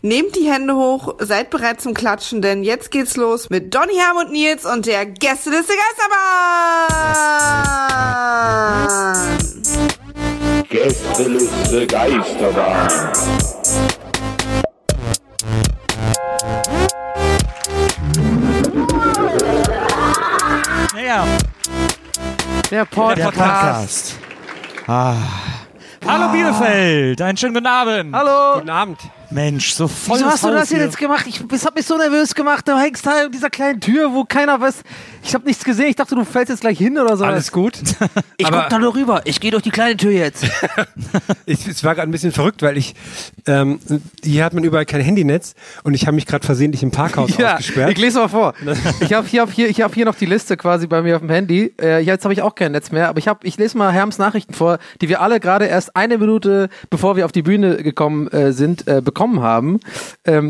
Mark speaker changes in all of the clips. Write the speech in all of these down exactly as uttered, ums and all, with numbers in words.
Speaker 1: Nehmt die Hände hoch, seid bereit zum Klatschen, denn jetzt geht's los mit Donny, Herm und Nils und der Gästeliste Geisterbahn.
Speaker 2: Gästeliste Geisterbahn.
Speaker 3: Ja.
Speaker 4: Der Podcast.
Speaker 3: Der Podcast. Ah. Hallo Bielefeld, einen schönen guten Abend.
Speaker 4: Hallo.
Speaker 5: Guten Abend.
Speaker 3: Mensch, so voll.
Speaker 4: Wieso hast du das hier jetzt gemacht? Ich, das hat mich so nervös gemacht. Du hängst da in dieser kleinen Tür, wo keiner weiß. Ich habe nichts gesehen. Ich dachte, du fällst jetzt gleich hin oder so.
Speaker 5: Alles gut.
Speaker 4: Ich
Speaker 5: Aber
Speaker 4: guck da nur rüber. Ich gehe durch die kleine Tür jetzt.
Speaker 5: ich, es war gerade ein bisschen verrückt, weil ich ähm, hier hat man überall kein Handynetz und ich habe mich gerade versehentlich im Parkhaus
Speaker 4: Ja,
Speaker 5: ausgesperrt.
Speaker 4: ich lese mal vor. Ich habe hier, hab hier, ich hab hier noch die Liste quasi bei mir auf dem Handy. Äh, jetzt habe ich auch kein Netz mehr, aber ich, hab, ich lese mal Herms Nachrichten vor, die wir alle gerade erst eine Minute, bevor wir auf die Bühne gekommen äh, sind, äh, bekommen haben. Ähm,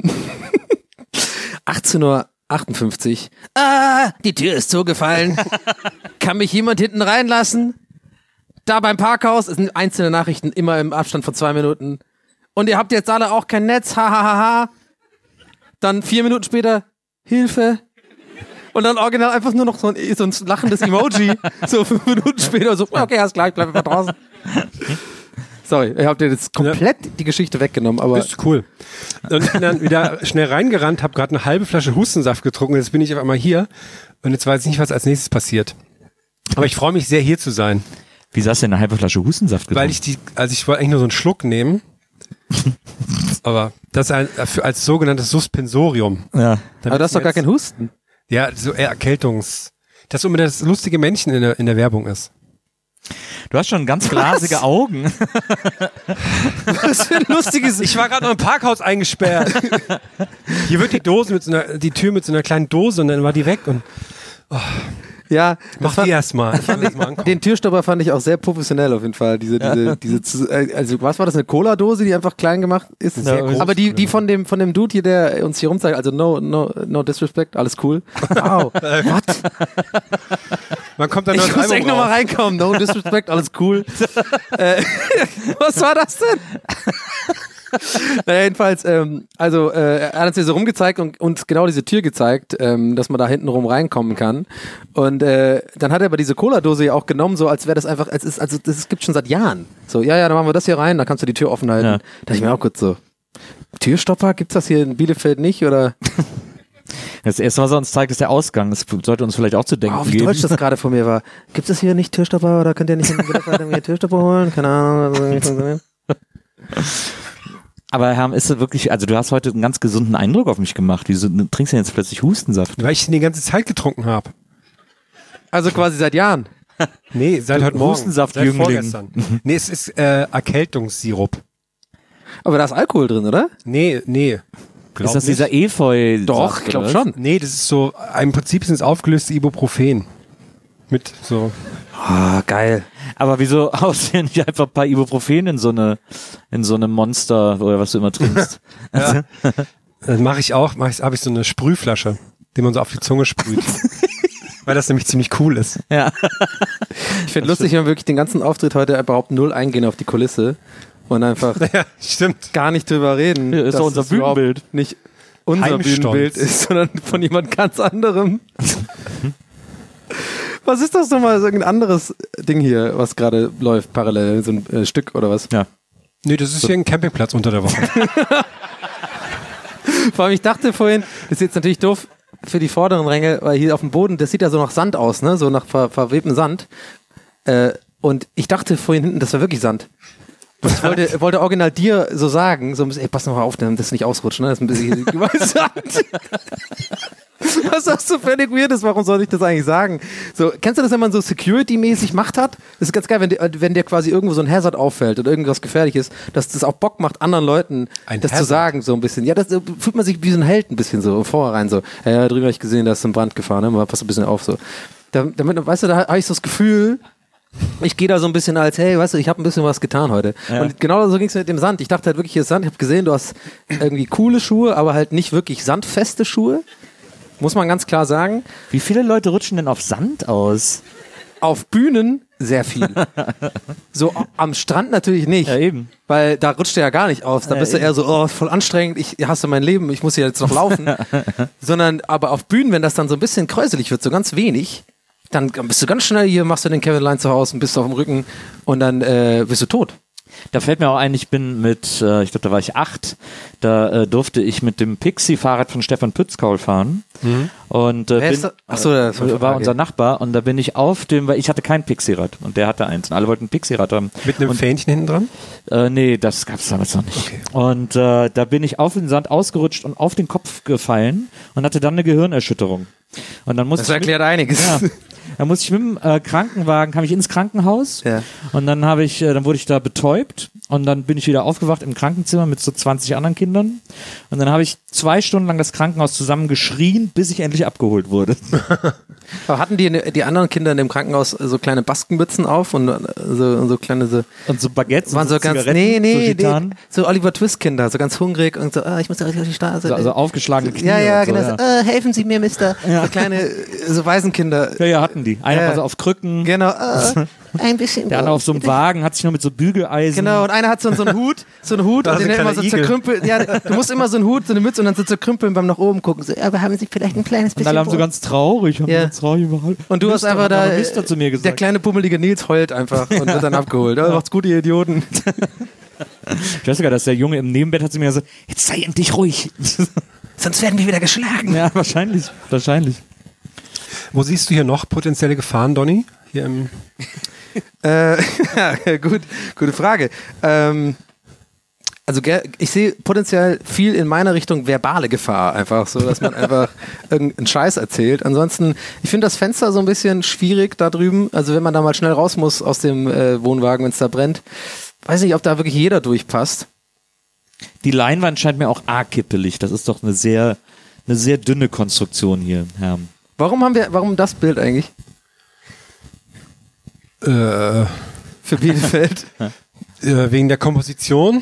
Speaker 4: achtzehn Uhr achtundfünfzig. Ah, die Tür ist zugefallen. Kann mich jemand hinten reinlassen? Da beim Parkhaus, es sind einzelne Nachrichten, immer im Abstand von zwei Minuten. Und ihr habt jetzt alle auch kein Netz, ha, ha, ha, ha. Dann vier Minuten später, Hilfe. Und dann original einfach nur noch so ein, so ein lachendes Emoji. So fünf Minuten später, so, okay, alles klar, ich bleib einfach draußen. Sorry, ihr habt jetzt komplett ja. die Geschichte weggenommen, aber...
Speaker 5: Das ist cool. Und ich bin dann wieder schnell reingerannt, habe gerade eine halbe Flasche Hustensaft getrunken und jetzt bin ich auf einmal hier und jetzt weiß ich nicht, was als nächstes passiert. Aber ich freue mich sehr, hier zu sein.
Speaker 3: Wieso hast du denn eine halbe Flasche Hustensaft getrunken?
Speaker 5: Weil ich die, also ich wollte eigentlich nur so einen Schluck nehmen, aber das ein, als sogenanntes Suspensorium.
Speaker 3: Ja.
Speaker 4: Aber du hast doch gar keinen Husten.
Speaker 5: Ja, so eher Erkältungs... Das so immer das lustige Männchen in der, in der Werbung ist.
Speaker 3: Du hast schon ganz glasige Was? Augen.
Speaker 4: Was für ein lustiges...
Speaker 5: Ich war gerade noch im Parkhaus eingesperrt. Hier wird die Dose mit so einer, die Tür mit so einer kleinen Dose und dann war die weg und... Oh.
Speaker 4: Ja,
Speaker 5: mach die erstmal.
Speaker 4: Den Türstopper fand ich auch sehr professionell auf jeden Fall. Diese, diese, diese, also was war das, eine Cola-Dose, die einfach klein gemacht ist?
Speaker 5: Sehr groß.
Speaker 4: Aber die, die von dem, von dem Dude hier, der uns hier rumzeigt, also no, no, no disrespect, alles cool. Wow. Was?
Speaker 5: Man kommt dann noch
Speaker 4: Ich muss echt nochmal reinkommen. No disrespect, alles cool. äh, was war das denn? Naja, jedenfalls, ähm, also äh, er hat uns hier so rumgezeigt und uns genau diese Tür gezeigt, ähm, dass man da hinten rum reinkommen kann. Und äh, dann hat er aber diese Cola-Dose ja auch genommen, so als wäre das einfach, als ist, also das gibt schon seit Jahren. So, ja, ja, dann machen wir das hier rein, dann kannst du die Tür offen halten. Ja. Da dachte ich mir auch kurz so, Türstopper, gibt's das hier in Bielefeld nicht, oder?
Speaker 3: Das erste, was er uns zeigt, ist der Ausgang. Das sollte uns vielleicht auch zu denken
Speaker 4: oh, wie
Speaker 3: geben.
Speaker 4: deutsch das gerade von mir war. Gibt es hier nicht Türstopper oder könnt ihr nicht in Bielefeld irgendwie Türstopper holen? Keine Ahnung.
Speaker 3: Aber Herr, ist das wirklich, also du hast heute einen ganz gesunden Eindruck auf mich gemacht. Wieso trinkst du denn jetzt plötzlich Hustensaft?
Speaker 5: Weil ich den die ganze Zeit getrunken habe.
Speaker 4: Also quasi seit Jahren?
Speaker 5: Nee, seit heute Morgen.
Speaker 3: Hustensaft-Jüngling.
Speaker 5: Nee, es ist äh, Erkältungssirup.
Speaker 4: Aber da ist Alkohol drin, oder?
Speaker 5: Nee, nee.
Speaker 3: Glaub ist das nicht. Dieser Efeu?
Speaker 4: Doch, ich glaube schon.
Speaker 5: Nee, das ist so, im Prinzip sind es aufgelöste Ibuprofen. Mit so...
Speaker 4: Ah, oh, geil.
Speaker 3: Aber wieso haust du nicht einfach ein paar Ibuprofen in so eine, in so eine Monster oder was du immer trinkst?
Speaker 5: Ja. Das mache ich auch, mach ich, habe ich so eine Sprühflasche, die man so auf die Zunge sprüht. Weil das nämlich ziemlich cool ist.
Speaker 3: Ja.
Speaker 4: Ich finde lustig, wenn wir wirklich den ganzen Auftritt heute überhaupt null eingehen auf die Kulisse und einfach
Speaker 5: ja, stimmt.
Speaker 4: gar nicht drüber reden.
Speaker 3: Ja, ist doch unser Bühnenbild.
Speaker 4: Nicht unser Bühnenbild ist, sondern von jemand ganz anderem. Was ist das nochmal, so ein anderes Ding hier, was gerade läuft, parallel, so ein äh, Stück oder was?
Speaker 3: Ja.
Speaker 5: Nee, das ist so. Hier ein Campingplatz unter der Woche.
Speaker 4: Vor allem, ich dachte vorhin, das ist jetzt natürlich doof für die vorderen Ränge, weil hier auf dem Boden, das sieht ja so nach Sand aus, ne, so nach ver verwebtem Sand. Äh, und ich dachte vorhin hinten, das war wirklich Sand. Und ich wollte, wollte original dir so sagen, so ein bisschen, ey, pass noch mal auf, dass das nicht ausrutscht, ne, das ist ein bisschen Sand. Was auch so völlig weird ist, warum soll ich das eigentlich sagen? So, kennst du das, wenn man so Security-mäßig Macht hat? Das ist ganz geil, wenn dir, wenn dir quasi irgendwo so ein Hazard auffällt oder irgendwas gefährlich ist, dass das auch Bock macht, anderen Leuten ein das Hazard zu sagen, so ein bisschen. Ja, das äh, fühlt man sich wie so ein Held ein bisschen so vorherein so. Ja, drüben habe ich gesehen, da ist ein Brand gefahren, ne? Man passt ein bisschen auf so. Damit, damit weißt du, da habe ich so das Gefühl, ich gehe da so ein bisschen als, hey, weißt du, ich habe ein bisschen was getan heute. Ja. Und genau so ging es mit dem Sand. Ich dachte halt wirklich, hier ist Sand. Ich habe gesehen, du hast irgendwie coole Schuhe, aber halt nicht wirklich sandfeste Schuhe. Muss man ganz klar sagen.
Speaker 3: Wie viele Leute rutschen denn auf Sand aus?
Speaker 4: Auf Bühnen sehr viel. So am Strand natürlich nicht.
Speaker 3: Ja, eben.
Speaker 4: Weil da rutscht er ja gar nicht aus. Da
Speaker 3: Ja,
Speaker 4: bist du
Speaker 3: eben.
Speaker 4: eher so, oh, voll anstrengend, ich hasse mein Leben, ich muss hier jetzt noch laufen. Sondern aber auf Bühnen, wenn das dann so ein bisschen kräuselig wird, so ganz wenig, dann bist du ganz schnell hier, machst du den Kevin Allein zu Hause und bist auf dem Rücken und dann äh, bist du tot.
Speaker 3: Da fällt mir auch ein, ich bin mit, äh, ich glaube, da war ich acht, da äh, durfte ich mit dem Pixie-Fahrrad von Stefan Pützkaul fahren. Mhm. Und äh,
Speaker 4: Wer
Speaker 3: bin,
Speaker 4: ist da? Ach so, das war
Speaker 3: äh,
Speaker 4: eine
Speaker 3: war
Speaker 4: Frage.
Speaker 3: unser Nachbar und da bin ich auf dem, weil ich hatte kein Pixie-Rad und der hatte eins und alle wollten ein Pixie-Rad haben.
Speaker 5: Mit einem
Speaker 3: und,
Speaker 5: Fähnchen hinten dran?
Speaker 3: Äh, nee, das gab's damals noch nicht.
Speaker 5: Okay.
Speaker 3: Und äh, da bin ich auf den Sand ausgerutscht und auf den Kopf gefallen und hatte dann eine Gehirnerschütterung. Und dann musste
Speaker 4: Das
Speaker 3: ich
Speaker 4: erklärt einiges.
Speaker 3: Ja. Da musste ich mit dem äh, Krankenwagen, kam ich ins Krankenhaus
Speaker 4: Ja.
Speaker 3: und dann habe ich, äh, dann wurde ich da betäubt und dann bin ich wieder aufgewacht im Krankenzimmer mit so zwanzig anderen Kindern und dann habe ich zwei Stunden lang das Krankenhaus zusammen geschrien, bis ich endlich abgeholt wurde.
Speaker 4: Aber hatten die, die anderen Kinder in dem Krankenhaus so kleine Baskenmützen auf und so, und so kleine so,
Speaker 3: Und so Baguettes
Speaker 4: waren
Speaker 3: und
Speaker 4: so
Speaker 3: so
Speaker 4: ganz,
Speaker 3: Zigaretten,
Speaker 4: nee,
Speaker 3: so
Speaker 4: nee, nee,
Speaker 3: Gitarren,
Speaker 4: so Oliver Twist Kinder, so ganz hungrig und so, ah, ich muss ja richtig auf die Straße.
Speaker 3: so, also aufgeschlagene Knie.
Speaker 4: ja, ja,
Speaker 3: und so,
Speaker 4: genau.
Speaker 3: ja.
Speaker 4: So, äh, helfen Sie mir, Mister. So kleine, so Waisenkinder.
Speaker 3: Ja, ja, hatten die. Einer
Speaker 4: Ja.
Speaker 3: war so auf Krücken,
Speaker 4: Genau. Äh, ein bisschen.
Speaker 3: der andere auf so einem Wagen, hat sich nur mit so Bügeleisen.
Speaker 4: Genau, und einer hat so, so einen Hut, so einen Hut,
Speaker 5: Da
Speaker 4: und
Speaker 5: ist
Speaker 4: den
Speaker 5: ein
Speaker 4: immer so
Speaker 5: kleiner Igel.
Speaker 4: zerkrümpelt. Ja, du musst immer so einen Hut, so eine Mütze und dann so zerkrümpeln beim nach oben gucken. So, aber haben Sie vielleicht ein kleines
Speaker 3: Und
Speaker 4: bisschen.
Speaker 3: alle haben so
Speaker 4: Brot?
Speaker 3: ganz traurig, haben
Speaker 4: Ja.
Speaker 3: ganz traurig überall.
Speaker 4: Und du hast
Speaker 3: Mister,
Speaker 4: einfach
Speaker 3: hat
Speaker 4: da,
Speaker 3: aber Mister zu mir gesagt.
Speaker 4: der kleine pummelige Nils heult einfach und wird dann abgeholt. Ja, macht's gut, ihr Idioten.
Speaker 3: Ich weiß sogar, dass der Junge im Nebenbett hat zu mir gesagt, jetzt sei endlich ruhig.
Speaker 4: Sonst werden wir wieder geschlagen.
Speaker 3: Ja, wahrscheinlich, wahrscheinlich.
Speaker 5: Wo siehst du hier noch potenzielle Gefahren, Donny? Hier im
Speaker 4: Äh, ja, gut, gute Frage. Ähm, also ge- ich sehe potenziell viel in meiner Richtung verbale Gefahr, einfach so, dass man einfach irgendeinen Scheiß erzählt. Ansonsten, ich finde das Fenster so ein bisschen schwierig da drüben. Also wenn man da mal schnell raus muss aus dem äh, Wohnwagen, wenn es da brennt, weiß nicht, ob da wirklich jeder durchpasst.
Speaker 3: Die Leinwand scheint mir auch arg kippelig. Das ist doch eine sehr, eine sehr dünne Konstruktion hier, Herr.
Speaker 4: Warum haben wir, warum das Bild eigentlich
Speaker 5: äh,
Speaker 4: für Bielefeld?
Speaker 5: äh, wegen der Komposition.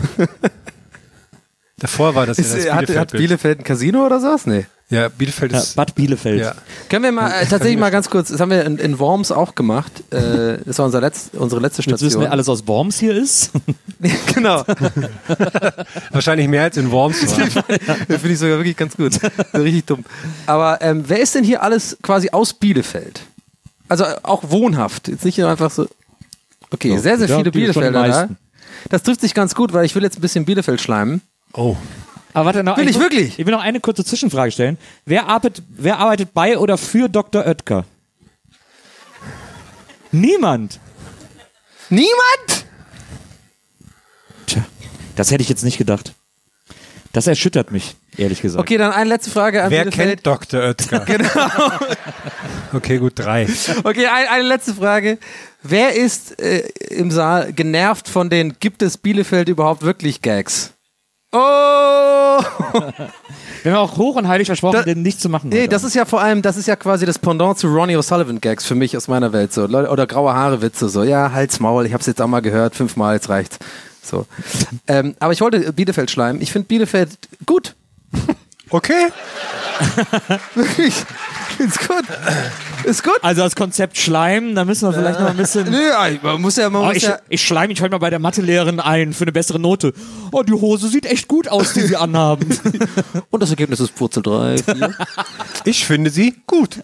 Speaker 5: Davor war das ja
Speaker 4: Ist,
Speaker 5: das
Speaker 4: hat, hat
Speaker 5: Bielefeld-Bild.
Speaker 4: Bielefeld ein Casino oder sowas? Nee.
Speaker 5: Ja, Bielefeld
Speaker 3: Ja,
Speaker 5: ist.
Speaker 3: Bad Bielefeld.
Speaker 5: Ja.
Speaker 4: Können wir mal äh, tatsächlich mal ganz kurz, das haben wir in, in Worms auch gemacht. Äh, das war unser Letz-, unsere letzte
Speaker 3: Jetzt
Speaker 4: Station.
Speaker 3: wissen wir alles aus Worms hier ist.
Speaker 4: Genau.
Speaker 5: Wahrscheinlich mehr als in Worms war.
Speaker 4: Das finde ich sogar wirklich ganz gut. Richtig dumm. Aber ähm, wer ist denn hier alles quasi aus Bielefeld? Also äh, auch wohnhaft. Jetzt nicht nur einfach so. Okay,
Speaker 3: Ja,
Speaker 4: sehr, sehr
Speaker 3: ja,
Speaker 4: viele
Speaker 3: die- schon die
Speaker 4: Bielefelder da.
Speaker 3: meisten.
Speaker 4: Das trifft sich ganz gut, weil ich will jetzt ein bisschen Bielefeld schleimen.
Speaker 5: Oh.
Speaker 3: Aber warte, noch
Speaker 4: Will ich
Speaker 3: muss-
Speaker 4: wirklich?
Speaker 3: Ich will noch eine kurze Zwischenfrage stellen. Wer arbeitet, wer arbeitet bei oder für Doktor Oetker? Niemand.
Speaker 4: Niemand?
Speaker 3: Tja, das hätte ich jetzt nicht gedacht. Das erschüttert mich, ehrlich gesagt.
Speaker 4: Okay, dann eine letzte Frage an
Speaker 5: Wer
Speaker 4: Bielefeld.
Speaker 5: kennt Doktor Oetker?
Speaker 4: Genau.
Speaker 5: Okay, gut, drei.
Speaker 4: Okay, ein, eine letzte Frage. Wer ist äh, im Saal genervt von den Gibt es Bielefeld überhaupt wirklich Gags? Oh!
Speaker 3: Wir haben auch hoch und heilig versprochen,
Speaker 4: Da-
Speaker 3: den nicht zu machen.
Speaker 4: Nee,
Speaker 3: heute
Speaker 4: das ist ja vor allem, das ist ja quasi das Pendant zu Ronnie O'Sullivan Gags für mich aus meiner Welt so. Leute- Oder graue Haare Witze so. Ja, Hals, Maul, ich hab's jetzt auch mal gehrt, fünfmal, jetzt reicht's. So. ähm, aber ich wollte Bielefeld schleimen. Ich finde Bielefeld gut.
Speaker 5: Okay.
Speaker 4: Wirklich. Ist gut. Ist gut.
Speaker 3: Also das Konzept Schleim, da müssen wir vielleicht noch ein bisschen...
Speaker 4: Nö, man muss ja, man
Speaker 3: Oh,
Speaker 4: muss
Speaker 3: ich,
Speaker 4: ja.
Speaker 3: ich schleim mich heute mal bei der Mathelehrerin ein für eine bessere Note. Oh, die Hose sieht echt gut aus, die sie anhaben.
Speaker 4: Und das Ergebnis ist Purzel drei, vier.
Speaker 5: Ich finde sie gut.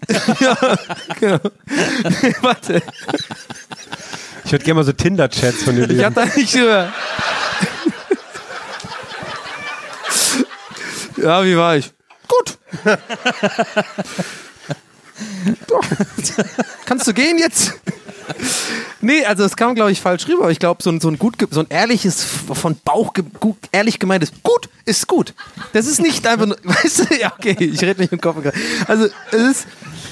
Speaker 4: Warte.
Speaker 5: Ich würde gerne mal so Tinder-Chats von dir
Speaker 4: Ich
Speaker 5: lesen.
Speaker 4: hab da nicht über. Ja, wie war ich? Gut. Doch. Kannst du gehen jetzt? Nee, also es kam, glaube ich, falsch rüber. Aber ich glaube, so ein, so ein gut, ge- so ein ehrliches, von Bauch ge- gut, ehrlich gemeintes Gut ist gut. Das ist nicht einfach nur, weißt du, ja, okay, ich rede nicht im Kopf gerade. Also, es ist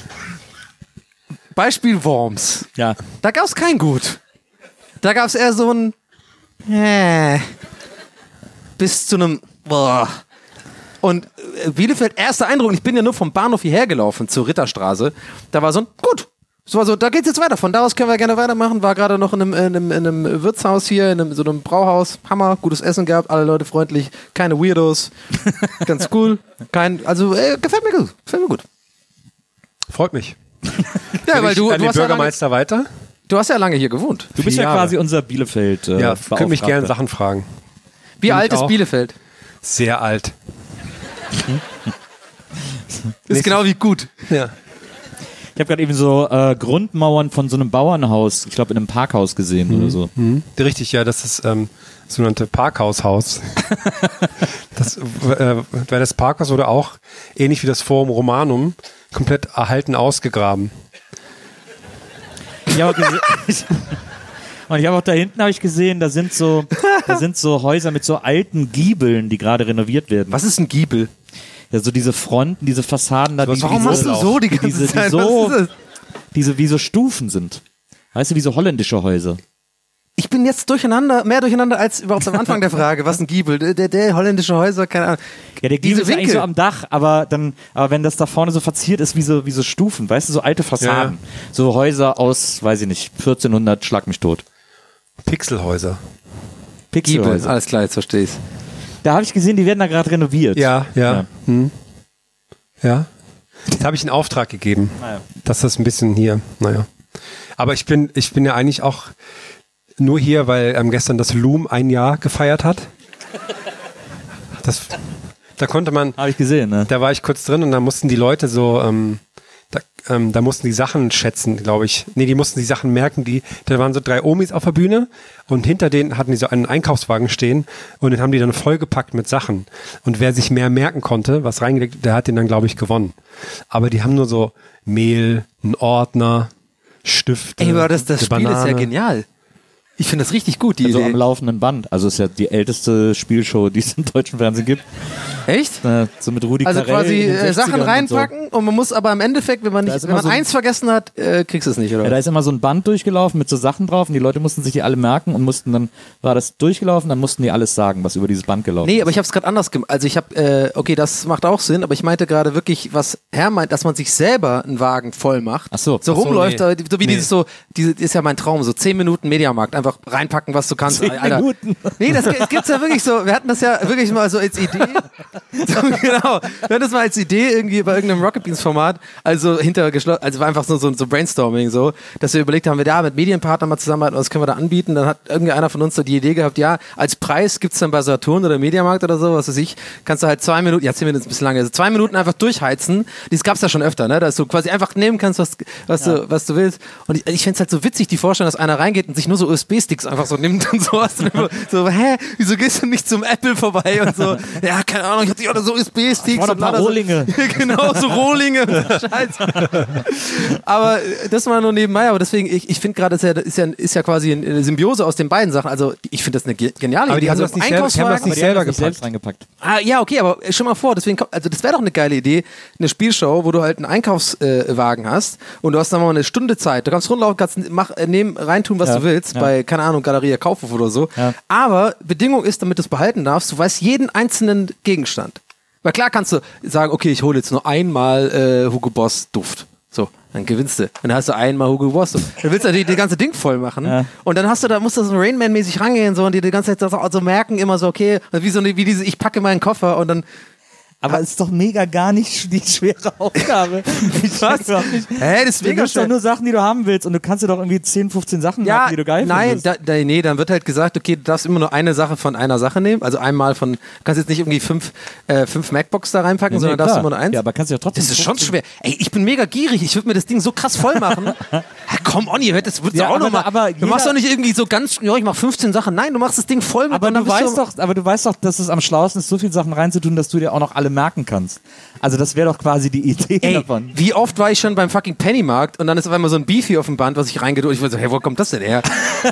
Speaker 4: Beispiel Worms.
Speaker 3: Ja.
Speaker 4: Da gab es kein Gut. Da gab es eher so ein äh, bis zu einem boah. Und äh, Bielefeld, erster Eindruck, ich bin ja nur vom Bahnhof hierher gelaufen zur Ritterstraße, da war so ein Gut. So, also, da geht's jetzt weiter. Von da aus können wir gerne weitermachen. War gerade noch in einem, in, einem, in einem Wirtshaus hier, in einem, so einem Brauhaus. Hammer, gutes Essen gehabt, alle Leute freundlich, keine Weirdos. Ganz cool. Kein, also, äh, gefällt mir gut. Gefällt mir gut.
Speaker 5: Freut mich.
Speaker 4: Ja, weil
Speaker 5: ich
Speaker 4: du,
Speaker 5: an
Speaker 4: du
Speaker 5: den
Speaker 4: hast ja lange,
Speaker 5: Bürgermeister weiter.
Speaker 4: Du hast ja lange hier gewohnt.
Speaker 3: Du bist
Speaker 5: Vier
Speaker 3: ja
Speaker 5: Jahre.
Speaker 3: quasi unser Bielefeld. Äh,
Speaker 5: Ja, könnt mich gerne
Speaker 3: Beauftragter.
Speaker 5: Sachen fragen.
Speaker 4: Wie
Speaker 5: Bin
Speaker 4: alt
Speaker 5: ich
Speaker 4: ist
Speaker 5: auch.
Speaker 4: Bielefeld?
Speaker 5: Sehr alt.
Speaker 4: Ist genau wie gut.
Speaker 5: Ja.
Speaker 3: Ich habe gerade eben so äh, Grundmauern von so einem Bauernhaus, ich glaube in einem Parkhaus gesehen oder so.
Speaker 5: Mhm. Richtig, ja, das ist ähm, das sogenannte Parkhaushaus. das, äh, weil das Parkhaus wurde auch, ähnlich wie das Forum Romanum, komplett erhalten ausgegraben.
Speaker 3: Ich hab auch gese- Und ich habe auch da hinten habe ich gesehen, da sind so, da sind so Häuser mit so alten Giebeln, die gerade renoviert werden.
Speaker 4: Was ist ein Giebel?
Speaker 3: Ja, so diese Fronten, diese Fassaden da, die,
Speaker 4: Warum
Speaker 3: diese,
Speaker 4: machst du so die ganze
Speaker 3: diese, die
Speaker 4: Zeit?
Speaker 3: so,
Speaker 4: Was ist das?
Speaker 3: diese wie so Stufen sind. Weißt du, wie so holländische Häuser.
Speaker 4: Ich bin jetzt durcheinander, mehr durcheinander als überhaupt am Anfang der Frage. Was ein Giebel? Der, der, der holländische Häuser, keine Ahnung.
Speaker 3: Ja, der Giebel
Speaker 4: Diese
Speaker 3: ist eigentlich
Speaker 4: Winkel.
Speaker 3: so am Dach, aber dann, aber wenn das da vorne so verziert ist, wie so, wie so Stufen, weißt du, so alte Fassaden. So Häuser aus, weiß ich nicht, vierzehnhundert, schlag mich tot.
Speaker 5: Pixelhäuser.
Speaker 4: Giebel,
Speaker 3: Pixelhäuser.
Speaker 4: alles klar, jetzt verstehe ich's.
Speaker 3: Da habe ich gesehen, die werden da gerade renoviert.
Speaker 5: Ja, ja.
Speaker 3: Ja.
Speaker 5: Hm. Ja. Jetzt habe ich einen Auftrag gegeben.
Speaker 3: Naja.
Speaker 5: Dass das ein bisschen hier, naja. Aber ich bin, ich bin ja eigentlich auch nur hier, weil ähm, gestern das Loom ein Jahr gefeiert hat. Das, da konnte man,
Speaker 3: Habe ich gesehen, ne?
Speaker 5: da war ich kurz drin und da mussten die Leute so, ähm, da, ähm, da mussten die Sachen schätzen, glaube ich. Nee, die mussten die Sachen merken, die, da waren so drei Omis auf der Bühne und hinter denen hatten die so einen Einkaufswagen stehen und den haben die dann vollgepackt mit Sachen. Und wer sich mehr merken konnte, was reingelegt, der hat den dann, glaube ich, gewonnen. Aber die haben nur so Mehl, einen Ordner, Stifte.
Speaker 4: Ey, aber das, das
Speaker 5: eine
Speaker 4: Spiel ist ja
Speaker 5: Banane.
Speaker 4: genial. Ich finde das richtig gut, die
Speaker 3: Also
Speaker 4: Idee.
Speaker 3: am laufenden Band. Also ist ja die älteste Spielshow, die es im deutschen Fernsehen gibt.
Speaker 4: Echt?
Speaker 3: Äh, so mit Rudi
Speaker 4: Also
Speaker 3: Carrell
Speaker 4: quasi
Speaker 3: in den
Speaker 4: äh, Sachen
Speaker 3: sechzigern
Speaker 4: reinpacken und, so. und man muss aber im Endeffekt, wenn man,
Speaker 3: Da
Speaker 4: nicht,
Speaker 3: ist
Speaker 4: wenn
Speaker 3: immer
Speaker 4: man
Speaker 3: so ein-
Speaker 4: eins vergessen hat, äh, kriegst du es nicht, oder?
Speaker 3: Ja, da ist immer so ein Band durchgelaufen mit so Sachen drauf und die Leute mussten sich die alle merken und mussten dann, war das durchgelaufen, dann mussten die alles sagen, was über dieses Band gelaufen
Speaker 4: Nee,
Speaker 3: ist.
Speaker 4: aber ich habe es gerade anders gemacht. Also ich habe, äh, okay, das macht auch Sinn, aber ich meinte gerade wirklich, was Herr meint, dass man sich selber einen Wagen voll macht.
Speaker 3: Ach so.
Speaker 4: So
Speaker 3: Ach so,
Speaker 4: rumläuft,
Speaker 5: nee.
Speaker 4: so wie
Speaker 5: Nee.
Speaker 4: dieses so, diese ist ja mein Traum, so zehn Minuten Mediamarkt, einfach reinpacken, was du kannst.
Speaker 3: Zehn
Speaker 4: Alter.
Speaker 3: Minuten?
Speaker 4: Nee, das g- gibt's ja wirklich so, wir hatten das ja wirklich mal so als Idee. So, genau. Wir hatten das mal als Idee irgendwie bei irgendeinem Rocket Beans Format, also hinter geschlossen, also war einfach nur so, so Brainstorming so, dass wir überlegt haben, wir da mit Medienpartnern mal zusammenarbeiten, was können wir da anbieten, dann hat irgendeiner von uns so die Idee gehabt, ja, als Preis gibt's dann bei Saturn oder Mediamarkt oder so, was weiß ich, kannst du halt zwei Minuten, ja, zehn Minuten ist ein bisschen lange, also zwei Minuten einfach durchheizen, das gab's ja schon öfter, ne, dass du quasi einfach nehmen kannst, was, was,
Speaker 3: Ja.
Speaker 4: du, was du willst und ich, ich find's halt so witzig, die Vorstellung, dass einer reingeht und sich nur so U S B-Sticks einfach so nimmt und sowas, so, hä, wieso gehst du nicht zum Apple vorbei und so, ja, keine Ahnung, ich hatte ja so U S B-Sticks
Speaker 3: Ich brauch noch
Speaker 4: und
Speaker 3: ein paar
Speaker 4: lauter so-
Speaker 3: Rohlinge.
Speaker 4: genau, so Rohlinge. Scheiße. Aber äh, das war nur nebenbei, aber deswegen, ich, ich finde gerade, ist ja, ist, ja, ist ja quasi eine Symbiose aus den beiden Sachen. Also ich finde das eine ge- geniale
Speaker 5: Aber die
Speaker 4: Idee.
Speaker 5: haben
Speaker 4: Also
Speaker 5: das nicht selber- die haben das
Speaker 4: Einkaufswagen-
Speaker 5: nicht selber
Speaker 3: nicht
Speaker 5: gepackt.
Speaker 3: selbst reingepackt.
Speaker 4: Ah, ja, okay, aber schon mal vor, deswegen, kommt- also das wäre doch eine geile Idee, eine Spielshow, wo du halt einen Einkaufswagen hast und du hast dann mal eine Stunde Zeit. Du kannst rumlaufen, kannst mach, äh, nehmen, reintun, was
Speaker 3: Ja,
Speaker 4: du willst,
Speaker 3: ja.
Speaker 4: bei, keine Ahnung, Galeria Kaufhof oder so.
Speaker 3: Ja.
Speaker 4: Aber Bedingung ist, damit du es behalten darfst, du weißt jeden einzelnen Gegenstand. Weil klar kannst du sagen, okay, ich hole jetzt nur einmal äh, Hugo Boss Duft. So, dann gewinnst du. Und dann hast du einmal Hugo Boss Duft. Dann willst du natürlich das ganze Ding voll machen.
Speaker 3: Ja.
Speaker 4: Und dann hast du, da musst du so Rain Man-mäßig rangehen so, und dir die ganze Zeit so, so merken, immer so, okay, wie so eine, wie diese, ich packe meinen Koffer und dann.
Speaker 3: Aber es ist doch mega gar nicht die schwere Aufgabe. Ich
Speaker 4: Was?
Speaker 3: check überhaupt nicht.
Speaker 4: Hä, das ist
Speaker 3: Du
Speaker 4: mega
Speaker 3: nimmst doch
Speaker 4: schön.
Speaker 3: nur Sachen, die du haben willst und du kannst dir doch irgendwie zehn, fünfzehn Sachen
Speaker 4: Ja,
Speaker 3: machen, die du geil
Speaker 4: nein,
Speaker 3: findest.
Speaker 4: da, da, nee, dann wird halt gesagt, okay, du darfst immer nur eine Sache von einer Sache nehmen. Also einmal von, du kannst jetzt nicht irgendwie fünf, äh, fünf MacBooks da reinpacken,
Speaker 3: Nee,
Speaker 4: sondern
Speaker 3: klar.
Speaker 4: darfst immer nur eins.
Speaker 3: Ja, aber kannst du ja trotzdem
Speaker 4: Das ist schon
Speaker 3: fünfzehn
Speaker 4: schwer. Ey, ich bin mega gierig. Ich würde mir das Ding so krass voll machen. Ja, komm, Onni, hört das würdest
Speaker 3: Ja,
Speaker 4: du auch
Speaker 3: aber-
Speaker 4: noch mal.
Speaker 3: aber
Speaker 4: du machst
Speaker 3: jeder-
Speaker 4: doch nicht irgendwie so ganz, ja, ich mach fünfzehn Sachen. Nein, du machst das Ding voll mit
Speaker 3: Aber
Speaker 4: und dann
Speaker 3: du
Speaker 4: bist
Speaker 3: weißt doch, aber du weißt doch, dass es am schlauesten ist, so viele Sachen reinzutun, dass du dir auch noch alle merken kannst. Also das wäre doch quasi die Idee
Speaker 4: Ey,
Speaker 3: davon.
Speaker 4: wie oft war ich schon beim fucking Pennymarkt und dann ist auf einmal so ein Beefy auf dem Band, was ich reingedrückt. Ich war so, hey, wo kommt das denn her?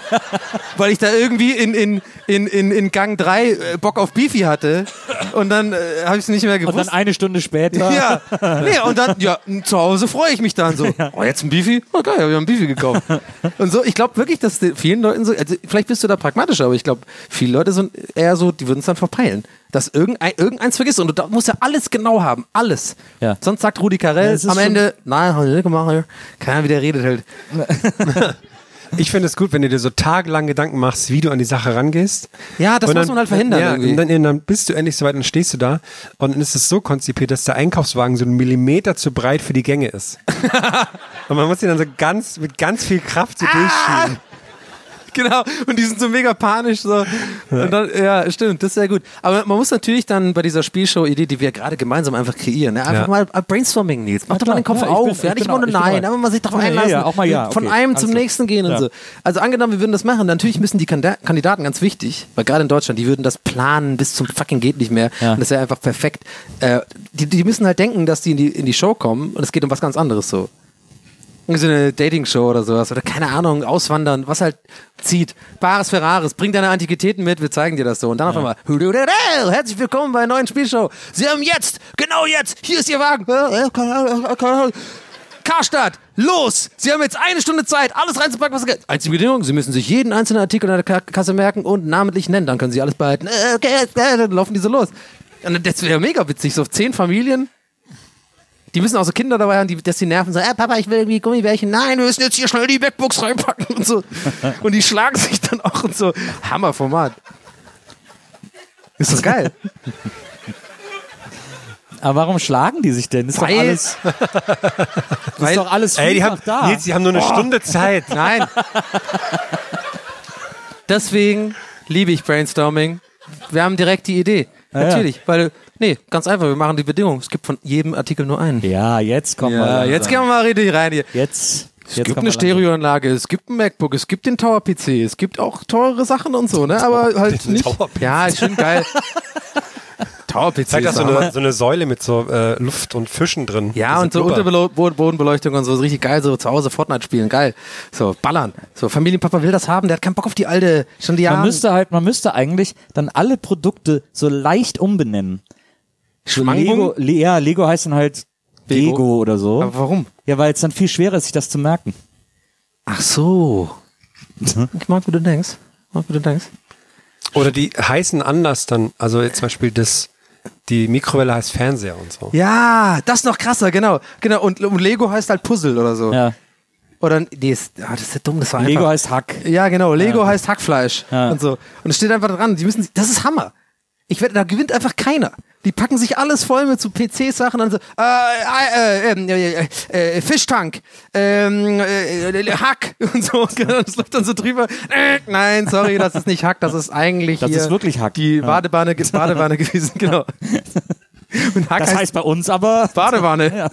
Speaker 4: Weil ich da irgendwie in, in, in, in, in Gang drei äh, Bock auf Beefy hatte und dann äh, habe ich es nicht mehr
Speaker 3: Und
Speaker 4: gewusst.
Speaker 3: dann eine Stunde später.
Speaker 4: Ja, nee, und dann, ja, zu Hause freue ich mich dann so. Oh, jetzt ein Beefy? Oh, geil, hab ich einen Beefy gekauft. Und so, ich glaube wirklich, dass die vielen Leuten so, also vielleicht bist du da pragmatischer, aber ich glaube, viele Leute sind eher so, die würden es dann verpeilen. Dass irgendein, irgendeins vergisst und du da- musst ja alles genau haben, alles.
Speaker 3: Ja.
Speaker 4: Sonst sagt Rudi Carrell
Speaker 3: Ja, es ist
Speaker 4: am
Speaker 3: schon-
Speaker 4: Ende, nein, hab ich nicht gemacht, keiner, wie der redet halt.
Speaker 5: Ich finde es gut, wenn du dir so tagelang Gedanken machst, wie du an die Sache rangehst.
Speaker 4: Ja, das
Speaker 5: Und
Speaker 4: muss
Speaker 5: dann,
Speaker 4: man halt verhindern
Speaker 5: Ja,
Speaker 4: irgendwie.
Speaker 5: und dann, dann bist du endlich soweit und dann stehst du da und dann ist es so konzipiert, dass der Einkaufswagen so einen Millimeter zu breit für die Gänge ist. Und man muss ihn dann so ganz, mit ganz viel Kraft so durchschieben.
Speaker 4: Genau, und die sind so mega panisch. So. Und dann, ja, stimmt, das ist sehr gut. Aber man muss natürlich dann bei dieser Spielshow-Idee, die wir gerade gemeinsam einfach kreieren, ne? einfach
Speaker 5: Ja.
Speaker 4: mal Brainstorming, Nils. Mach doch mal den Kopf
Speaker 3: Ja, ich
Speaker 4: auf.
Speaker 3: bin-
Speaker 4: ja,
Speaker 3: ich
Speaker 4: nicht
Speaker 3: bin
Speaker 4: immer nur
Speaker 3: auch- ich bin
Speaker 4: nein,
Speaker 3: auch-
Speaker 4: aber man sich drauf
Speaker 3: Ja, ja,
Speaker 4: einlassen.
Speaker 3: ja, auch mal ja,
Speaker 4: Von
Speaker 3: okay,
Speaker 4: einem
Speaker 3: alles
Speaker 4: zum
Speaker 3: klar.
Speaker 4: nächsten gehen und
Speaker 3: Ja.
Speaker 4: so. Also angenommen, wir würden das machen. Natürlich müssen die Kanda- Kandidaten, ganz wichtig, weil gerade in Deutschland, die würden das planen bis zum fucking geht nicht mehr.
Speaker 3: Ja.
Speaker 4: Und das wäre einfach perfekt. Äh, die, die müssen halt denken, dass die in die, in die Show kommen und es geht um was ganz anderes so. So eine Dating-Show oder sowas. Oder keine Ahnung, auswandern, was halt zieht. Bares Ferraris, bring deine Antiquitäten mit, wir zeigen dir das so. Und dann auf einmal, herzlich willkommen bei einer neuen Spielshow. Sie haben jetzt, genau jetzt, hier ist Ihr Wagen. Karstadt, los! Sie haben jetzt eine Stunde Zeit, alles reinzupacken, was Sie können. Einzige Bedingung, Sie müssen sich jeden einzelnen Artikel in der Ka- Kasse merken und namentlich nennen, dann können Sie alles behalten. Okay, dann laufen die so los. Und das wäre mega witzig, so zehn Familien. Die müssen auch so Kinder dabei haben, die, dass die nerven, so, äh, Papa, ich will irgendwie Gummibärchen. Nein, wir müssen jetzt hier schnell die MacBooks reinpacken und so. Und die schlagen sich dann auch und so. Hammerformat. Ist das geil?
Speaker 3: Aber warum schlagen die sich denn? Ist doch
Speaker 4: Weil-
Speaker 3: alles, das ist doch alles
Speaker 5: Ey, die haben,
Speaker 3: vielfach da.
Speaker 5: Nils, die haben nur eine Stunde Zeit.
Speaker 4: Nein. Deswegen liebe ich Brainstorming. Wir haben direkt die Idee.
Speaker 3: Ja,
Speaker 4: Natürlich, weil, nee, ganz einfach, wir machen die Bedingung. Es gibt von jedem Artikel nur einen.
Speaker 3: Ja, jetzt kommen wir.
Speaker 4: Ja,
Speaker 3: langsam.
Speaker 4: jetzt gehen wir mal richtig rein hier.
Speaker 3: Jetzt.
Speaker 4: Es gibt eine Stereoanlage, es gibt ein MacBook, es gibt den Tower-P C, es gibt auch teure Sachen und so, ne? Aber halt
Speaker 5: den
Speaker 4: nicht.
Speaker 5: Tower-P C.
Speaker 4: Ja, ist schon geil. Tower-P C
Speaker 5: Zeigt
Speaker 4: ist
Speaker 5: das so
Speaker 4: Hammer.
Speaker 5: eine, so eine Säule mit so äh, Luft und Fischen drin.
Speaker 4: Ja, und so Unterbodenbeleuchtung und so, ist richtig geil, so zu Hause Fortnite spielen, geil. So, ballern. So, Familienpapa will das haben, der hat keinen Bock auf die alte, schon die
Speaker 3: Man
Speaker 4: Jahre.
Speaker 3: müsste halt, man müsste eigentlich dann alle Produkte so leicht umbenennen. So
Speaker 4: Schmangbum?
Speaker 3: Lego, Le ja, Lego heißt dann halt
Speaker 4: Lego.
Speaker 3: Lego oder so.
Speaker 4: Aber warum?
Speaker 3: Ja, weil es dann viel schwerer ist, sich das zu merken.
Speaker 4: Ach so. Ich mag, wie du denkst. Ich mag, wie du denkst.
Speaker 5: Oder die heißen anders dann, also jetzt zum Beispiel das, die Mikrowelle heißt Fernseher und so.
Speaker 4: Ja, das ist noch krasser, genau. Genau, und, und Lego heißt halt Puzzle oder so.
Speaker 3: Ja.
Speaker 4: Oder, nee, ist, ah, das ist ja dumm, das war
Speaker 3: Lego
Speaker 4: einfach.
Speaker 3: heißt Hack.
Speaker 4: Ja, genau. Lego
Speaker 3: Ja.
Speaker 4: heißt Hackfleisch
Speaker 3: Ja.
Speaker 4: und so. Und es steht einfach dran. Die müssen, das ist Hammer. Ich wette, da gewinnt einfach keiner. Die packen sich alles voll mit so P C-Sachen und so, äh, äh, äh, äh, äh, Fischtank, ähm, äh, äh, Hack und so. Das läuft dann so drüber. Äh, nein, sorry, das ist nicht Hack, das ist eigentlich
Speaker 3: Das
Speaker 4: hier
Speaker 3: ist wirklich Hack.
Speaker 4: die
Speaker 3: Ja.
Speaker 4: Badewanne, Badewanne gewesen, genau. Und Hack
Speaker 3: Das heißt bei uns aber.
Speaker 4: Badewanne.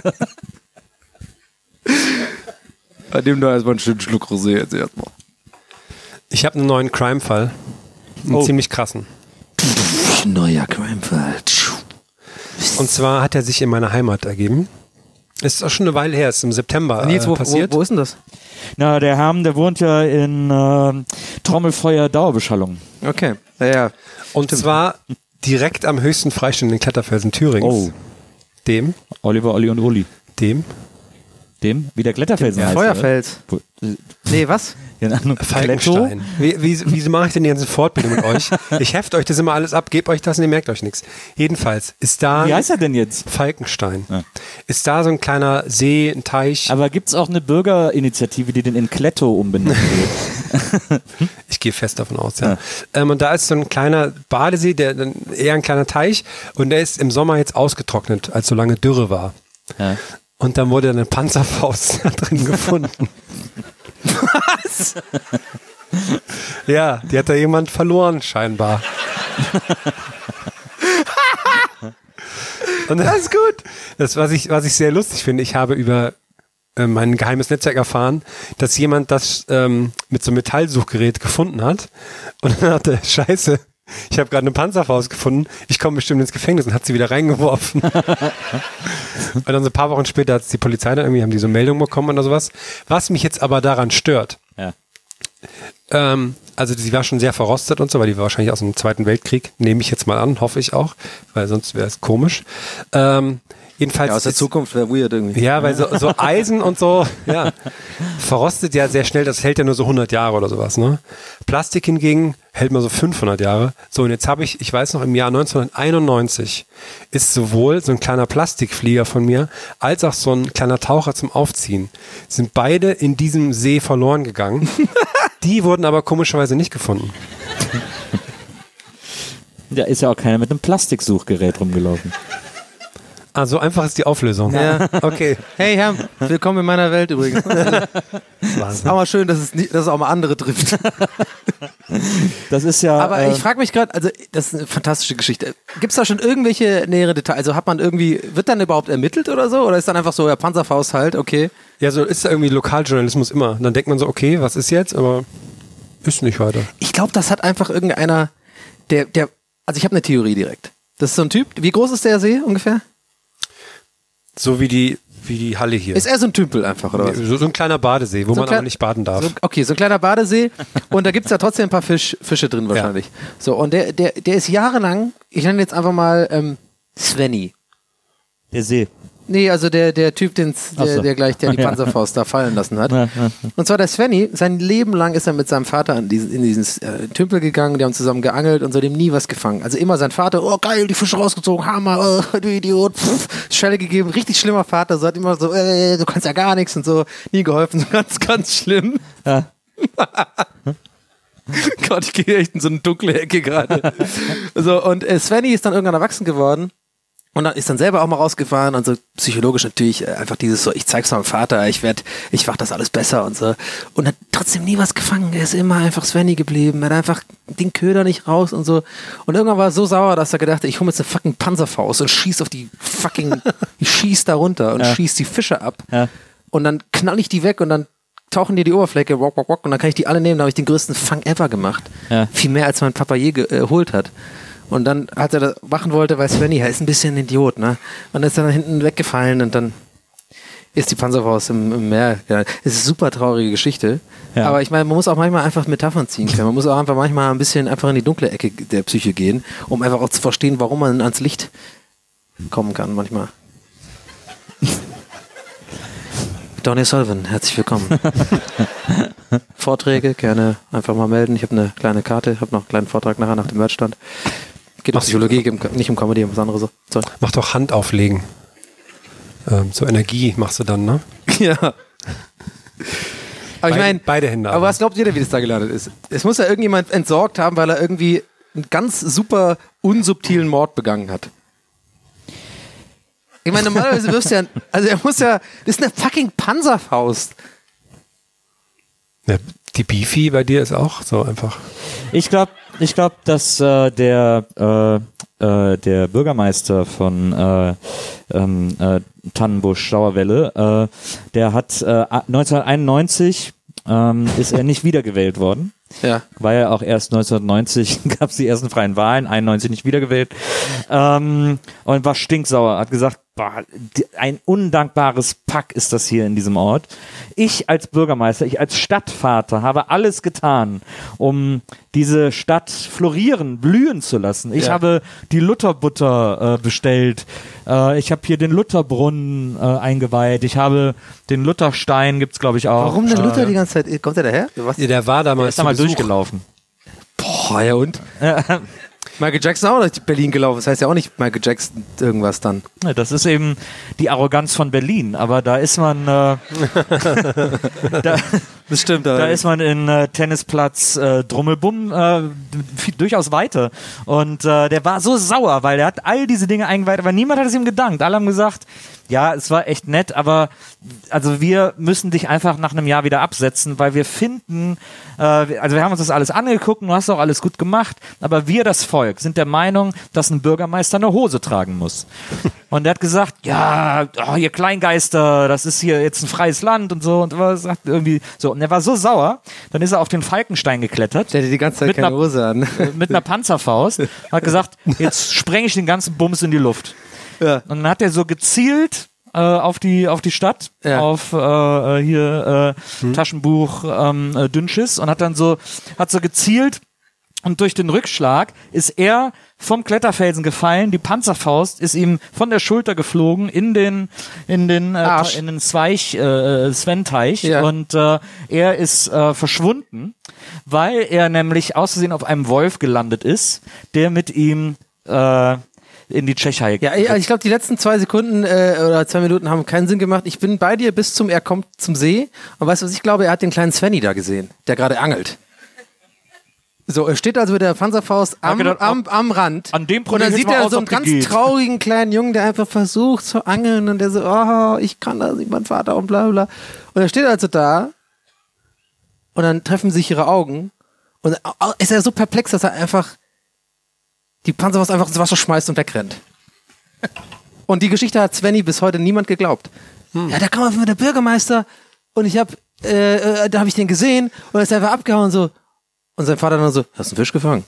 Speaker 4: Bei dem da erstmal einen schönen Schluck Rosé jetzt erstmal.
Speaker 5: Ich habe einen neuen Crime-Fall. Einen
Speaker 3: Oh.
Speaker 5: ziemlich krassen.
Speaker 4: Neuer Crime-Fall.
Speaker 5: Und zwar hat er sich in meiner Heimat ergeben. Ist auch schon eine Weile her, ist im September
Speaker 4: Nils,
Speaker 5: äh,
Speaker 4: wo, wo,
Speaker 5: passiert.
Speaker 4: wo ist denn das?
Speaker 3: Na, der Herm, der wohnt ja in äh, Trommelfeuer Dauerbeschallung.
Speaker 4: Okay, ja, ja.
Speaker 5: Und zwar direkt am höchsten freistehenden Kletterfelsen Thürings.
Speaker 3: Oh.
Speaker 5: Dem,
Speaker 3: Oliver, Olli und Uli.
Speaker 5: dem
Speaker 3: Dem? Wie der Kletterfelsen heißt.
Speaker 4: Feuerfels.
Speaker 3: Oder? Wo-
Speaker 4: Nee, was?
Speaker 3: Ja, Kletto?
Speaker 5: Falkenstein. Wie, wie, wieso mache ich denn die ganze Fortbildung mit euch? Ich hefte euch das immer alles ab, gebe euch das und ihr merkt euch nichts. Jedenfalls ist da
Speaker 3: Wie heißt er denn jetzt?
Speaker 5: Falkenstein.
Speaker 3: Ja.
Speaker 5: Ist da so ein kleiner See, ein Teich.
Speaker 3: Aber gibt's auch eine Bürgerinitiative, die den in Kletto umbenennen will?
Speaker 5: Ich gehe fest davon aus, ja. Ähm, und da ist so ein kleiner Badesee, der dann eher ein kleiner Teich und der ist im Sommer jetzt ausgetrocknet, als so lange Dürre war.
Speaker 3: Ja.
Speaker 5: Und dann wurde eine Panzerfaust da drin gefunden.
Speaker 4: Was?
Speaker 5: Ja, die hat da jemand verloren, scheinbar. Und das ist gut. Das, was ich, was ich sehr lustig finde, ich habe über äh, mein geheimes Netzwerk erfahren, dass jemand das ähm, mit so einem Metallsuchgerät gefunden hat. Und dann hat er, scheiße, ich habe gerade eine Panzerfaust gefunden, ich komme bestimmt ins Gefängnis und hat sie wieder reingeworfen. Und dann so ein paar Wochen später hat die Polizei dann irgendwie, haben die so Meldungen bekommen oder sowas. Was mich jetzt aber daran stört,
Speaker 3: Ja.
Speaker 5: Ähm, also sie war schon sehr verrostet und so, weil die war wahrscheinlich aus dem Zweiten Weltkrieg, nehme ich jetzt mal an, hoffe ich auch, weil sonst wäre es komisch. Ähm, jedenfalls
Speaker 4: Ja, aus der
Speaker 5: ist-
Speaker 4: Zukunft wäre weird irgendwie.
Speaker 5: Ja, weil so, so Eisen und so, ja, verrostet ja sehr schnell, das hält ja nur so hundert Jahre oder sowas, ne? Plastik hingegen hält mal so fünfhundert Jahre. So, und jetzt habe ich, ich weiß noch, im Jahr neunzehnhunderteinundneunzig ist sowohl so ein kleiner Plastikflieger von mir, als auch so ein kleiner Taucher zum Aufziehen, sind beide in diesem See verloren gegangen. Die wurden aber komischerweise nicht gefunden.
Speaker 3: Da ist ja auch keiner mit einem Plastiksuchgerät rumgelaufen.
Speaker 5: Ah, so einfach ist die Auflösung.
Speaker 4: Ja.
Speaker 5: Okay.
Speaker 4: Hey Herr, willkommen in meiner Welt übrigens. Ist auch mal schön, dass es, nicht, dass es auch mal andere trifft.
Speaker 3: Das ist ja.
Speaker 4: Aber
Speaker 3: äh,
Speaker 4: ich frage mich gerade, also das ist eine fantastische Geschichte. Gibt es da schon irgendwelche nähere Details? Also hat man irgendwie, wird dann überhaupt ermittelt oder so? Oder ist dann einfach so, ja, Panzerfaust halt, okay.
Speaker 5: Ja, so ist da irgendwie Lokaljournalismus immer. Dann denkt man so, okay, was ist jetzt? Aber ist nicht weiter.
Speaker 4: Ich glaube, das hat einfach irgendeiner, der, der, also ich habe eine Theorie direkt. Das ist so ein Typ, wie groß ist der See ungefähr?
Speaker 5: So wie die, wie die Halle hier.
Speaker 4: Ist er so ein Tümpel einfach, oder was?
Speaker 5: So, so ein kleiner Badesee, wo
Speaker 4: So ein
Speaker 5: man
Speaker 4: klein-
Speaker 5: aber nicht baden darf.
Speaker 4: So, okay, so ein kleiner Badesee und da gibt es ja trotzdem ein paar Fisch, Fische drin wahrscheinlich. So, und der, der, der ist jahrelang, ich nenne ihn jetzt einfach mal ähm, Svenny.
Speaker 3: der See.
Speaker 4: Nee, also der, der Typ, den's,
Speaker 3: Ach
Speaker 4: der,
Speaker 3: so.
Speaker 4: der gleich der die
Speaker 3: Ja.
Speaker 4: Panzerfaust da fallen lassen hat.
Speaker 3: Ja, ja.
Speaker 4: Und zwar der Svenny, sein Leben lang ist er mit seinem Vater in diesen, in diesen äh, Tümpel gegangen, die haben zusammen geangelt und so dem nie was gefangen. Also immer sein Vater, oh geil, die Fische rausgezogen, Hammer, oh, du Idiot, pff, Schelle gegeben, richtig schlimmer Vater, so hat immer so, äh, du kannst ja gar nichts und so, nie geholfen, so ganz, ganz schlimm.
Speaker 3: Ja.
Speaker 4: Gott, ich gehe echt in so eine dunkle Ecke gerade. So, und äh, Svenny ist dann irgendwann erwachsen geworden. Und dann ist dann selber auch mal rausgefahren und so psychologisch natürlich äh, einfach dieses so, ich zeig's meinem Vater, ich werd, ich mach das alles besser und so. Und hat trotzdem nie was gefangen. Er ist immer einfach Svenny geblieben. Er hat einfach den Köder nicht raus und so. Und irgendwann war er so sauer, dass er gedacht hat, ich hole jetzt eine fucking Panzerfaust und schieß auf die fucking, ich schieß da runter und
Speaker 3: Ja.
Speaker 4: schieß die Fische ab.
Speaker 3: Ja.
Speaker 4: Und dann knall ich die weg und dann tauchen die die Oberfläche, wok, wok, wok, und dann kann ich die alle nehmen. Da habe ich den größten Fang ever gemacht.
Speaker 3: Ja.
Speaker 4: Viel mehr, als mein Papa je geholt hat. Und dann, als er das machen wollte, weil Svenny, er ist ein bisschen ein Idiot, ne? Und dann ist er dann hinten weggefallen und dann ist die Panzerfaust im, im Meer. Ja, es ist eine super traurige Geschichte.
Speaker 3: Ja.
Speaker 4: Aber ich meine, man muss auch manchmal einfach Metaphern ziehen können. Man muss auch einfach manchmal ein bisschen einfach in die dunkle Ecke der Psyche gehen, um einfach auch zu verstehen, warum man ans Licht kommen kann manchmal. Donny Sullivan, herzlich willkommen. Vorträge, gerne einfach mal melden. Ich habe eine kleine Karte, habe noch einen kleinen Vortrag nachher nach dem Merchstand. Geht um
Speaker 5: Machst du-
Speaker 4: Psychologie, geht nicht um Comedy, um was anderes. So.
Speaker 5: Mach doch Hand auflegen. Ähm, so Energie machst du dann, ne?
Speaker 4: Ja. Aber ich
Speaker 5: Beide-
Speaker 4: meine,
Speaker 5: beide Hände
Speaker 4: aber
Speaker 5: aber.
Speaker 4: was glaubt ihr denn, wie das da gelandet ist? Es muss ja irgendjemand entsorgt haben, weil er irgendwie einen ganz super unsubtilen Mord begangen hat. Ich meine, normalerweise wirst du ja, also er muss ja, das ist eine fucking Panzerfaust.
Speaker 5: Ja, die Beefy bei dir ist auch so einfach.
Speaker 3: Ich glaube, ich glaub, dass äh, der, äh, äh, der Bürgermeister von äh, ähm, äh, Tannenbusch, Dauerwelle, äh, der hat äh, neunzehnhunderteinundneunzig ähm, ist er nicht wiedergewählt worden.
Speaker 4: Ja.
Speaker 3: War ja auch erst neunzehnhundertneunzig, gab es die ersten freien Wahlen, einundneunzig nicht wiedergewählt. Ähm, und war stinksauer, hat gesagt, boah, die, ein undankbares Pack ist das hier in diesem Ort. Ich als Bürgermeister, ich als Stadtvater habe alles getan, um diese Stadt florieren, blühen zu lassen. Ich
Speaker 4: Ja.
Speaker 3: habe die Lutherbutter äh, bestellt. Äh, ich habe hier den Lutherbrunnen äh, eingeweiht. Ich habe den Lutherstein, gibt's glaube ich auch.
Speaker 4: Warum denn
Speaker 3: Äh,
Speaker 4: Luther die ganze Zeit? Kommt der daher? Was?
Speaker 5: Ja, der war
Speaker 3: Der
Speaker 5: damals
Speaker 3: ist da mal
Speaker 5: zu Besuch.
Speaker 3: durchgelaufen.
Speaker 4: Boah, ja und? Michael Jackson auch durch Berlin gelaufen. Das heißt ja auch nicht Michael Jackson irgendwas dann.
Speaker 3: Ja, das ist eben die Arroganz von Berlin, aber da ist man, äh, da,
Speaker 4: Das stimmt.
Speaker 3: da ist man in äh, Tennisplatz äh, Drummelbumm äh, viel, durchaus weiter. Und äh, der war so sauer, weil er hat all diese Dinge eingeweiht, aber niemand hat es ihm gedankt. Alle haben gesagt, ja, es war echt nett, aber also wir müssen dich einfach nach einem Jahr wieder absetzen, weil wir finden, äh, also wir haben uns das alles angeguckt, du hast auch alles gut gemacht, aber wir, das Volk, sind der Meinung, dass ein Bürgermeister eine Hose tragen muss. Und er hat gesagt, ja, oh, ihr Kleingeister, das ist hier jetzt ein freies Land und so und was sagt irgendwie so. Und er war so sauer, dann ist er auf den Falkenstein geklettert.
Speaker 4: Der hatte die ganze Zeit
Speaker 3: Mit
Speaker 4: keine
Speaker 3: einer-
Speaker 4: Hose an.
Speaker 3: Mit einer Panzerfaust, hat gesagt, jetzt spreng ich den ganzen Bums in die Luft.
Speaker 4: Ja.
Speaker 3: Und dann hat er so gezielt äh, auf die auf die Stadt,
Speaker 4: Ja.
Speaker 3: auf äh, hier äh, hm. Taschenbuch ähm, äh, Dünnschiss und hat dann so hat so gezielt und durch den Rückschlag ist er vom Kletterfelsen gefallen, die Panzerfaust ist ihm von der Schulter geflogen in den in den äh,
Speaker 4: Arsch.
Speaker 3: in den Zweig äh, Sven-Teich
Speaker 4: Ja.
Speaker 3: und äh, er ist äh, verschwunden, weil er nämlich aus Versehen auf einem Wolf gelandet ist, der mit ihm äh, in die Tschechei.
Speaker 4: Ja, ich, ich glaube, die letzten zwei Sekunden äh, oder zwei Minuten haben keinen Sinn gemacht. Ich bin bei dir bis zum, er kommt zum See. Und weißt du was, ich glaube, er hat den kleinen Svenny da gesehen, der gerade angelt. So, er steht also mit der Panzerfaust am,
Speaker 3: gedacht,
Speaker 4: am, am Rand.
Speaker 3: an dem
Speaker 4: und dann
Speaker 3: Problem
Speaker 4: sieht
Speaker 3: hätte man
Speaker 4: er
Speaker 3: aus,
Speaker 4: so einen
Speaker 3: ob
Speaker 4: ganz
Speaker 3: die geht.
Speaker 4: traurigen kleinen Jungen, der einfach versucht zu angeln und der so, oh, ich kann das nicht, mein Vater und bla bla. Und er steht also da und dann treffen sich ihre Augen und ist er so perplex, dass er einfach die Panzerfaust einfach ins Wasser schmeißt und wegrennt. Und die Geschichte hat Svenny bis heute niemand geglaubt. Hm. Ja, da kam einfach der Bürgermeister und ich hab, äh, äh, da habe ich den gesehen und er ist einfach abgehauen und so. Und sein Vater dann so, hast du einen Fisch gefangen?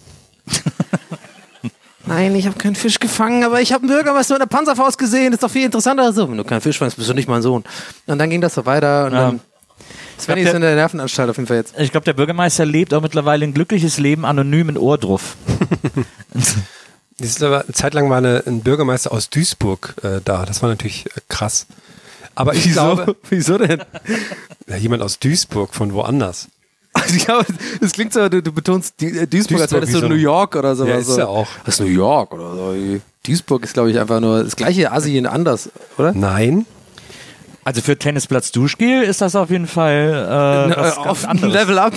Speaker 4: Nein, ich habe keinen Fisch gefangen, aber ich habe einen Bürgermeister mit einer Panzerfaust gesehen, das ist doch viel interessanter. So, wenn du keinen Fisch fangst, bist du nicht mein Sohn. Und dann ging das so weiter und
Speaker 3: Ja.
Speaker 4: dann Svenny
Speaker 3: Ich glaub,
Speaker 4: ist in der Nervenanstalt auf jeden Fall jetzt.
Speaker 3: Ich glaube, der Bürgermeister lebt auch mittlerweile ein glückliches Leben anonym in Ohrdruf.
Speaker 5: Das ist aber, eine Zeit lang war eine, ein Bürgermeister aus Duisburg äh, da. Das war natürlich äh, krass. Aber ich glaube,
Speaker 4: Wieso denn?
Speaker 5: ja, jemand aus Duisburg von woanders.
Speaker 4: Also ich glaube, das klingt so, du, du betonst die, äh, Duisburg, als wäre das
Speaker 5: Duisburg
Speaker 4: so
Speaker 5: wie so
Speaker 4: New
Speaker 5: ein-
Speaker 4: York oder sowas.
Speaker 5: Ja, ist
Speaker 4: so.
Speaker 5: ja auch.
Speaker 4: Das ist New York oder so. Duisburg ist, glaube ich, einfach nur das gleiche Assi in anders, oder?
Speaker 5: Nein.
Speaker 3: Also für Tennisplatz Duschgel ist das auf jeden Fall äh, was ganz
Speaker 4: auf ein
Speaker 3: anderes.
Speaker 4: Level up.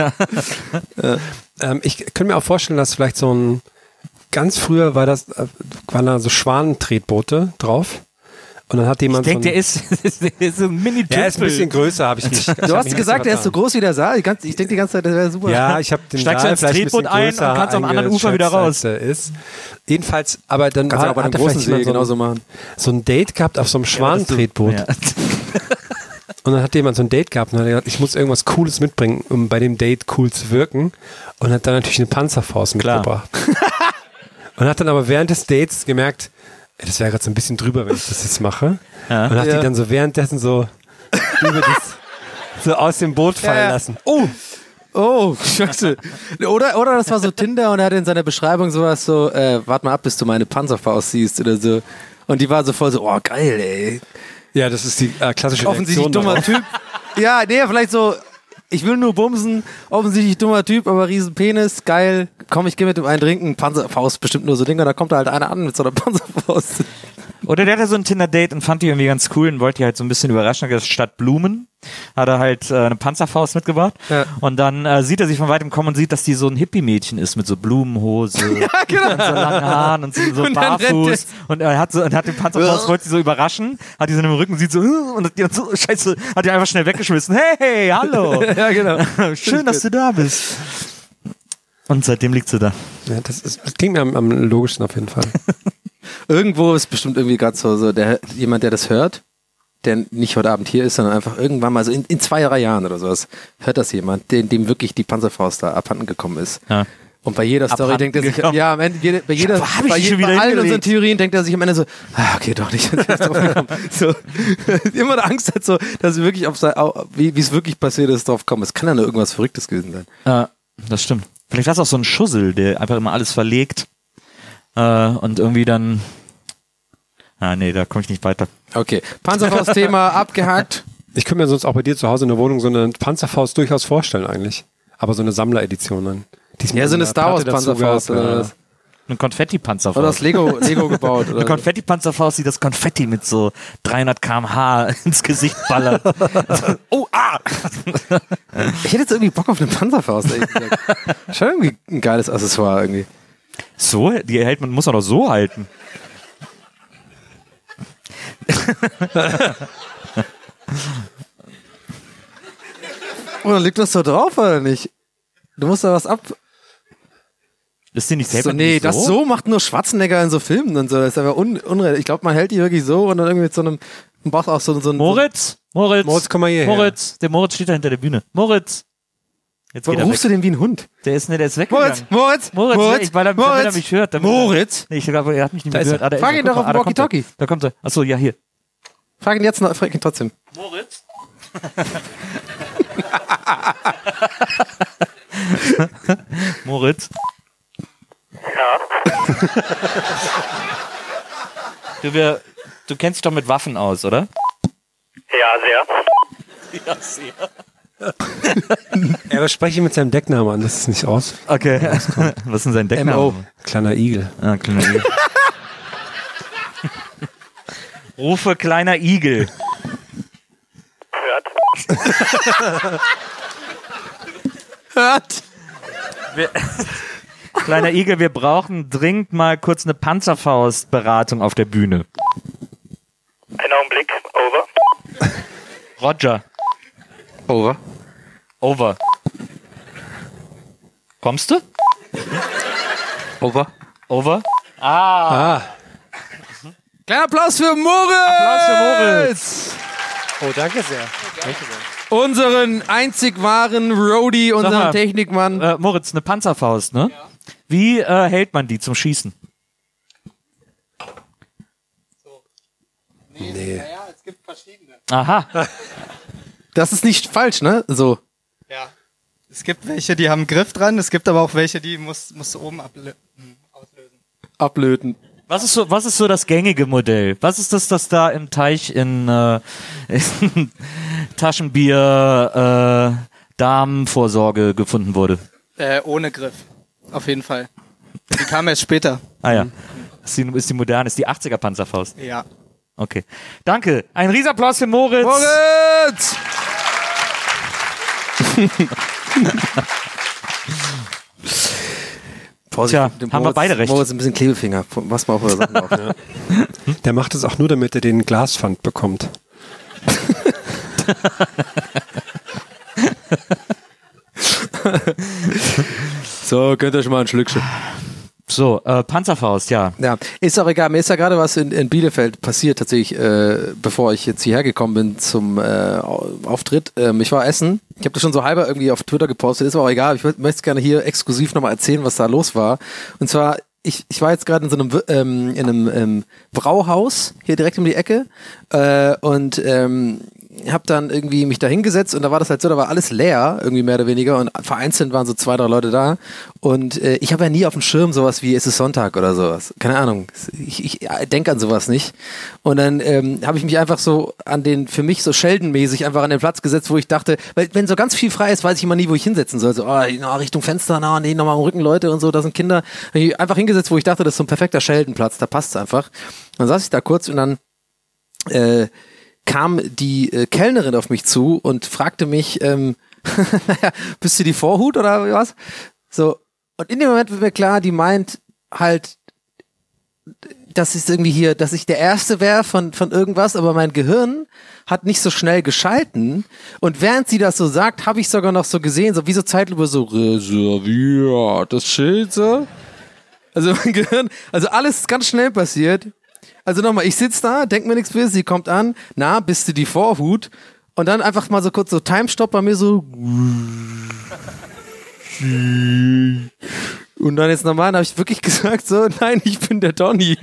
Speaker 5: Ähm, ich könnte mir auch vorstellen, dass vielleicht so ein, ganz früher war das, äh, waren da so Schwanentretboote drauf. Und dann hat
Speaker 3: Ich
Speaker 5: jemand
Speaker 3: denke,
Speaker 5: so
Speaker 3: der ist, der ist so ein mini
Speaker 5: ja, er ist ein bisschen größer, habe ich nicht.
Speaker 4: Du hast gesagt, er ist so groß wie der Saal. Ich, ganz- ich denke die ganze Zeit, das wäre super.
Speaker 5: Ja, ich habe den
Speaker 3: Steigst du
Speaker 5: Saal
Speaker 3: ins
Speaker 5: vielleicht ein bisschen
Speaker 3: Tretboot ein und
Speaker 5: größer
Speaker 3: kannst am anderen Ufer wieder raus.
Speaker 5: eingeschätzt, als er ist. Jedenfalls, aber dann
Speaker 4: Kannst du
Speaker 5: war,
Speaker 4: auch bei
Speaker 5: hat
Speaker 4: einem
Speaker 5: er
Speaker 4: großen
Speaker 5: vielleicht
Speaker 4: See
Speaker 5: jemand so,
Speaker 4: genauso
Speaker 5: ein,
Speaker 4: machen.
Speaker 5: so ein Date gehabt auf so einem Schwanentretboot.
Speaker 3: Ja.
Speaker 5: Und dann hat jemand so ein Date gehabt und hat gesagt, ich muss irgendwas Cooles mitbringen, um bei dem Date cool zu wirken. Und hat dann natürlich eine Panzerfaust
Speaker 3: Klar.
Speaker 5: mitgebracht. Und hat dann aber während des Dates gemerkt, ey, das wäre gerade so ein bisschen drüber, wenn ich das jetzt mache.
Speaker 3: Ja.
Speaker 5: Und hat
Speaker 4: Ja.
Speaker 5: die dann so währenddessen so über das, so aus dem Boot fallen
Speaker 4: Ja.
Speaker 5: lassen.
Speaker 4: Oh! Oh, scheiße. Oder, oder das war so Tinder und er hatte in seiner Beschreibung sowas so, äh, warte mal ab, bis du meine Panzerfaust siehst oder so. Und die war so voll so, oh geil, ey.
Speaker 5: Ja, das ist die äh, klassische
Speaker 4: Offensichtlich
Speaker 5: Reaktion
Speaker 4: dummer
Speaker 5: darauf.
Speaker 4: Typ. Ja, nee, vielleicht so, ich will nur bumsen, offensichtlich dummer Typ, aber riesen Penis, geil. Komm, ich gehe mit dem einen trinken, Panzerfaust, bestimmt nur so Dinger, da kommt da halt einer an mit so einer Panzerfaust.
Speaker 3: Oder der hatte so ein Tinder-Date und fand die irgendwie ganz cool und wollte die halt so ein bisschen überraschen. Hat gesagt, statt Blumen hat er halt äh, eine Panzerfaust mitgebracht.
Speaker 4: Ja.
Speaker 3: Und dann äh, sieht er sich von weitem kommen und sieht, dass die so ein Hippie-Mädchen ist mit so Blumenhose
Speaker 4: Ja, genau.
Speaker 3: und so langen Haaren und so, so
Speaker 4: Und dann rennt
Speaker 3: barfuß. Und er hat so und hat den Panzerfaust, wollte sie so überraschen, hat die so im Rücken, sieht so "Uh", und hat die dann so, scheiße, hat die einfach schnell weggeschmissen. Hey, hey, hallo.
Speaker 4: Ja, genau.
Speaker 3: Schön, dass du da bist. Und seitdem liegt sie da.
Speaker 5: Ja, das, ist, das klingt mir am, am logischsten auf jeden Fall.
Speaker 4: Irgendwo ist bestimmt irgendwie gerade so, so der, jemand, der das hört, der nicht heute Abend hier ist, sondern einfach irgendwann mal so in, in zwei, drei Jahren oder sowas, hört das jemand, dem, dem wirklich die Panzerfaust da abhanden gekommen ist.
Speaker 3: Ja.
Speaker 4: Und bei jeder Story
Speaker 3: Abhanden
Speaker 4: denkt er sich,
Speaker 3: gekommen.
Speaker 4: ja, am Ende, jede, bei jeder,
Speaker 3: Wo hab ich
Speaker 4: bei,
Speaker 3: die
Speaker 4: je,
Speaker 3: schon
Speaker 4: bei
Speaker 3: wieder
Speaker 4: allen unseren
Speaker 3: hingelegt?
Speaker 4: Theorien denkt er sich am Ende so, ah, okay, doch nicht, jetzt ist drauf gekommen. So, immer eine Angst hat so, dass sie wirklich auf sein, au- wie wie es wirklich passiert ist, drauf kommen. Es kann ja nur irgendwas Verrücktes gewesen sein.
Speaker 3: Ja, das stimmt. Vielleicht war es auch so ein Schussel, der einfach immer alles verlegt äh, und irgendwie dann. Ah, nee, da komme ich nicht weiter.
Speaker 4: Okay, Panzerfaust-Thema abgehakt.
Speaker 5: Ich könnte mir sonst auch bei dir zu Hause in der Wohnung so eine Panzerfaust durchaus vorstellen eigentlich. Aber so eine Sammleredition dann. Diesmal
Speaker 4: Ja, so eine
Speaker 5: mit
Speaker 4: Star
Speaker 5: einer
Speaker 4: Wars
Speaker 5: Platte dazu
Speaker 4: Panzerfaust
Speaker 5: gehabt,
Speaker 4: oder
Speaker 5: ja.
Speaker 4: was?
Speaker 3: Eine Konfetti-Panzerfaust.
Speaker 4: Oder das Lego, Lego gebaut. Oder
Speaker 3: Eine Konfetti-Panzerfaust, die das Konfetti mit so dreihundert Kilometer pro Stunde ins Gesicht ballert. Oh, ah!
Speaker 4: Ich hätte jetzt irgendwie Bock auf eine Panzerfaust, ehrlich gesagt. Schon irgendwie ein geiles Accessoire irgendwie.
Speaker 3: So, die hält man, muss man doch so halten.
Speaker 4: Oder liegt das so drauf oder nicht? Du musst da was ab.
Speaker 3: Ist die nicht hält
Speaker 4: So,
Speaker 3: man die
Speaker 4: nee,
Speaker 3: nicht
Speaker 4: das so macht nur Schwarzenegger in so Filmen und so. Das ist aber un unreal. Ich glaube, man hält die wirklich so und dann irgendwie mit so einem. Man braucht auch so, so ein.
Speaker 3: Moritz, Moritz,
Speaker 5: Moritz, komm mal hierher.
Speaker 3: Moritz, der Moritz steht da hinter der Bühne. Moritz. Jetzt
Speaker 4: So,
Speaker 3: geht er
Speaker 4: rufst
Speaker 3: weg.
Speaker 4: du den wie ein Hund?
Speaker 3: Der ist, ne, der ist weggegangen.
Speaker 4: Moritz,
Speaker 3: Moritz,
Speaker 4: Moritz,
Speaker 3: ich, weil, er, damit er mich hört. Damit
Speaker 4: Moritz.
Speaker 3: Er, nee, ich glaube, er hat mich nicht mehr
Speaker 5: ist
Speaker 3: gehört.
Speaker 5: er.
Speaker 3: Ah, der
Speaker 4: Frag
Speaker 3: ist
Speaker 4: ihn
Speaker 3: er.
Speaker 4: doch
Speaker 3: Guck
Speaker 4: auf
Speaker 3: mal,
Speaker 4: dem
Speaker 3: ah, da kommt er.
Speaker 4: Walkie-Talkie.
Speaker 3: Da kommt er. Achso, ja, hier.
Speaker 4: Frag ihn jetzt noch, frag ihn trotzdem.
Speaker 3: Moritz? Moritz?
Speaker 6: Ja.
Speaker 3: Du, wir, du kennst dich doch mit Waffen aus, oder?
Speaker 6: Ja, sehr.
Speaker 3: Ja, sehr.
Speaker 5: Er spreche mit seinem Decknamen an, das ist nicht aus.
Speaker 3: Okay. Was ist denn sein Deckname?
Speaker 4: M O.
Speaker 5: Kleiner Igel.
Speaker 3: Ah, kleiner Igel. Rufe kleiner Igel.
Speaker 6: Hört.
Speaker 4: Hört!
Speaker 3: Wir, kleiner Igel, wir brauchen dringend mal kurz eine Panzerfaust-Beratung auf der Bühne.
Speaker 6: Ein Augenblick. Over.
Speaker 3: Roger.
Speaker 4: Over.
Speaker 3: Over. Kommst du?
Speaker 4: Over.
Speaker 3: Over? Ah.
Speaker 5: Ah.
Speaker 4: Kleiner Applaus für Moritz!
Speaker 3: Applaus für Moritz.
Speaker 5: Oh, danke sehr. Danke sehr.
Speaker 4: Unseren einzig wahren Roadie,
Speaker 3: Sag
Speaker 4: unseren
Speaker 3: mal,
Speaker 4: Technikmann.
Speaker 3: Äh, Moritz, eine Panzerfaust, ne? Ja. Wie äh, hält man die zum Schießen?
Speaker 5: Nee.
Speaker 7: Naja, es gibt verschiedene.
Speaker 3: Aha.
Speaker 4: Das ist nicht falsch, ne? So.
Speaker 7: Ja. Es gibt welche, die haben einen Griff dran, es gibt aber auch welche, die musst, musst du oben ablö- auslösen.
Speaker 4: Ablöten.
Speaker 3: Was ist so, was ist so das gängige Modell? Was ist das, das da im Teich in, äh, in Taschenbier äh, Damenvorsorge gefunden wurde?
Speaker 7: Äh, ohne Griff. Auf jeden Fall. Die kam erst später.
Speaker 3: Ah ja. Ist die, ist die moderne, ist die achtziger Panzerfaust.
Speaker 7: Ja.
Speaker 3: Okay. Danke. Ein Riesenapplaus für Moritz.
Speaker 4: Moritz!
Speaker 3: Tja, haben wir beide recht.
Speaker 4: Moritz ein bisschen Klebefinger. Was mal auf eure Sachen auf. Ja.
Speaker 5: Der macht es auch nur, damit er den Glaspfand bekommt.
Speaker 4: So, könnt ihr schon mal ein Schlückchen.
Speaker 3: So, äh, Panzerfaust, ja.
Speaker 4: Ja, ist auch egal. Mir ist ja gerade was in, in Bielefeld passiert, tatsächlich, äh, bevor ich jetzt hierher gekommen bin zum äh, Auftritt. Ähm, ich war essen. Ich habe das schon so halber irgendwie auf Twitter gepostet. Ist aber auch egal. Ich möchte es gerne hier exklusiv nochmal erzählen, was da los war. Und zwar, ich, ich war jetzt gerade in so einem, ähm, in einem ähm, Brauhaus hier direkt um die Ecke äh, und ähm, habe dann irgendwie mich da hingesetzt und da war das halt so, da war alles leer, irgendwie mehr oder weniger und vereinzelt waren so zwei, drei Leute da und äh, ich habe ja nie auf dem Schirm sowas wie, es ist Sonntag oder sowas, keine Ahnung, ich, ich denke an sowas nicht und dann ähm, habe ich mich einfach so an den, für mich so Sheldon-mäßig einfach an den Platz gesetzt, wo ich dachte, weil wenn so ganz viel frei ist, weiß ich immer nie, wo ich hinsetzen soll, so oh, na, Richtung Fenster, na, nee, nochmal am Rücken Leute und so, da sind Kinder, hab ich einfach hingesetzt, wo ich dachte, das ist so ein perfekter Sheldon-Platz, da passt es einfach. Dann saß ich da kurz und dann äh, kam die äh, Kellnerin auf mich zu und fragte mich, ähm, naja, bist du die Vorhut oder was? So, und in dem Moment wird mir klar, die meint halt, dass ich irgendwie hier, dass ich der Erste wäre von, von irgendwas, aber mein Gehirn hat nicht so schnell geschalten und während sie das so sagt, habe ich sogar noch so gesehen, so wie so Zeitlupe so reserviert, das Schild so. Also mein Gehirn, also alles ist ganz schnell passiert. Also nochmal, ich sitze da, denk mir nichts böse, sie kommt an, na, bist du die Vorhut? Und dann einfach mal so kurz so Time-Stop bei mir so. Und dann jetzt normal habe ich wirklich gesagt so, nein, ich bin der Donny.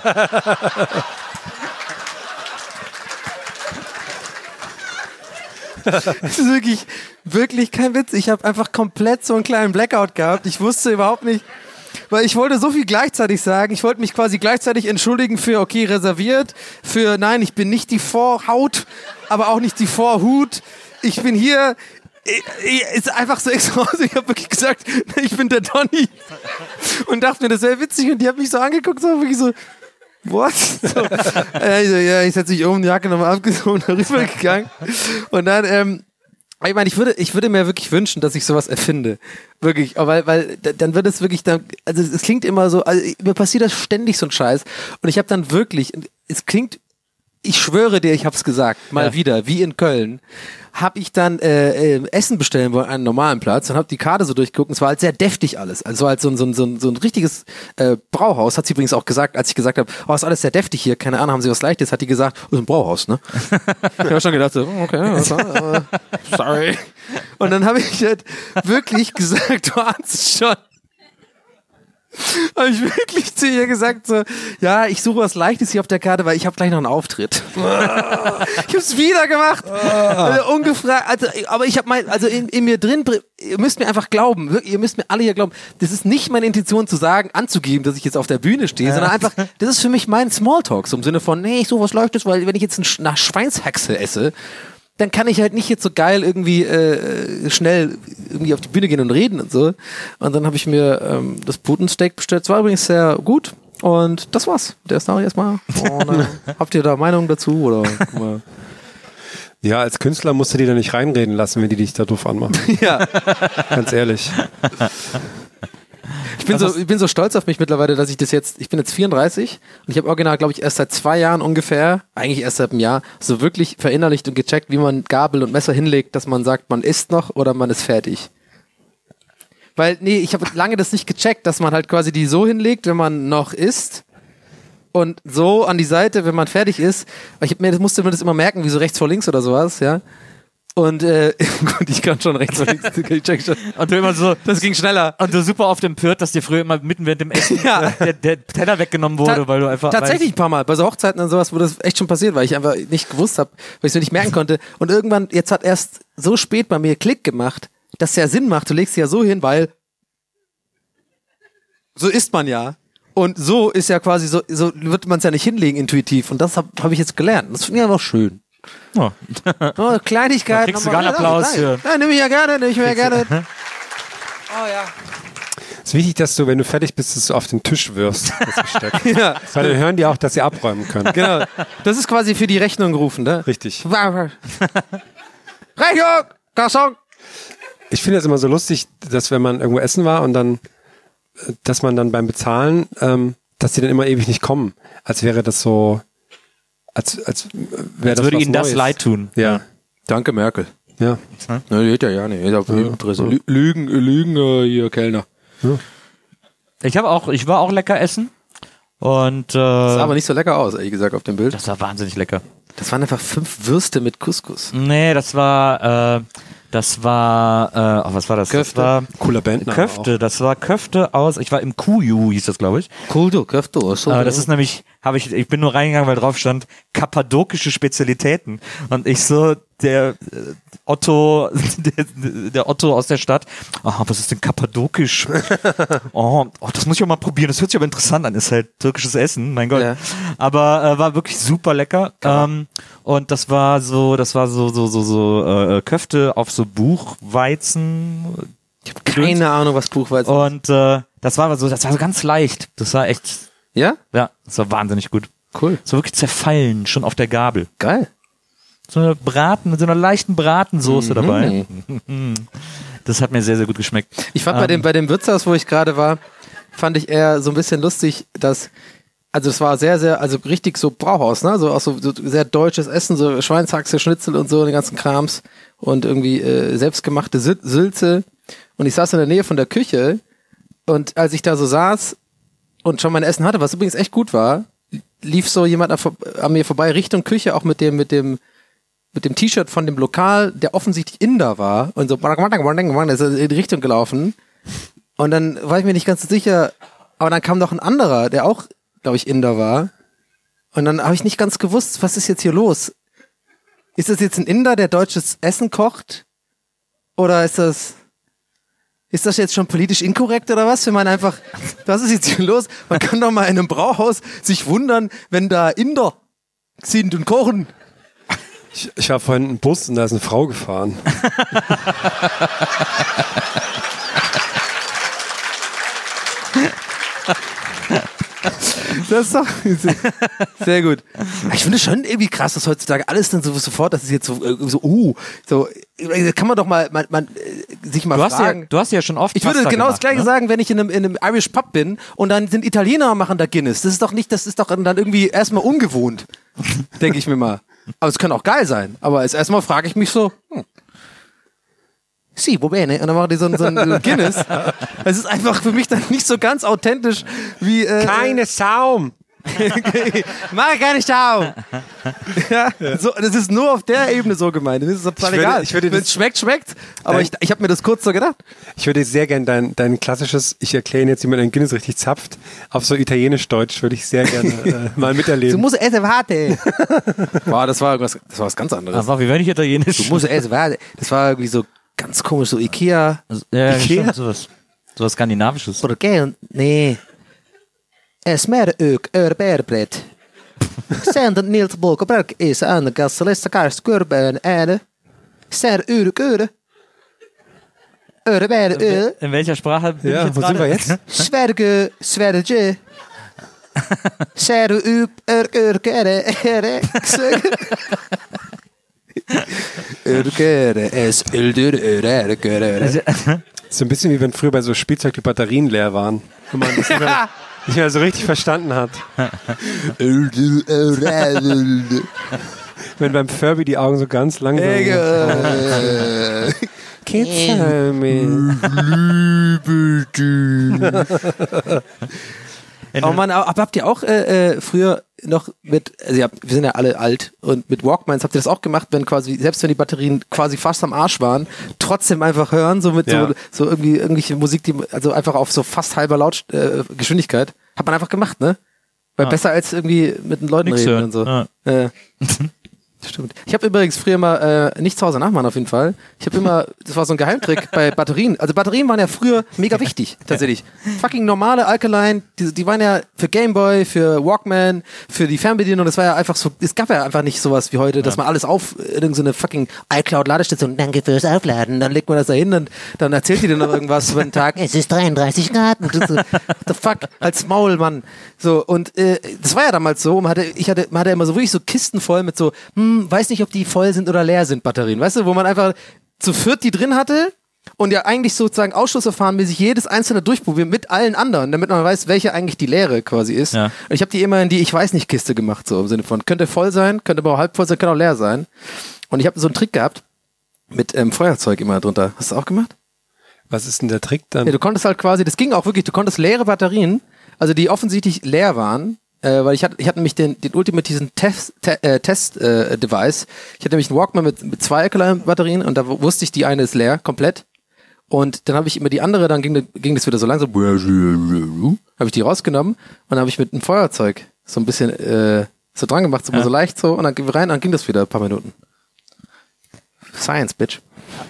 Speaker 4: Das ist wirklich, wirklich kein Witz. Ich habe einfach komplett so einen kleinen Blackout gehabt. Ich wusste überhaupt nicht, weil ich wollte so viel gleichzeitig sagen. Ich wollte mich quasi gleichzeitig entschuldigen für, okay, reserviert, für, nein, ich bin nicht die Vorhaut, aber auch nicht die Vorhut. Ich bin hier, ich, ich, ist einfach so extra. Ich habe wirklich gesagt, ich bin der Donny. Und dachte mir, das wäre witzig. Und die hat mich so angeguckt, so wirklich so, what? So, äh, so, ja, ich setze mich um, die Jacke nochmal abgezogen, darüber gegangen. Und dann, ähm, ich meine, ich würde, ich würde mir wirklich wünschen, dass ich sowas erfinde. Wirklich. Weil, weil, dann wird es wirklich, dann, also es klingt immer so, also mir passiert das ständig so ein Scheiß. Und ich habe dann wirklich, es klingt, ich schwöre dir, ich habe es gesagt, mal ja. wieder, wie in Köln, habe ich dann äh, äh, Essen bestellen wollen an einem normalen Platz und habe die Karte so durchgeguckt und es war halt sehr deftig alles. Also halt so ein, so ein, so ein, so ein richtiges äh, Brauhaus, hat sie übrigens auch gesagt, als ich gesagt habe, oh, ist alles sehr deftig hier, keine Ahnung, haben sie was Leichtes, hat die gesagt, oh, ist ein Brauhaus, ne? Ich habe schon gedacht, so, okay, was war, äh, sorry. Und dann habe ich halt wirklich gesagt, du ahnst es schon. habe ich wirklich zu ihr gesagt so, ja, ich suche was Leichtes hier auf der Karte, weil ich habe gleich noch einen Auftritt. Ich habe es wieder gemacht. Also ungefragt, also, aber ich habe mein, also in, in mir drin, ihr müsst mir einfach glauben, wirklich, ihr müsst mir alle hier glauben, das ist nicht meine Intention zu sagen, anzugeben, dass ich jetzt auf der Bühne stehe, ja. sondern einfach, das ist für mich mein Smalltalk, so im Sinne von, nee, ich suche was Leichtes, weil wenn ich jetzt nach Schweinshaxe esse, dann kann ich halt nicht jetzt so geil irgendwie äh, schnell irgendwie auf die Bühne gehen und reden und so. Und dann habe ich mir ähm, das Putensteak bestellt. Das war übrigens sehr gut. Und das war's. Der Story erstmal. Und, äh, habt ihr da Meinung dazu? Oder?
Speaker 5: Ja, als Künstler musst du die da nicht reinreden lassen, wenn die dich da doof anmachen.
Speaker 4: Ja.
Speaker 5: Ganz ehrlich.
Speaker 4: Ich bin, so, ich bin so stolz auf mich mittlerweile, dass ich das jetzt, ich bin jetzt vierunddreißig und ich habe original, glaube ich, erst seit zwei Jahren ungefähr, eigentlich erst seit einem Jahr, so wirklich verinnerlicht und gecheckt, wie man Gabel und Messer hinlegt, dass man sagt, man isst noch oder man ist fertig. Weil, nee, ich habe lange das nicht gecheckt, dass man halt quasi die so hinlegt, wenn man noch isst und so an die Seite, wenn man fertig ist. Ich hab mir, das musste mir das immer merken, wie so rechts vor links oder sowas, ja. Und äh, gut, ich kann schon rechts und links. Ich check schon.
Speaker 3: Und du immer so,
Speaker 4: das ging schneller.
Speaker 3: Und du super oft empört, dass dir früher immer mitten während dem Essen
Speaker 4: ja.
Speaker 3: der, der Teller weggenommen wurde,
Speaker 4: Ta-
Speaker 3: weil du einfach.
Speaker 4: Tatsächlich ein paar Mal. Bei so Hochzeiten und sowas, wo das echt schon passiert, weil ich einfach nicht gewusst habe, weil ich es mir nicht merken konnte. Und irgendwann, jetzt hat erst so spät bei mir Klick gemacht, dass es ja Sinn macht. Du legst sie ja so hin, weil so isst man ja. Und so ist ja quasi so, so wird man es ja nicht hinlegen intuitiv. Und das habe hab ich jetzt gelernt. Das finde ich einfach schön.
Speaker 3: Oh.
Speaker 4: Oh, Kleinigkeiten.
Speaker 3: Da kriegst du gar einen Applaus für.
Speaker 4: Ja, nehme ich ja gerne, nehme ich mir ja gerne. Oh ja.
Speaker 5: Es ist wichtig, dass du, wenn du fertig bist, dass du auf den Tisch wirfst. Das Besteck. Ja. Weil dann hören die auch, dass sie abräumen können.
Speaker 4: Genau. Das ist quasi für die Rechnung gerufen, ne?
Speaker 5: Richtig.
Speaker 4: Rechnung! Garçon!
Speaker 5: Ich finde es immer so lustig, dass wenn man irgendwo essen war und dann, dass man dann beim Bezahlen, ähm, dass die dann immer ewig nicht kommen. Als wäre das so, als, als wäre das
Speaker 3: würde
Speaker 5: was
Speaker 3: ihnen das
Speaker 5: Neues.
Speaker 3: leid tun.
Speaker 5: Ja.
Speaker 4: Danke, Merkel.
Speaker 5: Ja.
Speaker 4: Ne, die hätte ja ja nicht. Ja. Lü- Lügen, Lügen, äh, hier, Kellner.
Speaker 5: Ja.
Speaker 3: Ich habe auch, ich war auch lecker essen. Und äh,
Speaker 4: Das sah aber nicht so lecker aus, ehrlich gesagt, auf dem Bild.
Speaker 3: das war wahnsinnig lecker.
Speaker 4: Das waren einfach fünf Würste mit Couscous.
Speaker 3: Nee, das war, äh, das war, äh, oh, was war das?
Speaker 4: Köfte.
Speaker 3: Das war
Speaker 5: Cooler Bandname
Speaker 3: Köfte,
Speaker 5: auch.
Speaker 3: das war Köfte aus, ich war im Kuju, hieß das, glaube ich.
Speaker 4: Cool, du, Köfte. So
Speaker 3: Aber das ist nämlich, habe ich, ich bin nur reingegangen, weil drauf stand, kappadokische Spezialitäten. Und ich so, der äh, Otto, der, der Otto aus der Stadt, ah, was ist denn kappadokisch? oh, oh, das muss ich auch mal probieren, das hört sich aber interessant an, ist halt türkisches Essen, mein Gott.
Speaker 4: Ja.
Speaker 3: Aber äh, war wirklich super lecker. Ähm, und das war so, das war so, so, so, so äh, Köfte auf so Buchweizen.
Speaker 4: Ich habe keine Ahnung, was Buchweizen ist.
Speaker 3: Und äh, das war so, das war so ganz leicht. Das war echt,
Speaker 4: Ja?
Speaker 3: ja, das war wahnsinnig gut.
Speaker 4: Cool.
Speaker 3: So wirklich zerfallen, schon auf der Gabel.
Speaker 4: Geil.
Speaker 3: So eine Braten, mit so einer leichten Bratensoße
Speaker 4: Mhm.
Speaker 3: dabei. Das hat mir sehr, sehr gut geschmeckt.
Speaker 4: Ich fand bei
Speaker 3: Ähm,
Speaker 4: dem, bei dem Wirtshaus, wo ich gerade war, fand ich eher so ein bisschen lustig, dass, also es war sehr, sehr, also richtig so Brauhaus, ne? So auch so, so sehr deutsches Essen, so Schweinshaxe, Schnitzel und so, den ganzen Krams und irgendwie äh, selbstgemachte Sü- Sülze. Und ich saß in der Nähe von der Küche und als ich da so saß und schon mein Essen hatte, was übrigens echt gut war, lief so jemand an, an mir vorbei Richtung Küche, auch mit dem, mit dem, mit dem T-Shirt von dem Lokal, der offensichtlich Inder war und so, ist in die Richtung gelaufen. Und dann war ich mir nicht ganz so sicher, aber dann kam noch ein anderer, der auch, glaube ich, Inder war. Und dann habe ich nicht ganz gewusst, was ist jetzt hier los? Ist das jetzt ein Inder, der deutsches Essen kocht? Oder ist das, ist das jetzt schon politisch inkorrekt oder was? Wenn man einfach, was ist jetzt hier los? Man kann doch mal in einem Brauhaus sich wundern, wenn da Inder sind und kochen.
Speaker 5: Ich, ich war vorhin im Bus und da ist eine Frau gefahren.
Speaker 4: Das ist doch sehr gut. Ich finde es schon irgendwie krass, dass heutzutage alles dann so sofort, das ist jetzt so, so uh, so, kann man doch mal, man, man sich mal
Speaker 3: du, hast
Speaker 4: fragen.
Speaker 3: ja, du hast ja schon oft
Speaker 4: Ich würde
Speaker 3: Pasta
Speaker 4: genau
Speaker 3: gemacht,
Speaker 4: das Gleiche
Speaker 3: ne?
Speaker 4: sagen, wenn ich in einem, in einem Irish Pub bin und dann sind Italiener und machen da Guinness. Das ist doch nicht, das ist doch dann irgendwie erstmal ungewohnt, denke ich mir mal. Aber es kann auch geil sein. Aber als erstmal frage ich mich so, hm. Si, wo bene? Und dann machen die so ein, so ein Guinness. Es ist einfach für mich dann nicht so ganz authentisch wie. Äh,
Speaker 5: Keine Saum!
Speaker 4: Mach ich gar nicht auf. Ja, so, das ist nur auf der Ebene so gemeint. Das ist total
Speaker 5: Ich würde-
Speaker 4: egal.
Speaker 5: ich würde
Speaker 4: Wenn
Speaker 5: das-
Speaker 4: es schmeckt, schmeckt. Aber
Speaker 5: Nein.
Speaker 4: ich, ich habe mir das kurz so gedacht.
Speaker 5: Ich würde sehr gerne dein, dein klassisches, ich erkläre Ihnen jetzt, wie man ein Guinness richtig zapft, auf so italienisch-deutsch würde ich sehr gerne äh, mal
Speaker 4: Du
Speaker 5: miterleben.
Speaker 4: musst essen, warte. Boah, das war irgendwas, das war was ganz anderes.
Speaker 3: Das war wie wenn ich Italienisch.
Speaker 4: Du musst essen, warte. Das war irgendwie so ganz komisch, so Ikea.
Speaker 3: Ja,
Speaker 4: Ikea?
Speaker 3: stimmt, sowas. Sowas Skandinavisches.
Speaker 4: Oder gell? Nee. Es mer ök örbärbrett. Senden Nils Bolkerberg is aan de gasteliste kaars kurben erde. Ser uruk ure. Örbär ö.
Speaker 3: In welcher Sprache bin
Speaker 5: Ja,
Speaker 3: ich jetzt
Speaker 5: wo sind
Speaker 3: gerade?
Speaker 5: wir jetzt?
Speaker 4: Sverge sverge. Ser up ur urk ere ere. Urk ere es uldur ure urk ere.
Speaker 5: So ein bisschen wie wenn früher bei so Spielzeug die Batterien leer waren. Und man das nicht mehr, nicht mehr so richtig verstanden hat. Wenn beim Furby die Augen so ganz langsam... Kids tell me.
Speaker 4: Oh Mann, aber habt ihr auch äh, äh, früher noch mit, also ihr habt, wir sind ja alle alt und mit Walkmans habt ihr das auch gemacht, wenn quasi, selbst wenn die Batterien quasi fast am Arsch waren, trotzdem einfach hören, so mit
Speaker 5: Ja.
Speaker 4: so, so irgendwie irgendwelche Musik, die, also einfach auf so fast halber Laut äh, Geschwindigkeit. Hat man einfach gemacht, ne? Weil
Speaker 3: Ja.
Speaker 4: besser als irgendwie mit den Leuten
Speaker 3: Nix
Speaker 4: reden
Speaker 3: hören.
Speaker 4: und so.
Speaker 3: Ja.
Speaker 4: Äh, stimmt. Ich habe übrigens früher mal, äh, nicht zu Hause nachmachen auf jeden Fall, ich habe immer, das war so ein Geheimtrick bei Batterien. Also Batterien waren ja früher mega wichtig, tatsächlich. Fucking normale Alkaline, die, die waren ja für Gameboy, für Walkman, für die Fernbedienung, das war ja einfach so, es gab ja einfach nicht sowas wie heute, dass man alles auf irgendeine fucking iCloud-Ladestation, danke fürs Aufladen, dann legt man das da hin und dann erzählt die dir noch irgendwas über den Tag, es ist dreiunddreißig Grad und du so, what the fuck, als Maul, Mann. So, und äh, das war ja damals so, man hatte, ich hatte, man hatte immer so wirklich so Kisten voll mit so, hm, weiß nicht, ob die voll sind oder leer sind, Batterien, weißt du, wo man einfach zu viert die drin hatte und ja eigentlich sozusagen Ausschlussverfahrenmäßig jedes einzelne durchprobieren mit allen anderen, damit man weiß, welche eigentlich die leere quasi ist.
Speaker 3: Ja.
Speaker 4: Und ich habe die immer in die Ich-weiß-nicht-Kiste gemacht, so im Sinne von, könnte voll sein, könnte aber auch halb voll sein, könnte auch leer sein. Und ich habe so einen Trick gehabt mit ähm, Feuerzeug immer drunter. Hast du auch gemacht?
Speaker 5: Was ist denn der Trick dann?
Speaker 4: Ja, du konntest halt quasi, das ging auch wirklich, du konntest leere Batterien, also die offensichtlich leer waren, äh, weil ich hatte, ich hatte nämlich den, den ultimativen Test, te, äh, Test äh, Device. Ich hatte nämlich einen Walkman mit, mit zwei Alkaline-Batterien und da w- wusste ich, die eine ist leer, komplett. Und dann habe ich immer die andere, dann ging, ging das wieder so langsam, habe ich die rausgenommen und dann habe ich mit einem Feuerzeug so ein bisschen äh, so dran gemacht, so, mal
Speaker 3: Ja.
Speaker 4: so leicht so und dann gehen wir rein und dann ging das wieder ein paar Minuten. Science, bitch.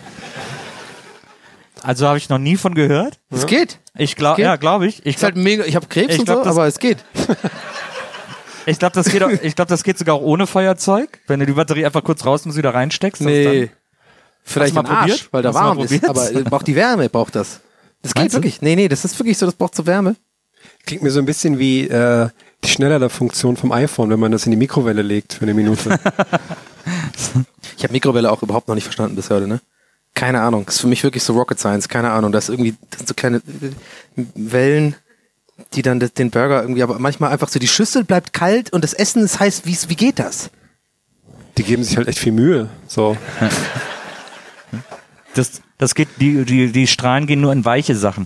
Speaker 3: Also habe ich noch nie von gehört.
Speaker 4: Es geht.
Speaker 3: Ich glaube,
Speaker 4: geht.
Speaker 3: ja, glaube ich. Ich
Speaker 4: Ist halt
Speaker 3: glaube,
Speaker 4: mega, ich habe Krebs
Speaker 3: Ich
Speaker 4: und
Speaker 3: glaub,
Speaker 4: so,
Speaker 3: das-
Speaker 4: aber es geht.
Speaker 3: ich glaub, das geht auch, ich glaube, das geht sogar auch ohne Feuerzeug. Wenn du die Batterie einfach kurz raus und wieder reinsteckst. und
Speaker 4: Nee. Vielleicht
Speaker 3: Hast
Speaker 4: im
Speaker 3: du mal
Speaker 4: Arsch,
Speaker 3: probiert?
Speaker 4: weil da
Speaker 3: Hast du mal
Speaker 4: warm ist.
Speaker 3: probiert?
Speaker 4: Aber äh, braucht die Wärme, braucht das. Das geht
Speaker 3: Meinst du?
Speaker 4: wirklich. Nee, nee, das ist wirklich so, das braucht so Wärme.
Speaker 5: Klingt mir so ein bisschen wie äh, die Schnellere-Funktion vom iPhone, wenn man das in die Mikrowelle legt für eine Minute.
Speaker 4: Ich habe Mikrowelle auch überhaupt noch nicht verstanden bis heute, ne? Keine Ahnung. Das ist für mich wirklich so Rocket Science, keine Ahnung. Das ist irgendwie das sind so kleine äh, Wellen, die dann das- den Burger irgendwie, aber manchmal einfach so, die Schüssel bleibt kalt und das Essen ist heiß. Wie, wie geht das?
Speaker 5: Die geben sich halt echt viel Mühe. So.
Speaker 3: Das, das geht, die, die, die Strahlen gehen nur in weiche Sachen.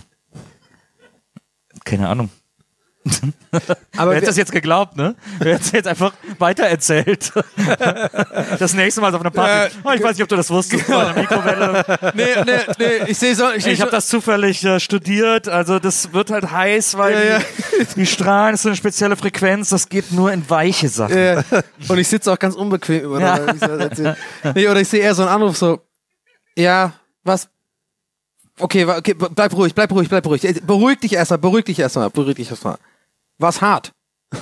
Speaker 3: Keine Ahnung.
Speaker 4: Aber
Speaker 3: Wer hätte
Speaker 4: wir-
Speaker 3: das jetzt geglaubt, ne? Wer hätte es jetzt einfach weitererzählt? Das nächste Mal auf einer Party. Oh, ich weiß nicht, ob du das wusstest. Bei einer Mikrowelle.
Speaker 4: Nee, nee, nee, ich sehe so, ich,
Speaker 3: Ich habe das zufällig äh, studiert. Also das wird halt heiß, weil
Speaker 4: Ja, ja.
Speaker 3: Die, die Strahlen ist so eine spezielle Frequenz. Das geht nur in weiche Sachen.
Speaker 4: Äh, und ich sitze auch ganz unbequem über
Speaker 3: Ja.
Speaker 4: oder, ich so erzähl. Nee, oder ich sehe eher so einen Anruf so, ja, was? Okay, wa- okay, bleib ruhig, bleib ruhig, bleib ruhig. Äh, Beruhig dich erstmal, beruhig dich erstmal, beruhig dich erstmal. War's hart?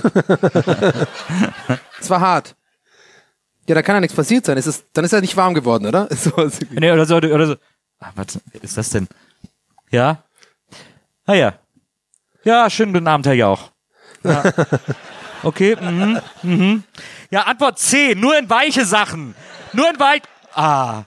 Speaker 4: Es war hart. Ja, da kann ja nichts passiert sein. Es ist, dann ist er nicht warm geworden, oder? So, so.
Speaker 3: Nee, oder so, oder so. Ah, was ist das denn? Ja? Ah ja. Ja, schönen guten Abend, Herr Jauch. Ja. Okay, mhm, mhm. Ja, Antwort C, nur in weiche Sachen. Nur in weich... Ah.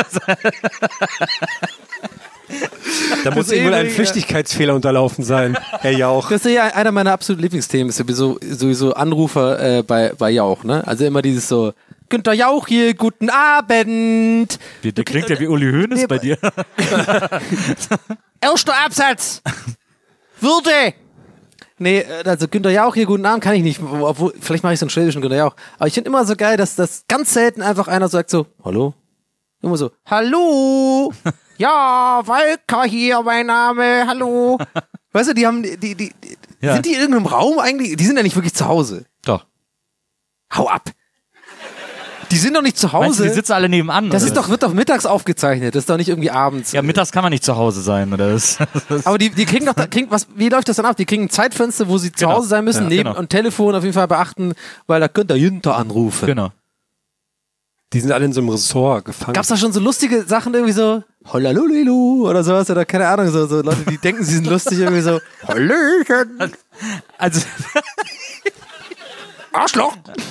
Speaker 5: Da muss
Speaker 4: Also
Speaker 5: irgendwo ein
Speaker 4: ewig,
Speaker 5: Flüchtigkeitsfehler unterlaufen sein, Herr Jauch.
Speaker 4: Das ist ja einer meiner absoluten Lieblingsthemen, ist sowieso, sowieso Anrufer äh, bei, bei Jauch, ne? Also immer dieses so, Günther Jauch hier, guten Abend.
Speaker 3: Der, der klingt ja wie Uli Hoeneß
Speaker 4: Nee,
Speaker 3: bei dir.
Speaker 4: Erster Absatz. Würde Nee, also Günther Jauch hier, guten Abend, kann ich nicht. Obwohl, vielleicht mache ich so einen schwedischen Günther Jauch. Aber ich finde immer so geil, dass das ganz selten einfach einer sagt so, hallo? Immer so, hallo? Ja, Walker hier, mein Name, hallo. Weißt du, die haben, die, die, die
Speaker 3: Ja.
Speaker 4: sind die in irgendeinem Raum eigentlich? Die sind ja nicht wirklich zu Hause.
Speaker 3: Doch.
Speaker 4: Hau ab. Die sind doch nicht zu
Speaker 3: Meinst du,
Speaker 4: Hause.
Speaker 3: die sitzen alle nebenan?
Speaker 4: Das
Speaker 3: oder
Speaker 4: ist
Speaker 3: was?
Speaker 4: doch, wird doch mittags aufgezeichnet. Das ist doch nicht irgendwie abends.
Speaker 3: Ja, mittags kann man nicht zu Hause sein, oder? Das, das
Speaker 4: Aber die, die kriegen doch, da- kriegen, was, wie läuft das dann ab? Die kriegen ein Zeitfenster, wo sie zu
Speaker 3: Genau.
Speaker 4: Hause sein müssen,
Speaker 3: Ja,
Speaker 4: neben
Speaker 3: genau.
Speaker 4: und Telefon auf jeden Fall beachten, weil da könnt ihr Jünter anrufen.
Speaker 3: genau.
Speaker 5: Die sind alle in so einem Ressort gefangen.
Speaker 4: Gab's da schon so lustige Sachen irgendwie so, Hollalulilu oder sowas oder keine Ahnung, so, so Leute, die denken, sie sind lustig, irgendwie so, Hallöchen,
Speaker 3: Also,
Speaker 4: Arschloch.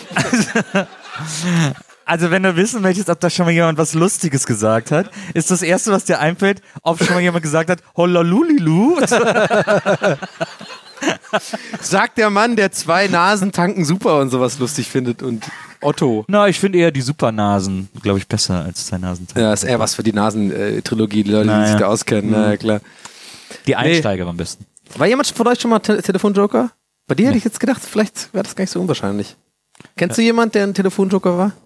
Speaker 3: also, wenn du wissen möchtest, ob da schon mal jemand was Lustiges gesagt hat, ist das Erste, was dir einfällt, ob schon mal jemand gesagt hat, Hollalulilu.
Speaker 4: Sagt der Mann, der zwei Nasen tanken super und sowas lustig findet und Otto.
Speaker 3: Na, ich finde eher die Supernasen, glaube ich, besser als zwei Nasen.
Speaker 4: Ja, ist eher was für die Nasen-Trilogie, die Leute, die
Speaker 3: Naja.
Speaker 4: sich da auskennen, na ja, klar.
Speaker 3: Die Einsteiger am besten.
Speaker 4: War jemand von euch schon mal Te Telefonjoker? Bei dir hätte ich jetzt gedacht, vielleicht wäre das gar nicht so unwahrscheinlich. Kennst du jemanden, der ein Telefonjoker war?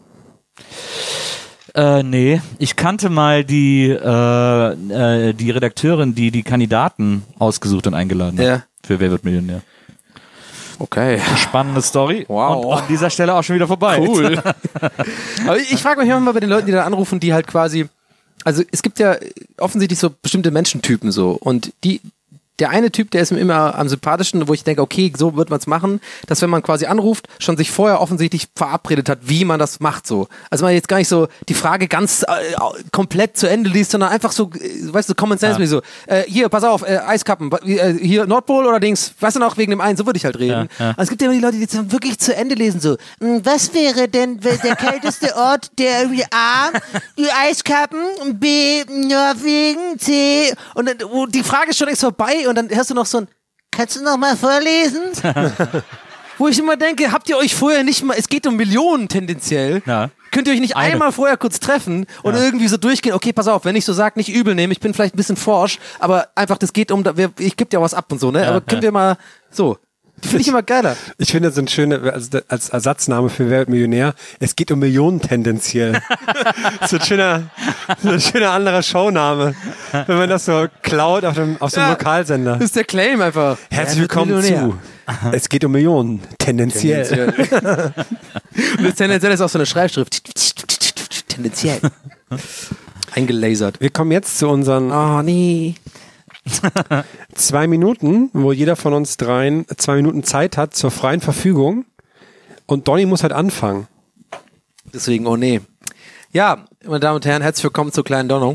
Speaker 3: Äh, nee. Ich kannte mal die, äh, äh, die Redakteurin, die die Kandidaten ausgesucht und eingeladen hat.
Speaker 4: Ja.
Speaker 3: Für Wer wird Millionär.
Speaker 4: Okay.
Speaker 3: Spannende Story.
Speaker 4: Wow.
Speaker 3: Und an dieser Stelle auch schon wieder vorbei.
Speaker 4: Cool. Aber ich, ich frage mich manchmal bei den Leuten, die da anrufen, die halt quasi, also es gibt ja offensichtlich so bestimmte Menschentypen so und die, der eine Typ, der ist mir immer am sympathischsten, wo ich denke, okay, so wird man es machen, dass wenn man quasi anruft, schon sich vorher offensichtlich verabredet hat, wie man das macht so. Also man jetzt gar nicht so die Frage ganz äh, komplett zu Ende liest, sondern einfach so, äh, weißt du, Common Sense,
Speaker 3: Ja.
Speaker 4: wie so, äh, hier, pass auf, äh, Eiskappen, äh, hier Nordpol oder Dings, weißt du noch, wegen dem einen, so würde ich halt reden.
Speaker 3: Ja, ja.
Speaker 4: Aber es gibt ja immer die Leute, die jetzt wirklich zu Ende lesen, so, "Hm, was wäre denn der kälteste Ort, der irgendwie A, die Eiskappen, B, Norwegen, C, und dann, wo die Frage ist schon längst vorbei und dann hörst du noch so ein, kannst du noch mal vorlesen? Wo ich immer denke, habt ihr euch vorher nicht mal, es geht um Millionen tendenziell,
Speaker 3: Ja.
Speaker 4: könnt ihr euch nicht
Speaker 3: Eine.
Speaker 4: einmal vorher kurz treffen und
Speaker 3: Ja.
Speaker 4: irgendwie so durchgehen, okay, pass auf, wenn ich so sag, nicht übel nehmen, ich bin vielleicht ein bisschen forsch, aber einfach, das geht um, wir- ich gebe dir was ab und so, ne,
Speaker 3: Ja,
Speaker 4: aber können
Speaker 3: ja.
Speaker 4: wir mal, so, die finde ich immer geiler.
Speaker 5: Ich finde, das sind schöne, als, als Ersatzname für Wer wird Millionär. Es geht um Millionen tendenziell. so ein schöner, so ein schöner anderer Showname. Wenn man das so klaut auf dem, auf so einem
Speaker 4: Ja.
Speaker 5: Lokalsender.
Speaker 4: Das ist der Claim einfach.
Speaker 5: Herzlich
Speaker 4: Er wird
Speaker 5: willkommen
Speaker 4: Millionär.
Speaker 5: zu. Es geht um Millionen tendenziell.
Speaker 4: Tendenziell. Und das tendenziell ist auch so eine Schreibschrift. Tendenziell. Eingelasert.
Speaker 5: Wir kommen jetzt zu unseren
Speaker 4: Oh, nee.
Speaker 5: zwei Minuten, wo jeder von uns dreien zwei Minuten Zeit hat zur freien Verfügung. Und Donny muss halt anfangen.
Speaker 4: Deswegen, oh nee. Ja, meine Damen und Herren, herzlich willkommen zur kleinen Donnung.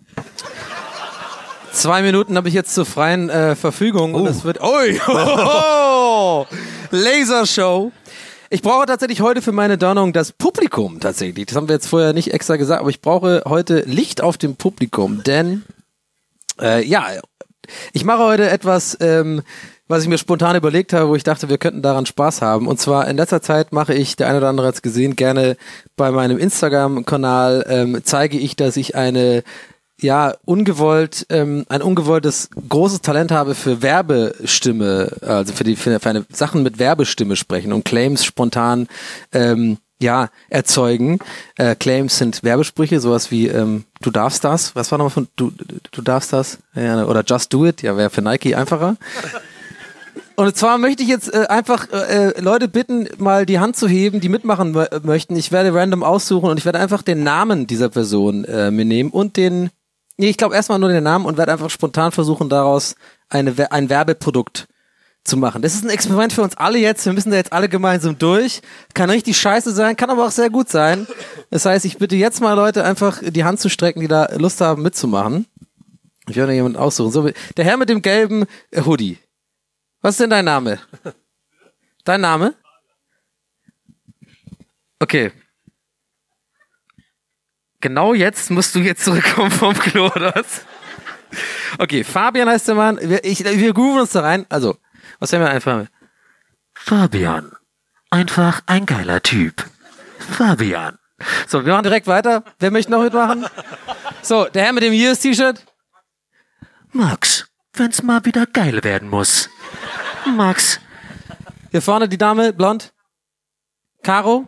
Speaker 4: Zwei Minuten habe ich jetzt zur freien äh, Verfügung und es wird. Ui! Oh, Lasershow! Ich brauche tatsächlich heute für meine Donnung das Publikum tatsächlich. Das haben wir jetzt vorher nicht extra gesagt, aber ich brauche heute Licht auf dem Publikum, denn äh, ja, ich mache heute etwas, ähm, was ich mir spontan überlegt habe, wo ich dachte, wir könnten daran Spaß haben. Und zwar in letzter Zeit mache ich, der eine oder andere hat es gesehen, gerne bei meinem Instagram-Kanal ähm, zeige ich, dass ich eine ja, ungewollt, ähm, ein ungewolltes großes Talent habe für Werbestimme, also für die für, für eine Sachen mit Werbestimme sprechen und Claims spontan ähm, ja, erzeugen. Äh, Claims sind Werbesprüche, sowas wie ähm, du darfst das, was war nochmal von du, du darfst das? Ja, oder just do it, ja, wäre für Nike einfacher. Und zwar möchte ich jetzt äh, einfach äh, Leute bitten, mal die Hand zu heben, die mitmachen mö- möchten. Ich werde random aussuchen und ich werde einfach den Namen dieser Person äh, mir nehmen und den, nee, ich glaube erstmal nur den Namen und werde einfach spontan versuchen, daraus eine, We- ein Werbeprodukt zu machen. Das ist ein Experiment für uns alle jetzt. Wir müssen da jetzt alle gemeinsam durch. Kann richtig scheiße sein, kann aber auch sehr gut sein. Das heißt, ich bitte jetzt mal Leute einfach die Hand zu strecken, die da Lust haben mitzumachen. Ich werde jemanden aussuchen. So, der Herr mit dem gelben Hoodie. Was ist denn dein Name? Dein Name? Okay. Genau jetzt musst du jetzt zurückkommen vom Klo, oder was? Okay, Fabian heißt der Mann. Wir, ich, wir grooven uns da rein. Also, was haben wir einfach? Fabian. Einfach ein geiler Typ. Fabian. So, wir machen direkt weiter. Wer möchte noch mitmachen? So, der Herr mit dem Years-T-Shirt. Max, wenn's mal wieder geil werden muss. Max. Hier vorne die Dame, blond. Caro?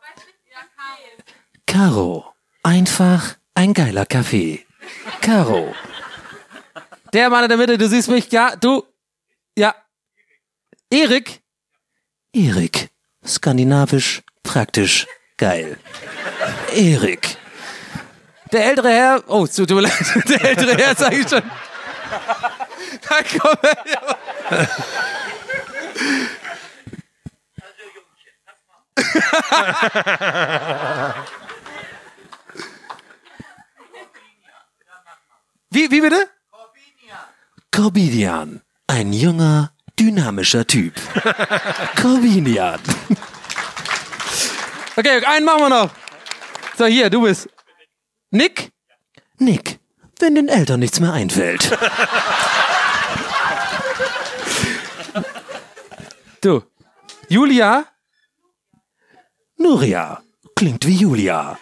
Speaker 4: Caro. Einfach ein geiler Kaffee. Caro. Der Mann in der Mitte, du siehst mich, ja, du. Ja. Erik? Erik. Skandinavisch, praktisch, geil. Erik. Der ältere Herr, oh, tut mir leid, der ältere Herr, sag ich schon. Da komm her. Wie, wie bitte? Corbinian. Ein junger, dynamischer Typ. Corbinian. Okay, einen machen wir noch. So, hier, du bist. Nick? Nick, wenn den Eltern nichts mehr einfällt. Du. Julia? Nuria. Klingt wie Julia.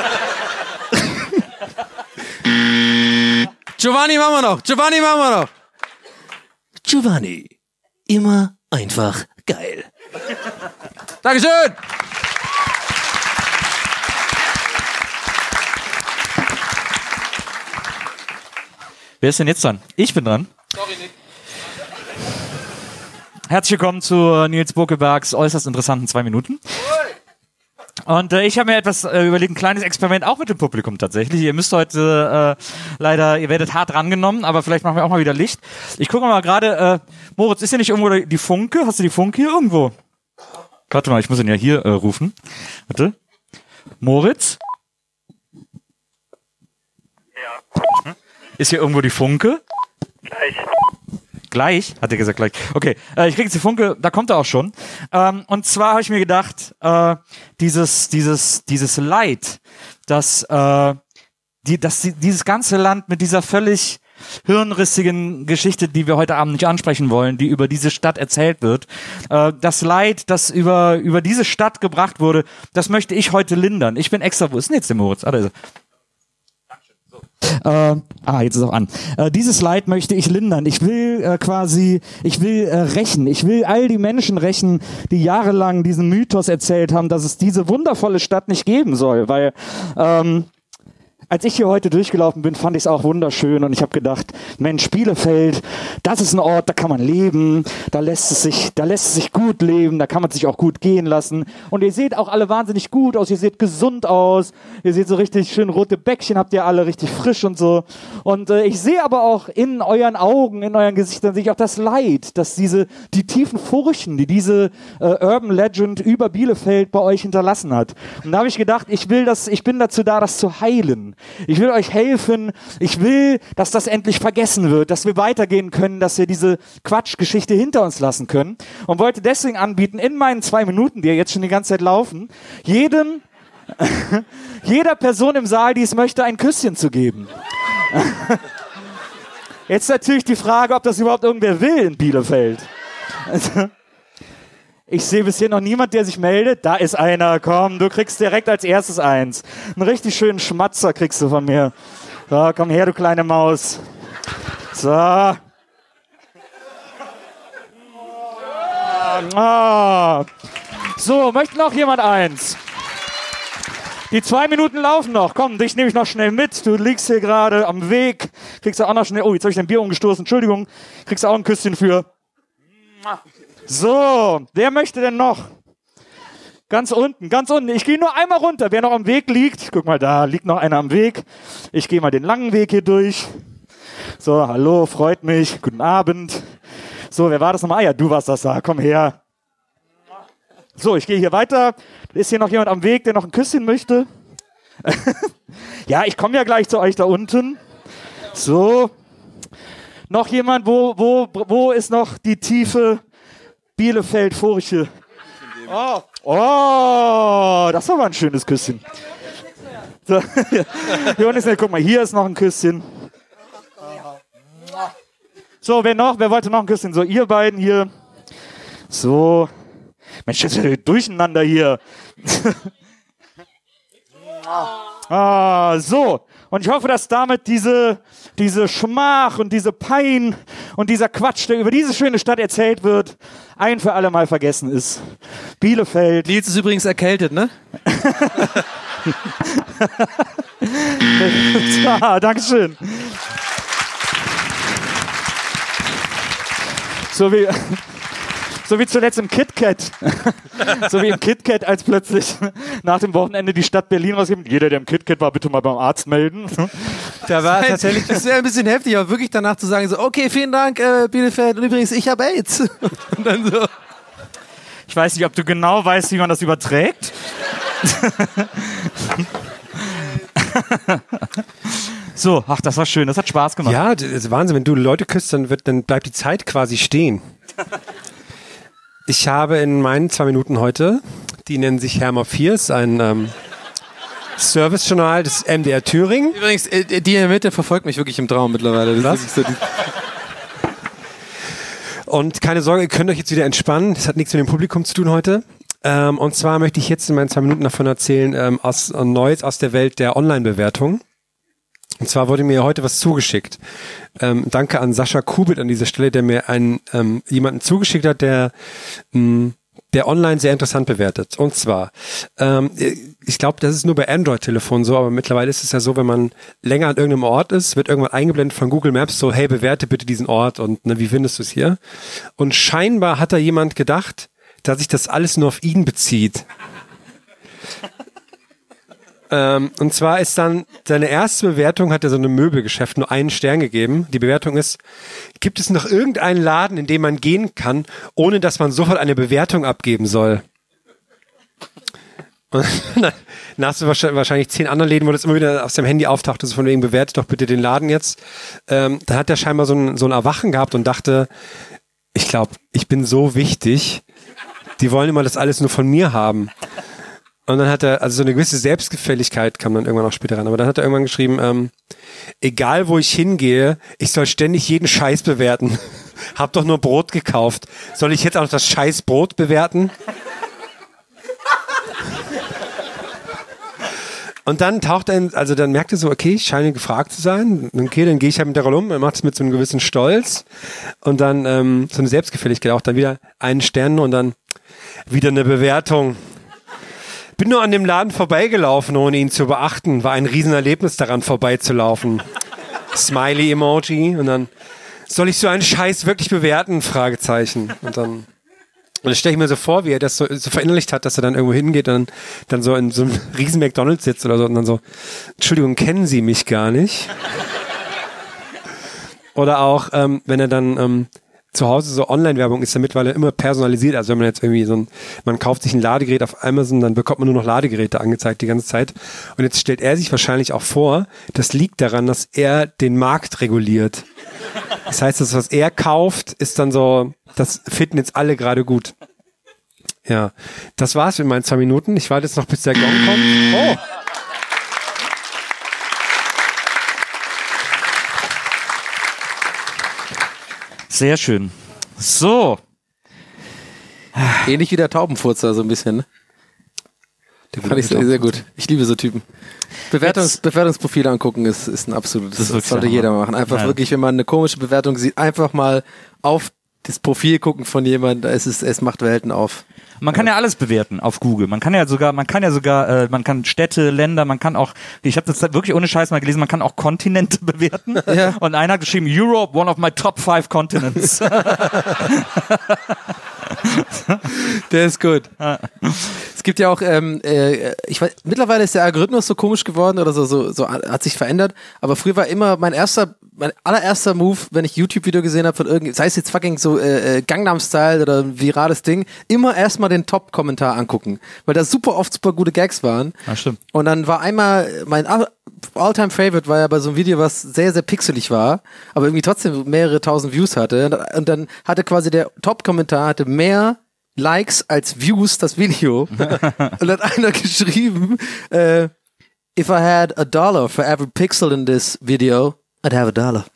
Speaker 4: Giovanni machen wir noch. Giovanni machen wir noch. Giovanni. Immer einfach geil. Dankeschön.
Speaker 3: Wer ist denn jetzt dran? Ich bin dran. Sorry, Nick. Herzlich willkommen zu Nils Bokebergs äußerst interessanten zwei Minuten. Und äh, ich habe mir etwas äh, überlegt, ein kleines Experiment auch mit dem Publikum tatsächlich. Ihr müsst heute äh, leider, ihr werdet hart rangenommen, aber vielleicht machen wir auch mal wieder Licht. Ich gucke mal gerade, äh, Moritz, ist hier nicht irgendwo die Funke? Hast du die Funke hier irgendwo? Warte mal, ich muss ihn ja hier äh, rufen. Warte. Moritz?
Speaker 6: Ja.
Speaker 3: Ist hier irgendwo die Funke?
Speaker 6: Gleich.
Speaker 3: Gleich? Hat er gesagt gleich. Okay, äh, ich krieg jetzt die Funke, da kommt er auch schon. Ähm, und zwar habe ich mir gedacht, äh, dieses, dieses, dieses Leid, dass, äh, die, dass die, dieses ganze Land mit dieser völlig hirnrissigen Geschichte, die wir heute Abend nicht ansprechen wollen, die über diese Stadt erzählt wird, äh, das Leid, das über, über diese Stadt gebracht wurde, das möchte ich heute lindern. Ich bin extra, wo ist denn jetzt der Moritz? Ah, da ist er. Äh, ah, jetzt ist auch an. Äh, dieses Leid möchte ich lindern. Ich will äh, quasi, ich will äh, rächen. Ich will all die Menschen rächen, die jahrelang diesen Mythos erzählt haben, dass es diese wundervolle Stadt nicht geben soll. Weil ähm, als ich hier heute durchgelaufen bin, fand ich es auch wunderschön und ich habe gedacht, Mensch, Bielefeld, das ist ein Ort, da kann man leben, da lässt es sich, da lässt es sich gut leben, da kann man sich auch gut gehen lassen. Und ihr seht auch alle wahnsinnig gut aus, ihr seht gesund aus, ihr seht so richtig schön rote Bäckchen, habt ihr alle richtig frisch und so. Und äh, ich sehe aber auch in euren Augen, in euren Gesichtern, sehe ich auch das Leid, dass diese, die tiefen Furchen, die diese äh, Urban Legend über Bielefeld bei euch hinterlassen hat. Und da habe ich gedacht, ich will das, ich bin dazu da, das zu heilen. Ich will euch helfen. Ich will, dass das endlich vergessen wird, dass wir weitergehen können, dass wir diese Quatschgeschichte hinter uns lassen können. Und wollte deswegen anbieten, in meinen zwei Minuten, die ja jetzt schon die ganze Zeit laufen, jedem, jeder Person im Saal, die es möchte, ein Küsschen zu geben. Jetzt natürlich die Frage, ob das überhaupt irgendwer will in Bielefeld. Ich sehe bisher noch niemand, der sich meldet. Da ist einer, komm, du kriegst direkt als erstes eins. Einen richtig schönen Schmatzer kriegst du von mir. So, komm her, du kleine Maus. So. Ah. So, möchte noch jemand eins? Die zwei Minuten laufen noch. Komm, dich nehme ich noch schnell mit. Du liegst hier gerade am Weg. Kriegst du auch noch schnell... Oh, jetzt habe ich dein Bier umgestoßen. Entschuldigung. Kriegst du auch ein Küsschen für... So, wer möchte denn noch? Ganz unten, ganz unten. Ich gehe nur einmal runter. Wer noch am Weg liegt, guck mal, da liegt noch einer am Weg. Ich gehe mal den langen Weg hier durch. So, hallo, freut mich. Guten Abend. So, wer war das nochmal? Ah ja, du warst das da. Komm her. So, ich gehe hier weiter. Ist hier noch jemand am Weg, der noch ein Küsschen möchte? Ja, ich komme ja gleich zu euch da unten. So. Noch jemand? Wo, wo, wo ist noch die tiefe Bielefeld-Furche? Oh. Oh, das war mal ein schönes Küsschen. So. Hier unten ist, guck mal, hier ist noch ein Küsschen. So, wer noch? Wer wollte noch ein Küsschen? So, ihr beiden hier. So. Mensch, das ist ja durcheinander hier. Ah, so. Und ich hoffe, dass damit diese, diese Schmach und diese Pein und dieser Quatsch, der über diese schöne Stadt erzählt wird, ein für alle Mal vergessen ist. Bielefeld.
Speaker 4: Nils ist übrigens erkältet, ne?
Speaker 3: Ja, Dankeschön. So wie, so wie zuletzt im KitKat. So wie im KitKat, als plötzlich nach dem Wochenende die Stadt Berlin rausgibt. Jeder, der im KitKat war, bitte mal beim Arzt melden.
Speaker 4: Da war tatsächlich, das wäre ein bisschen heftig, aber wirklich danach zu sagen, so, okay, vielen Dank, äh, Bielefeld, und übrigens, ich habe AIDS. Und dann so.
Speaker 3: Ich weiß nicht, ob du genau weißt, wie man das überträgt. So, ach, das war schön, das hat Spaß gemacht.
Speaker 5: Ja, das ist Wahnsinn. Wenn du Leute küsst, dann, wird, dann bleibt die Zeit quasi stehen. Ich habe in meinen zwei Minuten heute, die nennen sich Herr Viers, ein ähm, Servicejournal des M D R Thüringen.
Speaker 4: Übrigens, äh, die in der Mitte verfolgt mich wirklich im Traum mittlerweile. Das ist wirklich so die
Speaker 5: Und keine Sorge, ihr könnt euch jetzt wieder entspannen. Das hat nichts mit dem Publikum zu tun heute. Ähm, und zwar möchte ich jetzt in meinen zwei Minuten davon erzählen, ähm, aus äh, Neues aus der Welt der Online-Bewertung. Und zwar wurde mir heute was zugeschickt. Ähm, danke an Sascha Kubit an dieser Stelle, der mir einen ähm, jemanden zugeschickt hat, der mh, der online sehr interessant bewertet. Und zwar, ähm, ich glaube, das ist nur bei Android-Telefonen so, aber mittlerweile ist es ja so, wenn man länger an irgendeinem Ort ist, wird irgendwann eingeblendet von Google Maps so, hey, bewerte bitte diesen Ort und ne, wie findest du es hier? Und scheinbar hat da jemand gedacht, dass sich das alles nur auf ihn bezieht. ähm, und zwar ist dann, seine erste Bewertung hat er so einem Möbelgeschäft nur einen Stern gegeben. Die Bewertung ist, gibt es noch irgendeinen Laden, in dem man gehen kann, ohne dass man sofort eine Bewertung abgeben soll? Und dann hast du wahrscheinlich zehn anderen Läden, wo das immer wieder aus dem Handy auftauchte, so von wegen, bewertet doch bitte den Laden jetzt. Ähm, da hat er scheinbar so ein, so ein Erwachen gehabt und dachte, ich glaube, ich bin so wichtig, die wollen immer das alles nur von mir haben. Und dann hat er, also so eine gewisse Selbstgefälligkeit kam dann irgendwann auch später ran, aber dann hat er irgendwann geschrieben, ähm, egal wo ich hingehe, ich soll ständig jeden Scheiß bewerten. Hab doch nur Brot gekauft. Soll ich jetzt auch noch das Scheiß Brot bewerten? Und dann taucht er, in, also dann merkt er so, okay, ich scheine gefragt zu sein. Okay, dann gehe ich halt mit der Rolle um, er macht es mit so einem gewissen Stolz. Und dann ähm, so eine Selbstgefälligkeit, auch dann wieder einen Stern und dann wieder eine Bewertung. Bin nur an dem Laden vorbeigelaufen, ohne ihn zu beachten. War ein Riesenerlebnis daran, vorbeizulaufen. Smiley-Emoji. Und dann, soll ich so einen Scheiß wirklich bewerten? Fragezeichen. Und dann, und das stelle ich mir so vor, wie er das so, so verinnerlicht hat, dass er dann irgendwo hingeht und dann, dann so in so einem riesen McDonald's sitzt oder so und dann so, Entschuldigung, kennen Sie mich gar nicht? Oder auch, ähm, wenn er dann ähm, zu Hause so Online-Werbung ist ja mittlerweile immer personalisiert. Also wenn man jetzt irgendwie so ein, man kauft sich ein Ladegerät auf Amazon, dann bekommt man nur noch Ladegeräte angezeigt die ganze Zeit. Und jetzt stellt er sich wahrscheinlich auch vor, das liegt daran, dass er den Markt reguliert. Das heißt, das, was er kauft, ist dann so, das finden jetzt alle gerade gut. Ja, das war's mit meinen zwei Minuten. Ich warte jetzt noch, bis der Gong kommt. Oh!
Speaker 3: Sehr schön. So.
Speaker 4: Ähnlich wie der Taubenfurzer, so ein bisschen, ne? Den fand ich sehr, sehr gut. Ich liebe so Typen. Bewertungs, Bewertungsprofile angucken ist, ist ein absolutes, das, das sollte jeder machen. Einfach ja. Wirklich, wenn man eine komische Bewertung sieht, einfach mal auf das Profil gucken von jemandem, es ist, es macht Welten auf.
Speaker 3: Man kann ja alles bewerten auf Google. Man kann ja sogar, man kann ja sogar, äh, man kann Städte, Länder, man kann auch, ich habe das wirklich ohne Scheiß mal gelesen, man kann auch Kontinente bewerten. Ja. Und einer hat geschrieben, Europe, one of my top five continents.
Speaker 4: Der ist gut. Es gibt ja auch, ähm, äh, ich weiß, mittlerweile ist der Algorithmus so komisch geworden oder so, so, so hat sich verändert. Aber früher war immer mein erster, mein allererster Move, wenn ich YouTube-Video gesehen habe von irgendwie, sei es jetzt fucking so äh, Gangnam-Style oder ein virales Ding, immer erstmal den Top-Kommentar angucken, weil da super oft super gute Gags waren.
Speaker 3: Ja, stimmt.
Speaker 4: Und dann war einmal mein All-Time-Favorite war ja bei so einem Video, was sehr, sehr pixelig war, aber irgendwie trotzdem mehrere tausend Views hatte. Und dann hatte quasi der Top-Kommentar hatte mehr Likes als Views das Video. Und dann hat einer geschrieben, äh, if I had a dollar for every pixel in this video, I'd have a dollar.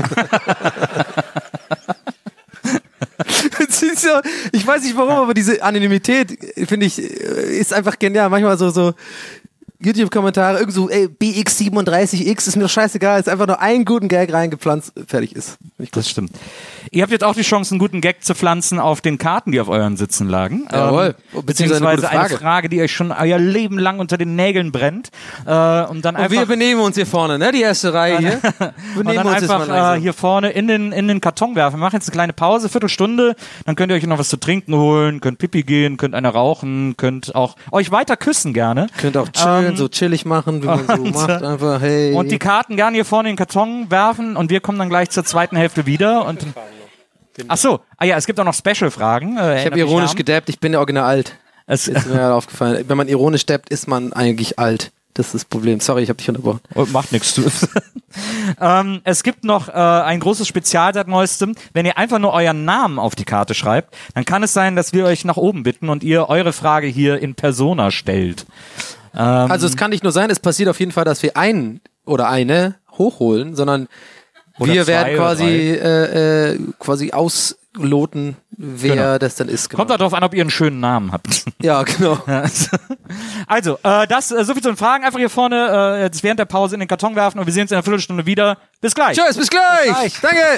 Speaker 4: So, ich weiß nicht warum, aber diese Anonymität, finde ich, ist einfach genial. Manchmal so, so YouTube-Kommentare, irgend so, ey, B X siebenunddreißig X, ist mir doch scheißegal, ist einfach nur einen guten Gag reingepflanzt, fertig ist.
Speaker 3: Das stimmt. Ihr habt jetzt auch die Chance, einen guten Gag zu pflanzen auf den Karten, die auf euren Sitzen lagen.
Speaker 4: Jawohl.
Speaker 3: Ähm, beziehungsweise eine, eine Frage, die euch schon euer Leben lang unter den Nägeln brennt. Äh, und dann
Speaker 4: und
Speaker 3: einfach,
Speaker 4: wir benehmen uns hier vorne, ne? Die erste Reihe hier.
Speaker 3: und dann einfach äh, hier vorne in den, in den Karton werfen. Wir machen jetzt eine kleine Pause, Viertelstunde. Dann könnt ihr euch noch was zu trinken holen, könnt Pipi gehen, könnt eine rauchen, könnt auch euch weiter küssen gerne.
Speaker 4: Könnt auch chillen,
Speaker 3: Ähm,
Speaker 4: so chillig machen, wie man so
Speaker 3: und,
Speaker 4: macht. Einfach, hey.
Speaker 3: Und die Karten gerne hier vorne in den Karton werfen und wir kommen dann gleich zur zweiten Hälfte wieder. Und ach so, ah ja, es gibt auch noch Special-Fragen. Äh,
Speaker 4: ich habe ironisch gedappt, ich bin ja original alt.
Speaker 3: Es
Speaker 4: ist mir ja aufgefallen. Wenn man ironisch dappt, ist man eigentlich alt. Das ist das Problem. Sorry, ich habe dich unterbrochen.
Speaker 3: Oh, macht nichts. ähm, es gibt noch äh, ein großes Spezial seit neuestem. Wenn ihr einfach nur euren Namen auf die Karte schreibt, dann kann es sein, dass wir euch nach oben bitten und ihr eure Frage hier in Persona stellt. Ähm,
Speaker 4: Also es kann nicht nur sein, es passiert auf jeden Fall, dass wir einen oder eine hochholen, sondern
Speaker 3: Oder
Speaker 4: wir
Speaker 3: zwei
Speaker 4: werden
Speaker 3: oder
Speaker 4: quasi äh, äh, quasi ausloten, wer
Speaker 3: Genau.
Speaker 4: das dann ist. Genau.
Speaker 3: Kommt auch darauf an, ob ihr einen schönen Namen habt.
Speaker 4: Ja, genau.
Speaker 3: Also, äh, das, äh, so viel zu den Fragen. Einfach hier vorne äh, jetzt während der Pause in den Karton werfen und wir sehen uns in einer Viertelstunde wieder. Bis gleich.
Speaker 4: Tschüss, bis gleich.
Speaker 3: Bis gleich.
Speaker 4: Danke.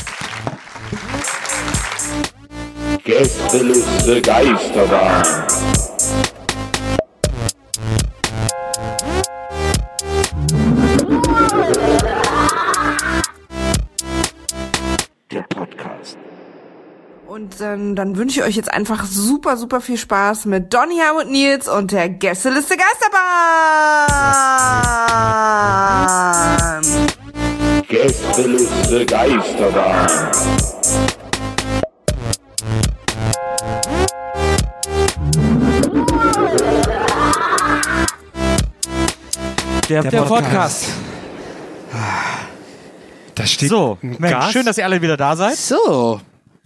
Speaker 2: Gästeliste Geisterbahn. Der Podcast.
Speaker 1: Und ähm, dann wünsche ich euch jetzt einfach super, super viel Spaß mit Donny, Helmut, Nils und der Gästeliste Geisterbahn.
Speaker 2: Gästeliste Geisterbahn.
Speaker 3: Der, der, Podcast.
Speaker 5: Da steht
Speaker 3: So,
Speaker 5: ein
Speaker 3: Mensch,
Speaker 5: Gas.
Speaker 3: schön, dass ihr alle wieder da seid.
Speaker 4: So.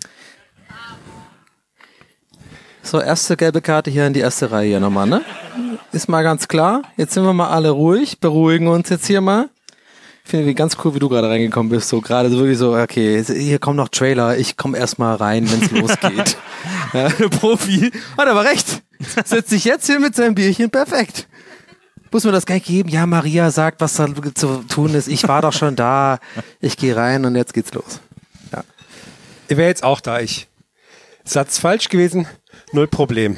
Speaker 4: So, erste gelbe Karte hier in die erste Reihe hier nochmal, ne? Ist mal ganz klar. Jetzt sind wir mal alle ruhig, beruhigen uns jetzt hier mal. Ich finde wie ganz cool, wie du gerade reingekommen bist. So gerade so wirklich so, okay, hier kommen noch Trailer, ich komme erstmal rein, wenn es losgeht. Ja, der Profi hat aber recht. Setzt sich jetzt hier mit seinem Bierchen perfekt. Muss mir das gleich geben? Ja, Maria sagt, was da zu tun ist. Ich war doch schon da. Ich gehe rein und jetzt geht's los. Ja.
Speaker 5: Ich wäre jetzt auch da, ich. Satz falsch gewesen, null Problem.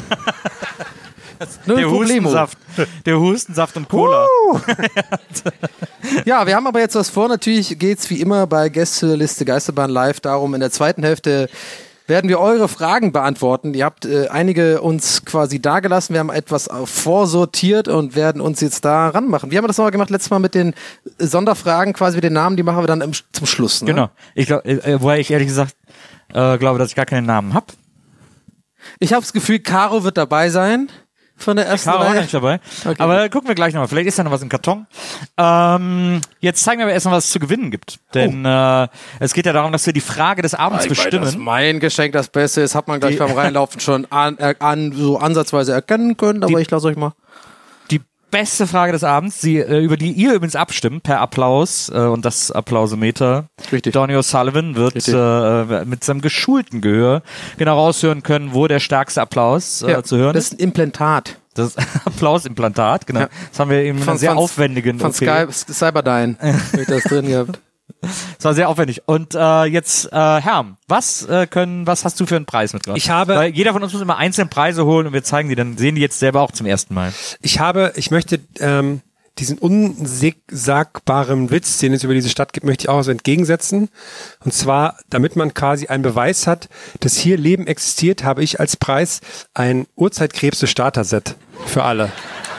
Speaker 4: Null
Speaker 3: Der
Speaker 4: Problemo.
Speaker 3: Hustensaft. Der Hustensaft und Cola.
Speaker 4: Uh. Ja, wir haben aber jetzt was vor. Natürlich geht's wie immer bei Gästeliste Geisterbahn live darum, in der zweiten Hälfte werden wir eure Fragen beantworten. Ihr habt äh, einige uns quasi dagelassen. Wir haben etwas äh, vorsortiert und werden uns jetzt da ranmachen. Wie haben wir das nochmal gemacht? Letztes Mal mit den äh, Sonderfragen, quasi mit den Namen, die machen wir dann im, zum Schluss. Ne?
Speaker 3: Genau. Ich glaub, äh, woher ich ehrlich gesagt äh, glaube, dass ich gar keinen Namen habe.
Speaker 4: Ich habe das Gefühl, Caro wird dabei sein. Von der ersten
Speaker 3: Caro auch
Speaker 4: Reihe.
Speaker 3: nicht dabei.
Speaker 4: Okay.
Speaker 3: Aber gucken wir gleich nochmal. Vielleicht ist da noch was im Karton. Ähm, jetzt zeigen wir aber erstmal, was es zu gewinnen gibt. Denn
Speaker 4: Oh.
Speaker 3: äh, es geht ja darum, dass wir die Frage des Abends
Speaker 4: Weil das
Speaker 3: bestimmen.
Speaker 4: mein Geschenk das Beste ist, hat man gleich beim Reinlaufen schon an, äh, an, so ansatzweise erkennen können, aber
Speaker 3: Die-
Speaker 4: ich lasse euch mal.
Speaker 3: Die beste Frage des Abends, die, äh, über die ihr übrigens abstimmt, per Applaus äh, und das Applausometer.
Speaker 4: Richtig.
Speaker 3: Donny O'Sullivan wird
Speaker 4: Richtig.
Speaker 3: äh, mit seinem geschulten Gehör genau raushören können, wo der stärkste Applaus äh, zu hören
Speaker 4: das
Speaker 3: ist.
Speaker 4: ist ein Implantat.
Speaker 3: Das Applausimplantat, genau.
Speaker 4: Ja.
Speaker 3: Das haben wir eben in einer sehr aufwendigen
Speaker 4: Von
Speaker 3: O P.
Speaker 4: Sky, Cyberdyne. Hab ich das drin gehabt.
Speaker 3: Das war sehr aufwendig. Und äh, jetzt, äh, Herm, was äh, können, was hast du für einen Preis mitgebracht?
Speaker 5: Ich habe-
Speaker 3: Weil jeder von uns muss immer einzelne Preise holen und wir zeigen die, dann sehen die jetzt selber auch zum ersten Mal.
Speaker 5: Ich habe, ich möchte ähm, diesen unsagbaren Witz, den es über diese Stadt gibt, möchte ich auch so entgegensetzen. Und zwar, damit man quasi einen Beweis hat, dass hier Leben existiert, habe ich als Preis ein Urzeitkrebse-Starter-Set für alle.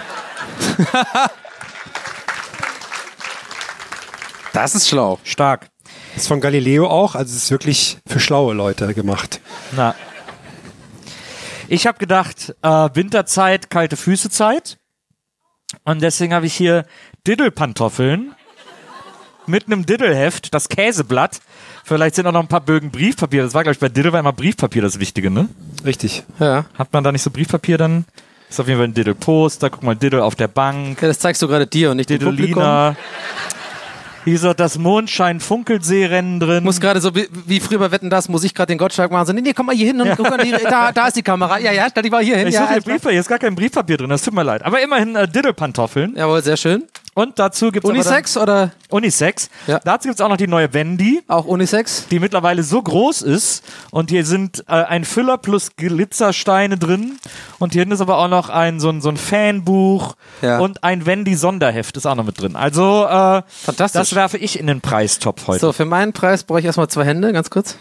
Speaker 4: Das ist schlau.
Speaker 3: Stark.
Speaker 5: Das ist von Galileo auch, also es ist wirklich für schlaue Leute gemacht.
Speaker 3: Na. Ich habe gedacht, äh, Winterzeit, kalte Füßezeit. Und deswegen habe ich hier Diddle-Pantoffeln mit einem Diddle-Heft, das Käseblatt. Vielleicht sind auch noch ein paar Bögen Briefpapier. Das war, glaube ich, bei Diddle war immer Briefpapier das Wichtige, ne?
Speaker 5: Richtig.
Speaker 4: Ja.
Speaker 3: Hat man da nicht so Briefpapier dann? Ist auf jeden Fall ein Diddle-Poster. Guck mal, Diddle auf der Bank.
Speaker 4: Ja, das zeigst du gerade dir und nicht dem Publikum.
Speaker 3: Diddlina. Hier ist auch das Mondschein-Funkelseerennen drin.
Speaker 4: Muss gerade so wie, wie früher bei Wetten, das muss ich gerade den Gottschalk machen. So, nee, nee, komm mal hier hin und
Speaker 3: Ja.
Speaker 4: guck mal, hier, da, da ist die Kamera. Ja, ja, die war hier hin.
Speaker 3: Ich
Speaker 4: Ja,
Speaker 3: suche den
Speaker 4: alles klar.
Speaker 3: Brief, hier ist gar kein Briefpapier drin, das tut mir leid. Aber immerhin äh, Diddlepantoffeln.
Speaker 4: Jawohl, sehr schön.
Speaker 3: Und dazu gibt's
Speaker 4: Unisex oder?
Speaker 3: aber dann, Unisex.
Speaker 4: Ja.
Speaker 3: Dazu gibt's auch noch die neue Wendy,
Speaker 4: Auch Unisex?
Speaker 3: die mittlerweile so groß ist. Und hier sind äh, ein Füller plus Glitzersteine drin. Und hier hinten ist aber auch noch ein so ein, so ein Fanbuch
Speaker 4: Ja.
Speaker 3: und ein Wendy-Sonderheft ist auch noch mit drin. Also äh,
Speaker 4: Fantastisch.
Speaker 3: das werfe ich in den Preistopf heute.
Speaker 4: So, für meinen Preis brauche ich erstmal zwei Hände, ganz kurz.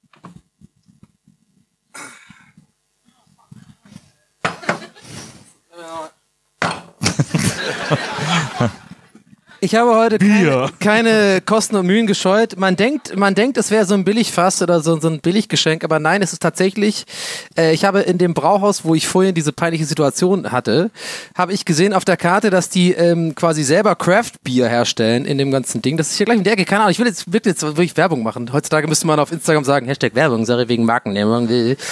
Speaker 4: Ich habe heute keine,
Speaker 3: Bier.
Speaker 4: keine Kosten und Mühen gescheut. Man denkt, man denkt, es wäre so ein Billigfass oder so, so ein Billiggeschenk, aber nein, es ist tatsächlich, äh, ich habe in dem Brauhaus, wo ich vorhin diese peinliche Situation hatte, habe ich gesehen auf der Karte, dass die ähm, quasi selber Craft-Bier herstellen in dem ganzen Ding. Das ist hier gleich um die Ecke, keine Ahnung, ich will jetzt wirklich, jetzt wirklich Werbung machen. Heutzutage müsste man auf Instagram sagen, Hashtag Werbung, sorry, wegen Markennennung.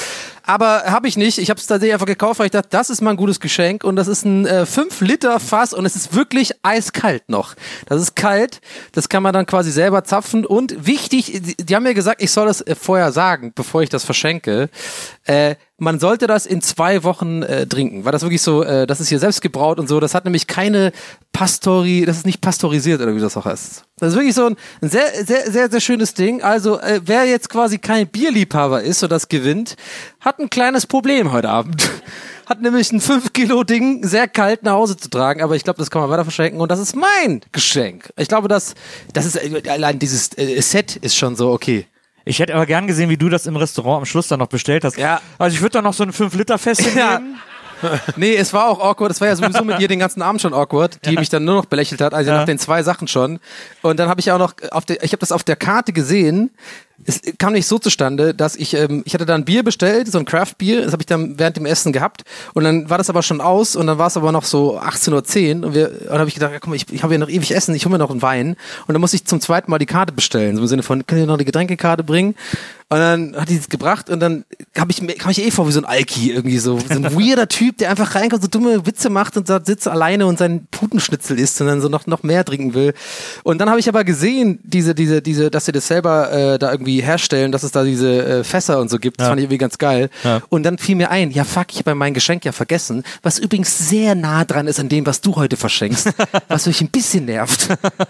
Speaker 4: Aber habe ich nicht. Ich habe es tatsächlich einfach gekauft, weil ich dachte, das ist mal ein gutes Geschenk. Und das ist ein äh, fünf Liter Fass und es ist wirklich eiskalt noch. Das ist kalt. Das kann man dann quasi selber zapfen. Und wichtig, die, die haben mir gesagt, ich soll das äh, vorher sagen, bevor ich das verschenke. Äh, man sollte das in zwei Wochen äh, trinken, weil das wirklich so, äh, das ist hier selbst gebraut und so. Das hat nämlich keine Pastori, das ist nicht pastorisiert oder wie das auch heißt. Das ist wirklich so ein, ein sehr, sehr, sehr, sehr schönes Ding. Also äh, wer jetzt quasi kein Bierliebhaber ist und das gewinnt, hat ein kleines Problem heute Abend. Hat nämlich ein fünf Kilo Ding sehr kalt nach Hause zu tragen, aber ich glaube, das kann man weiter verschenken und das ist mein Geschenk. Ich glaube, das, das ist, äh, allein dieses äh, Set ist schon so okay.
Speaker 3: Ich hätte aber gern gesehen, wie du das im Restaurant am Schluss dann noch bestellt hast.
Speaker 4: Ja.
Speaker 3: Also ich würde da noch so ein fünf Liter Fässchen
Speaker 4: Ja.
Speaker 3: nehmen.
Speaker 4: Nee, es war auch awkward. Es war ja sowieso mit ihr den ganzen Abend schon awkward, die mich dann nur noch belächelt hat, also
Speaker 3: Ja.
Speaker 4: nach den zwei Sachen schon. Und dann habe ich auch noch auf der, ich habe das auf der Karte gesehen. Es kam nicht so zustande, dass ich, ähm, ich hatte da ein Bier bestellt, so ein Craft-Bier, das habe ich dann während dem Essen gehabt und dann war das aber schon aus und dann war es aber noch so achtzehn Uhr zehn und wir, und dann habe ich gedacht, ja, komm, ich, ich habe ja noch ewig Essen, ich hole mir noch einen Wein und dann muss ich zum zweiten Mal die Karte bestellen, so im Sinne von, kann ich noch die Getränkekarte bringen? Und dann hat die es gebracht und dann habe ich, kam ich eh vor wie so ein Alki irgendwie so, so ein weirder Typ, der einfach reinkommt, so dumme Witze macht und da sitzt alleine und seinen Putenschnitzel isst und dann so noch, noch mehr trinken will. Und dann habe ich aber gesehen, diese, diese, diese, dass sie das selber äh, da irgendwie herstellen, dass es da diese äh, Fässer und so gibt. Das
Speaker 3: Ja.
Speaker 4: fand ich irgendwie ganz geil.
Speaker 3: Ja.
Speaker 4: Und dann fiel mir ein, ja fuck, ich habe ja mein Geschenk ja vergessen, was übrigens sehr nah dran ist an dem, was du heute verschenkst, was mich ein bisschen nervt.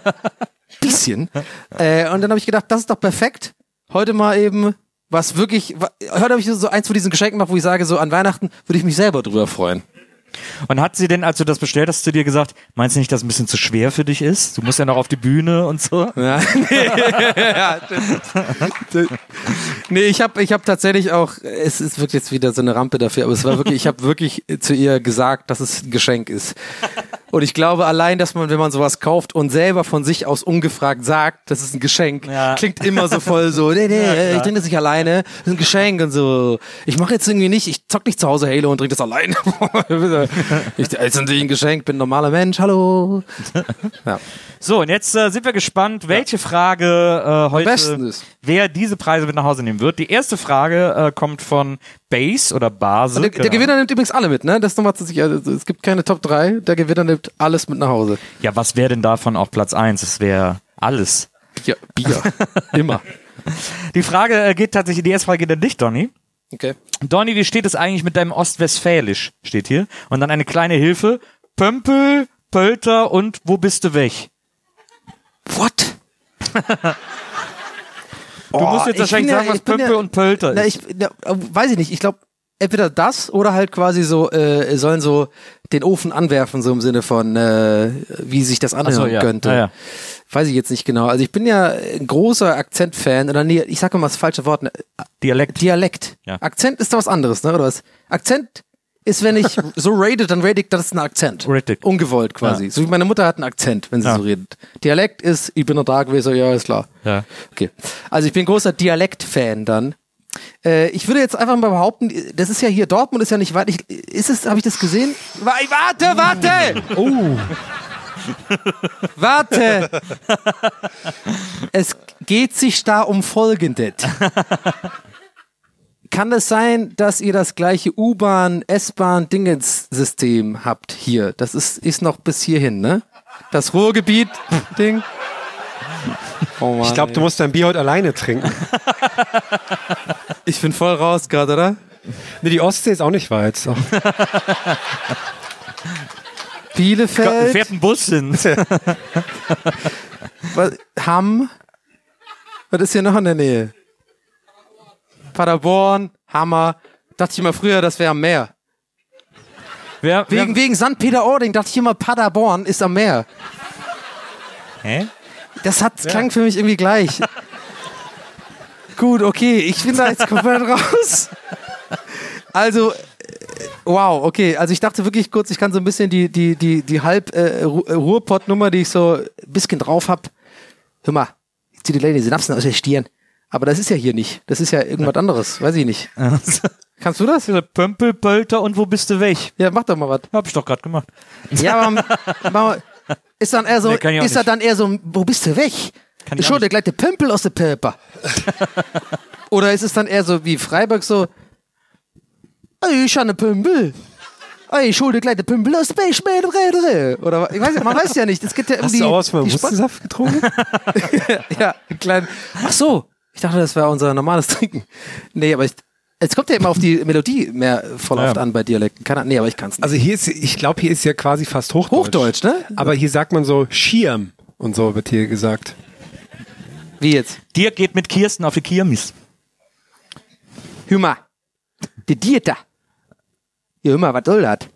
Speaker 4: Bisschen. Äh, und dann habe ich gedacht, das ist doch perfekt. Heute mal eben was wirklich, wa- heute habe ich so eins von diesen Geschenken gemacht, wo ich sage, so an Weihnachten würde ich mich selber drüber freuen.
Speaker 3: Und hat sie denn, als du das bestellt hast, zu dir gesagt, meinst du nicht, dass es ein bisschen zu schwer für dich ist? Du musst ja noch auf die Bühne und so.
Speaker 4: Ja, nee, ja, das- nee, ich habe ich hab tatsächlich auch, es ist wirklich jetzt wieder so eine Rampe dafür, aber es war wirklich, ich habe wirklich zu ihr gesagt, dass es ein Geschenk ist. Und ich glaube allein, dass man, wenn man sowas kauft und selber von sich aus ungefragt sagt, das ist ein Geschenk,
Speaker 3: Ja.
Speaker 4: klingt immer so voll so, nee, nee,
Speaker 3: Ja,
Speaker 4: ich trinke das nicht alleine, das ist ein Geschenk und so. Ich mache jetzt irgendwie nicht, ich zock nicht zu Hause Halo und trinke das alleine. ich, das ist natürlich ein Geschenk, bin ein normaler Mensch, hallo. Ja.
Speaker 3: So, und jetzt äh, sind wir gespannt, welche Frage äh, heute,
Speaker 4: besten ist.
Speaker 3: wer diese Preise mit nach Hause nehmen wird. Die erste Frage äh, kommt von Base oder Base.
Speaker 4: Der, der
Speaker 3: keine
Speaker 4: Gewinner nimmt übrigens alle mit, ne? Das ist nochmal zu sich, also es gibt keine Top drei, der Gewinner nimmt alles mit nach Hause.
Speaker 3: Ahnung. Ja, was wäre denn davon auf Platz eins? Es wäre alles.
Speaker 4: Bier, Bier. Immer.
Speaker 3: Die Frage äh, geht tatsächlich, die erste Frage geht an dich, Donny.
Speaker 4: Okay.
Speaker 3: Donny, wie steht es eigentlich mit deinem Ostwestfälisch? Steht hier. Und dann eine kleine Hilfe. Pömpel, Pölter und wo bist du weg?
Speaker 4: What?
Speaker 3: Du musst jetzt wahrscheinlich sagen, was Pömpel und Pölter
Speaker 4: na,
Speaker 3: ist.
Speaker 4: ich, na, weiß ich nicht, ich glaube, entweder das oder halt quasi so, äh, sollen so den Ofen anwerfen, so im Sinne von, äh, wie sich das anhören
Speaker 3: Ach so, ja.
Speaker 4: könnte.
Speaker 3: Ja, ja.
Speaker 4: Weiß ich jetzt nicht genau. Also ich bin ja ein großer Akzentfan, oder nee, ich sag mal das falsche Wort, ne?
Speaker 3: Dialekt.
Speaker 4: Dialekt.
Speaker 3: Ja.
Speaker 4: Akzent ist doch was anderes, ne? Oder was? Akzent ist, wenn ich so rate, dann rate ich, das ist ein Akzent.
Speaker 3: Richtig.
Speaker 4: Ungewollt quasi.
Speaker 3: Ja.
Speaker 4: So wie meine Mutter hat einen Akzent, wenn sie
Speaker 3: Ja.
Speaker 4: so redet. Dialekt ist, ich bin noch da gewesen, ja, ist klar.
Speaker 3: Ja.
Speaker 4: Okay. Also ich bin großer Dialekt-Fan dann. Äh, ich würde jetzt einfach mal behaupten, das ist ja hier, Dortmund ist ja nicht weit. Ich, ist es, habe ich das gesehen? Wa- Warte, warte! Oh. Warte! Es geht sich da um Folgendes. Kann es sein, dass ihr das gleiche U-Bahn, S-Bahn-Dingens-System habt hier? Das ist, ist noch bis hierhin, ne? Das Ruhrgebiet-Ding. Oh Mann,
Speaker 5: Ich glaube, du musst dein Bier heute alleine trinken.
Speaker 4: Ich bin voll raus gerade, oder?
Speaker 5: Nee, die Ostsee ist auch nicht weit. So.
Speaker 4: Bielefeld,
Speaker 3: Fährt ein Bus hin.
Speaker 4: was, Hamm. Was ist hier noch in der Nähe? Paderborn, Hammer. Dachte ich immer früher, das wäre am Meer.
Speaker 3: Wer,
Speaker 4: Wegen,
Speaker 3: wer,
Speaker 4: wegen Sankt Peter-Ording dachte ich immer, Paderborn ist am Meer.
Speaker 3: hä?
Speaker 4: Das hat, klang für mich irgendwie gleich. Gut, okay, ich bin da jetzt komplett raus. Also, äh, wow, okay. Also ich dachte wirklich kurz, ich kann so ein bisschen die, die, die, die halb äh, Ru- Ruhrpott-Nummer, die ich so ein bisschen drauf hab. Hör mal, ich zieh die Lady Synapsen aus der Stirn. Aber das ist ja hier nicht. Das ist ja irgendwas anderes. Weiß ich nicht. Kannst du das?
Speaker 3: Pömpel, Pölter und wo bist du weg?
Speaker 4: Ja, mach doch mal was.
Speaker 3: Hab ich doch gerade gemacht.
Speaker 4: Ja, aber mach mal, ist dann eher so,
Speaker 3: Nee, kann ich auch
Speaker 4: ist er
Speaker 3: nicht.
Speaker 4: dann eher so, wo bist du weg?
Speaker 3: Kann ich
Speaker 4: Schon
Speaker 3: auch
Speaker 4: der gleiche Pömpel aus der Pöper. Oder ist es dann eher so wie Freiburg so, ey, ich habe eine Pömpel. Ey, ich hol dir gleich den Pömpel aus der Beischmädel. Oder ich weiß ja, man weiß ja nicht. Es geht ja um
Speaker 5: Hast
Speaker 4: die,
Speaker 5: du auch was von
Speaker 4: die Sport-
Speaker 5: Hustensaft getrunken?
Speaker 4: Ja, einen kleinen. Ach so, ich dachte, das wäre unser normales Trinken. Nee, aber ich, es kommt ja immer auf die Melodie mehr voll oft
Speaker 3: Ja.
Speaker 4: an bei Dialekten. Keine Ahnung, nee, aber ich kann es nicht.
Speaker 5: Also hier ist, ich glaube, hier ist ja quasi fast Hochdeutsch.
Speaker 4: Hochdeutsch, ne?
Speaker 5: Aber hier sagt man so Schirm und so wird hier gesagt.
Speaker 4: Wie jetzt?
Speaker 3: Dir geht mit Kirsten auf die Kirmes.
Speaker 4: Hör mal, der Dieter. Ja, hör mal, was soll das?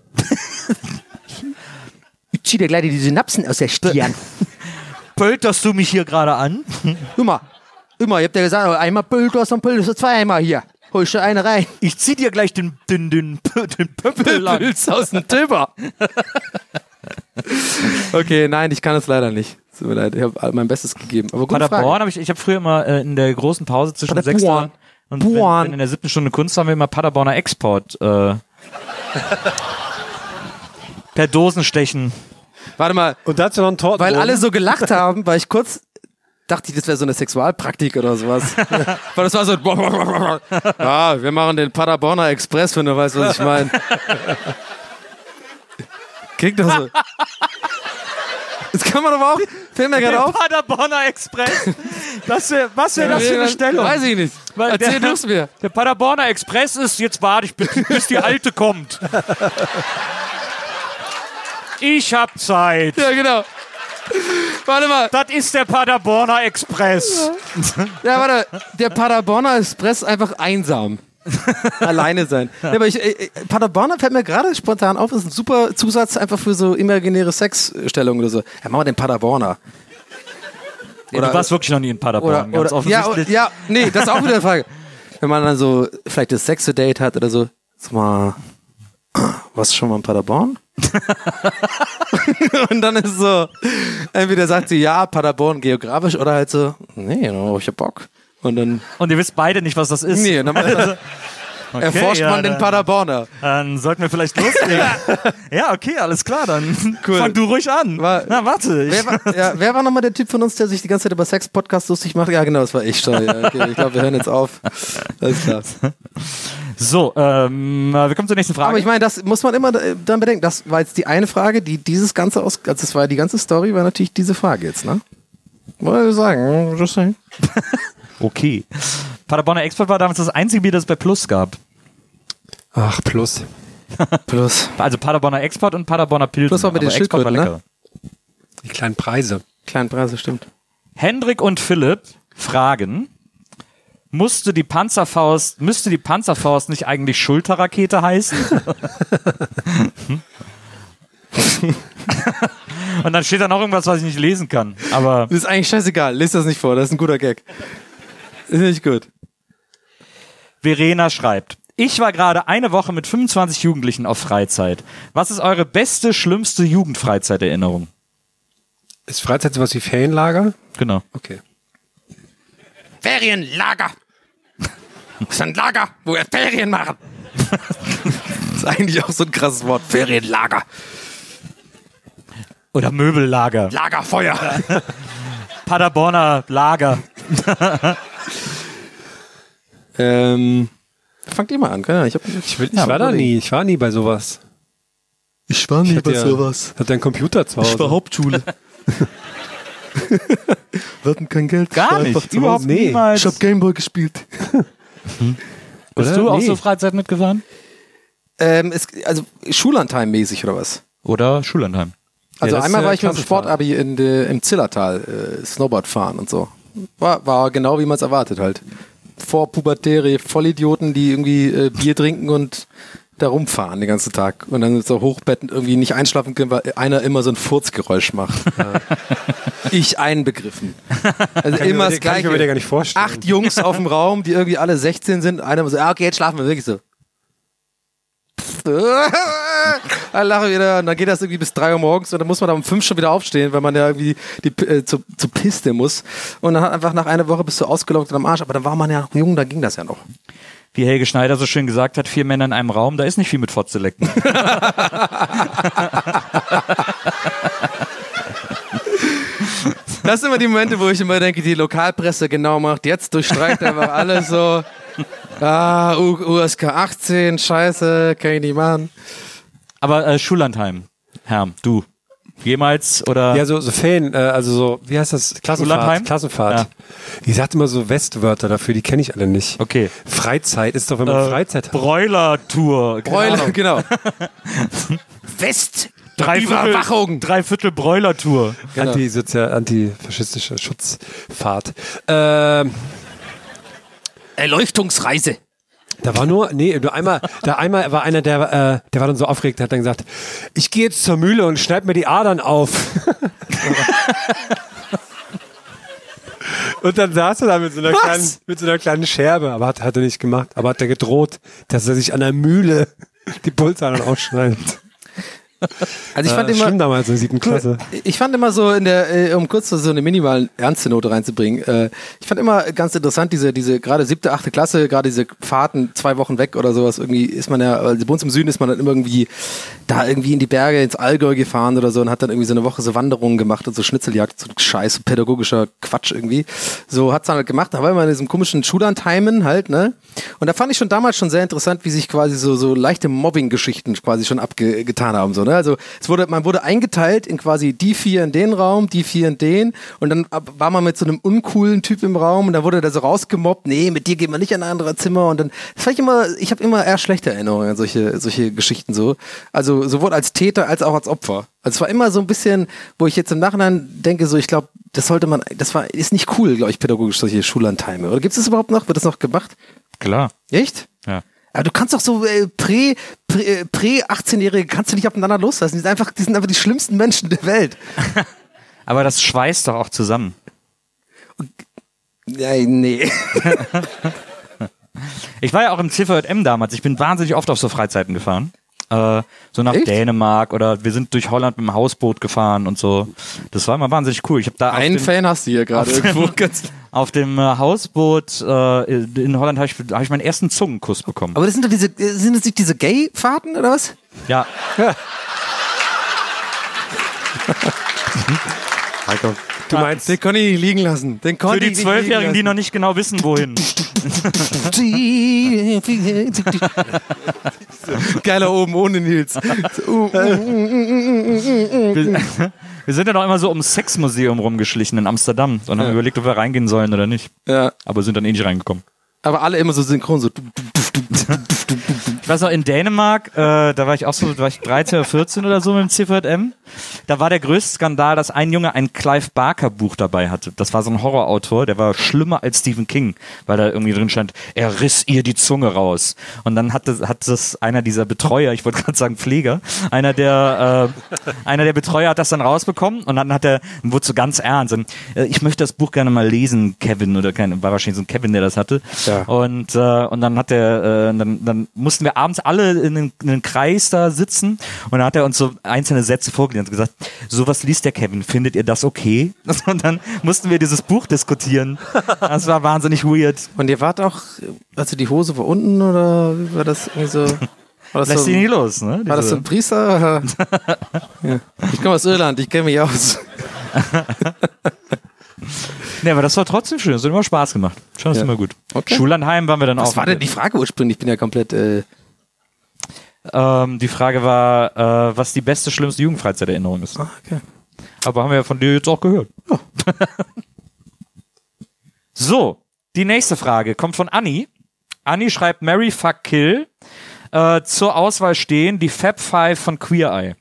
Speaker 4: Ich zieh dir gleich die Synapsen aus der Stirn.
Speaker 3: Pölterst du mich hier gerade an?
Speaker 4: Hör mal, hör mal, ich hab dir gesagt, einmal Pölters und Pölters, zweimal hier. Holst du eine rein.
Speaker 3: Ich zieh dir gleich den, den, den, den Pömpel an.
Speaker 4: Pölz aus dem Töber. Okay, nein, ich kann es leider nicht. Tut mir leid, ich habe mein Bestes gegeben. Aber gute
Speaker 3: Paderborn
Speaker 4: Frage.
Speaker 3: habe ich, ich habe früher immer äh, in der großen Pause zwischen
Speaker 4: Paderborn.
Speaker 3: sechster und wenn,
Speaker 4: Born.
Speaker 3: wenn in der siebten Stunde Kunst haben wir immer Paderborner Export äh, per Dosenstechen.
Speaker 4: Warte mal,
Speaker 5: Und dazu noch ein Torten.
Speaker 4: weil alle so gelacht haben, weil ich kurz dachte, ich, das wäre so eine Sexualpraktik oder sowas. Weil das war so, ja, wir machen den Paderborner Express, wenn du weißt, was ich meine. Kriegt das so. Das kann man aber auch, fällt mir gerade
Speaker 3: Der
Speaker 4: auf.
Speaker 3: Paderborner Express. Das wär, was wäre das für eine Stellung?
Speaker 4: Weiß ich nicht.
Speaker 3: Weil
Speaker 4: Erzähl
Speaker 3: der-
Speaker 4: du es mir.
Speaker 3: Der Paderborner Express ist, jetzt warte ich, bis, bis die Alte kommt. Ich hab Zeit.
Speaker 4: Ja, genau. Warte mal.
Speaker 3: Das ist der Paderborner Express.
Speaker 4: Ja, warte. Der Paderborner Express einfach einsam. Alleine sein. Ja, aber ich, äh, Paderborner fällt mir gerade spontan auf, ist ein super Zusatz einfach für so imaginäre Sexstellungen oder so. Ja, machen wir den Paderborner.
Speaker 3: Oder, du warst wirklich noch nie in Paderborn.
Speaker 4: Oder,
Speaker 3: ganz
Speaker 4: oder, ja,
Speaker 3: offensichtlich.
Speaker 4: ja, nee, das ist auch wieder eine Frage. Wenn man dann so vielleicht das Sex-Date hat oder so, sag mal, warst du schon mal in Paderborn? Und dann ist so, entweder sagt sie ja, Paderborn geografisch oder halt so, nee, no, ich hab Bock. Und dann,
Speaker 3: Und ihr wisst beide nicht, was das ist.
Speaker 4: nee, dann
Speaker 3: Okay,
Speaker 4: erforscht
Speaker 3: ja,
Speaker 4: man den
Speaker 3: dann-
Speaker 4: Paderborner.
Speaker 3: Dann sollten wir vielleicht loslegen. Ja, okay, alles klar, dann
Speaker 4: Cool.
Speaker 3: fang du ruhig an.
Speaker 4: War-
Speaker 3: Na, warte. Ich,
Speaker 4: Wer war, ja, wer war nochmal der Typ von uns, der sich die ganze Zeit über Sex-Podcasts lustig macht? Ja, genau, das war ich. Sorry. Ja, okay, ich glaube, wir hören jetzt auf. Alles klar.
Speaker 3: so, ähm, wir kommen zur nächsten Frage.
Speaker 4: Aber ich meine, das muss man immer äh, dann bedenken. Das war jetzt die eine Frage, die dieses Ganze aus, also das war die ganze Story, war natürlich diese Frage jetzt, ne? Wollte ich sagen, just saying.
Speaker 3: okay. Paderborner Export war damals das einzige Bier, das es bei Plus gab.
Speaker 5: Ach, plus.
Speaker 4: Plus.
Speaker 3: Also Paderborner Export und Paderborner Pilsen.
Speaker 4: Plus war mit den
Speaker 3: aber Export war
Speaker 4: Schildkröten,
Speaker 3: lecker.
Speaker 5: Die kleinen Preise.
Speaker 4: Kleinen Preise, stimmt.
Speaker 3: Hendrik und Philipp fragen, musste die Panzerfaust, müsste die Panzerfaust nicht eigentlich Schulterrakete heißen? Und dann steht da noch irgendwas, was ich nicht lesen kann. Aber
Speaker 4: Das ist eigentlich scheißegal. Lies das nicht vor, das ist ein guter Gag. Ist nicht gut.
Speaker 3: Verena schreibt, ich war gerade eine Woche mit fünfundzwanzig Jugendlichen auf Freizeit. Was ist eure beste, schlimmste Jugendfreizeiterinnerung?
Speaker 5: Ist Freizeit sowas wie Ferienlager?
Speaker 3: Genau.
Speaker 5: Okay.
Speaker 4: Ferienlager. Das ist ein Lager, wo wir Ferien machen. Das ist eigentlich auch so ein krasses Wort. Ferienlager.
Speaker 3: Oder Möbellager.
Speaker 4: Lagerfeuer.
Speaker 3: Paderborner Lager.
Speaker 4: ähm, fangt ihr mal an, keine Ahnung. Ich, hab,
Speaker 5: Ich, will, ich war da nie. Ich war nie bei sowas.
Speaker 4: Ich war
Speaker 5: Ich hatte ja, hatte einen Computer zu Hause.
Speaker 4: Hauptschule. Wir hatten kein Geld.
Speaker 3: Gar
Speaker 4: Einfach
Speaker 3: nicht.
Speaker 4: zu
Speaker 3: Überhaupt
Speaker 4: Hause.
Speaker 5: Nee.
Speaker 3: niemals.
Speaker 4: Ich hab Gameboy gespielt.
Speaker 3: Bist
Speaker 5: Oder?
Speaker 3: du auch
Speaker 5: Nee.
Speaker 3: so Freizeit mitgefahren?
Speaker 4: Ähm, es, also Schullandheim-mäßig oder was?
Speaker 3: Oder Schullandheim?
Speaker 4: Also
Speaker 5: das ist
Speaker 4: einmal
Speaker 5: ja
Speaker 4: war ich mit dem
Speaker 5: Klassenfahrt.
Speaker 4: Sportabi in de, im Zillertal äh, Snowboard fahren und so. War, war genau wie man es erwartet halt. Vorpubertäre Vollidioten, die irgendwie äh, Bier trinken und da rumfahren den ganzen Tag. Und dann so hochbettend irgendwie nicht einschlafen können, weil einer immer so ein Furzgeräusch macht. Ich einbegriffen. Also
Speaker 5: Kann ich
Speaker 4: immer
Speaker 5: mir-
Speaker 4: das
Speaker 5: kann ich mir
Speaker 4: Gleiche.
Speaker 5: gar nicht vorstellen.
Speaker 4: Acht Jungs auf dem Raum, die irgendwie alle sechzehn sind. Einer so, ah, okay, jetzt schlafen wir wirklich so. Dann lache ich wieder und dann geht das irgendwie bis drei Uhr morgens und dann muss man da um fünf schon wieder aufstehen, weil man ja irgendwie die, äh, zu, zu Piste muss. Und dann hat einfach nach einer Woche bist du ausgelaugt und am Arsch. Aber dann war man ja noch jung, da ging das ja noch.
Speaker 3: Wie Helge Schneider so schön gesagt hat, vier Männer in einem Raum, da ist nicht viel mit Fotze lecken.
Speaker 4: Das sind immer die Momente, wo ich immer denke, die Lokalpresse genau macht. Jetzt durchstreicht einfach alles so. Ah, U- U S K achtzehn, scheiße, kann ich nicht machen.
Speaker 3: Aber äh, Schullandheim, Herm, du, jemals oder?
Speaker 5: Ja, so, so Fan, äh, also so, wie heißt das?
Speaker 3: Schullandheim?
Speaker 5: Klassenfahrt. Klassenfahrt.
Speaker 3: Ja.
Speaker 5: Die sagt immer so Westwörter dafür, die kenne ich alle nicht.
Speaker 3: Okay.
Speaker 5: Freizeit ist doch, wenn man
Speaker 3: Äh,
Speaker 5: Freizeit hat.
Speaker 3: Bräuler-Tour. keine
Speaker 4: Bräuler,
Speaker 3: Ahnung.
Speaker 4: genau. West,
Speaker 3: Dreiviertel,
Speaker 4: Überwachung.
Speaker 3: Dreiviertel Bräuler-Tour.
Speaker 4: Genau.
Speaker 5: Antisozial, antifaschistische Schutzfahrt. Ähm,
Speaker 4: Erleuchtungsreise.
Speaker 5: da war nur, nee, nur einmal, da einmal war einer, der, äh, der war dann so aufgeregt, der hat dann gesagt, ich gehe jetzt zur Mühle und schneid mir die Adern auf. Und dann saß er da mit so einer, kleinen, mit so einer kleinen Scherbe, aber hat, hat er nicht gemacht, aber hat er gedroht, dass er sich an der Mühle die Pulsadern ausschneidet.
Speaker 4: Also ich fand
Speaker 5: äh,
Speaker 4: immer,
Speaker 5: schlimm damals in der siebten Klasse.
Speaker 4: ich fand immer so in der, äh, um kurz so eine minimale ernste Note reinzubringen, äh, ich fand immer ganz interessant, diese, diese gerade siebte, achte Klasse, gerade diese Fahrten zwei Wochen weg oder sowas, irgendwie ist man ja, also bei uns im Süden ist man dann immer irgendwie da irgendwie in die Berge, ins Allgäu gefahren oder so und hat dann irgendwie so eine Woche so Wanderungen gemacht und so Schnitzeljagd, so Scheiß, pädagogischer Quatsch irgendwie. So hat's dann halt gemacht, da war immer in diesem komischen Schullandheimen halt, ne? Und da fand ich schon damals schon sehr interessant, wie sich quasi so, so leichte Mobbing-Geschichten quasi schon abgetan haben, so, ne? Also, es wurde, man wurde eingeteilt in quasi die vier in den Raum, die vier in den und dann ab- war man mit so einem uncoolen Typ im Raum und dann wurde der so rausgemobbt, nee, mit dir gehen wir nicht in ein anderes Zimmer und dann, das fand ich immer, ich habe immer eher schlechte Erinnerungen an solche, solche Geschichten so. Also, sowohl als Täter als auch als Opfer. Also, es war immer so ein bisschen, wo ich jetzt im Nachhinein denke, so, ich glaube, das sollte man, das war, ist nicht cool, glaube ich, pädagogisch, solche Schullandheime. Oder gibt es das überhaupt noch? Wird das noch gemacht?
Speaker 3: Klar.
Speaker 4: Echt?
Speaker 3: Ja.
Speaker 4: Aber du kannst doch so äh, prä, prä, äh, prä-achtzehnjährige kannst du nicht aufeinander loslassen. Die sind einfach, die sind einfach die schlimmsten Menschen der Welt.
Speaker 3: Aber das schweißt doch auch zusammen.
Speaker 4: Ja, nee.
Speaker 3: Ich war ja auch im C V J M damals. Ich bin wahnsinnig oft auf so Freizeiten gefahren. Äh, so nach
Speaker 4: Echt?
Speaker 3: Dänemark oder wir sind durch Holland mit dem Hausboot gefahren und so. Das war immer wahnsinnig cool. Ich habe da auf
Speaker 4: Einen
Speaker 3: dem,
Speaker 4: Fan hast du hier gerade irgendwo. Ganz
Speaker 3: auf dem äh, Hausboot äh, in Holland habe ich, hab ich meinen ersten Zungenkuss bekommen.
Speaker 4: Aber das sind doch diese, sind das nicht diese Gay-Fahrten oder was?
Speaker 3: Ja.
Speaker 5: Du meinst,
Speaker 4: Den konnte ich nicht liegen lassen. Den konnte
Speaker 3: Für die
Speaker 4: ich nicht
Speaker 3: Zwölfjährigen, die
Speaker 4: liegen
Speaker 3: noch nicht genau wissen, wohin.
Speaker 4: lassen. Geiler oben ohne Nils. Uh,
Speaker 3: Wir, wir sind ja noch immer so ums Sexmuseum rumgeschlichen in Amsterdam und haben
Speaker 4: Ja.
Speaker 3: überlegt, ob wir reingehen sollen oder nicht.
Speaker 4: ja.
Speaker 3: Aber sind dann eh nicht reingekommen.
Speaker 4: Aber alle immer so synchron, so.
Speaker 3: Ich weiß noch, in Dänemark, äh, da war ich auch so, da war ich dreizehn oder vierzehn oder so mit dem C V J M. Da war der größte Skandal, dass ein Junge ein Clive Barker Buch dabei hatte. Das war so ein Horrorautor, der war schlimmer als Stephen King, weil da irgendwie drin stand, er riss ihr die Zunge raus. Und dann hat das, hat das einer dieser Betreuer, ich wollte gerade sagen Pfleger, einer der, äh, einer der Betreuer hat das dann rausbekommen und dann hat er, wurde so ganz ernst. Und, äh, ich möchte das Buch gerne mal lesen, Kevin, oder kein, war wahrscheinlich so ein Kevin, der das hatte.
Speaker 5: Ja.
Speaker 3: Und, äh, und dann hat er, äh, dann, dann mussten wir abends alle in den, in den Kreis da sitzen und dann hat er uns so einzelne Sätze vorgelesen und gesagt, sowas liest der Kevin, findet ihr das okay? Und dann mussten wir dieses Buch diskutieren. Das war wahnsinnig weird.
Speaker 4: Und ihr wart auch, also die Hose war unten oder wie war das irgendwie so? War das
Speaker 3: Lässt
Speaker 4: so,
Speaker 3: sich nicht los, ne?
Speaker 4: war das so
Speaker 3: Diese-
Speaker 4: ein Priester? Ja. Ich komme aus Irland, ich kenne mich aus.
Speaker 3: Nee, aber das war trotzdem schön, das hat immer Spaß gemacht. Schon ist
Speaker 4: Ja.
Speaker 3: immer gut.
Speaker 4: Okay.
Speaker 3: Schullandheim waren wir dann auch.
Speaker 4: Was war denn die Frage ursprünglich? Ich bin ja komplett. Äh,
Speaker 3: Ähm, die Frage war, äh, was die beste, schlimmste Jugendfreizeiterinnerung ist.
Speaker 4: ah, okay.
Speaker 3: Aber haben wir ja von dir jetzt auch gehört. So, die nächste Frage kommt von Anni. Anni schreibt Marry, Fuck, Kill. Äh, zur Auswahl stehen die Fab Five von Queer Eye.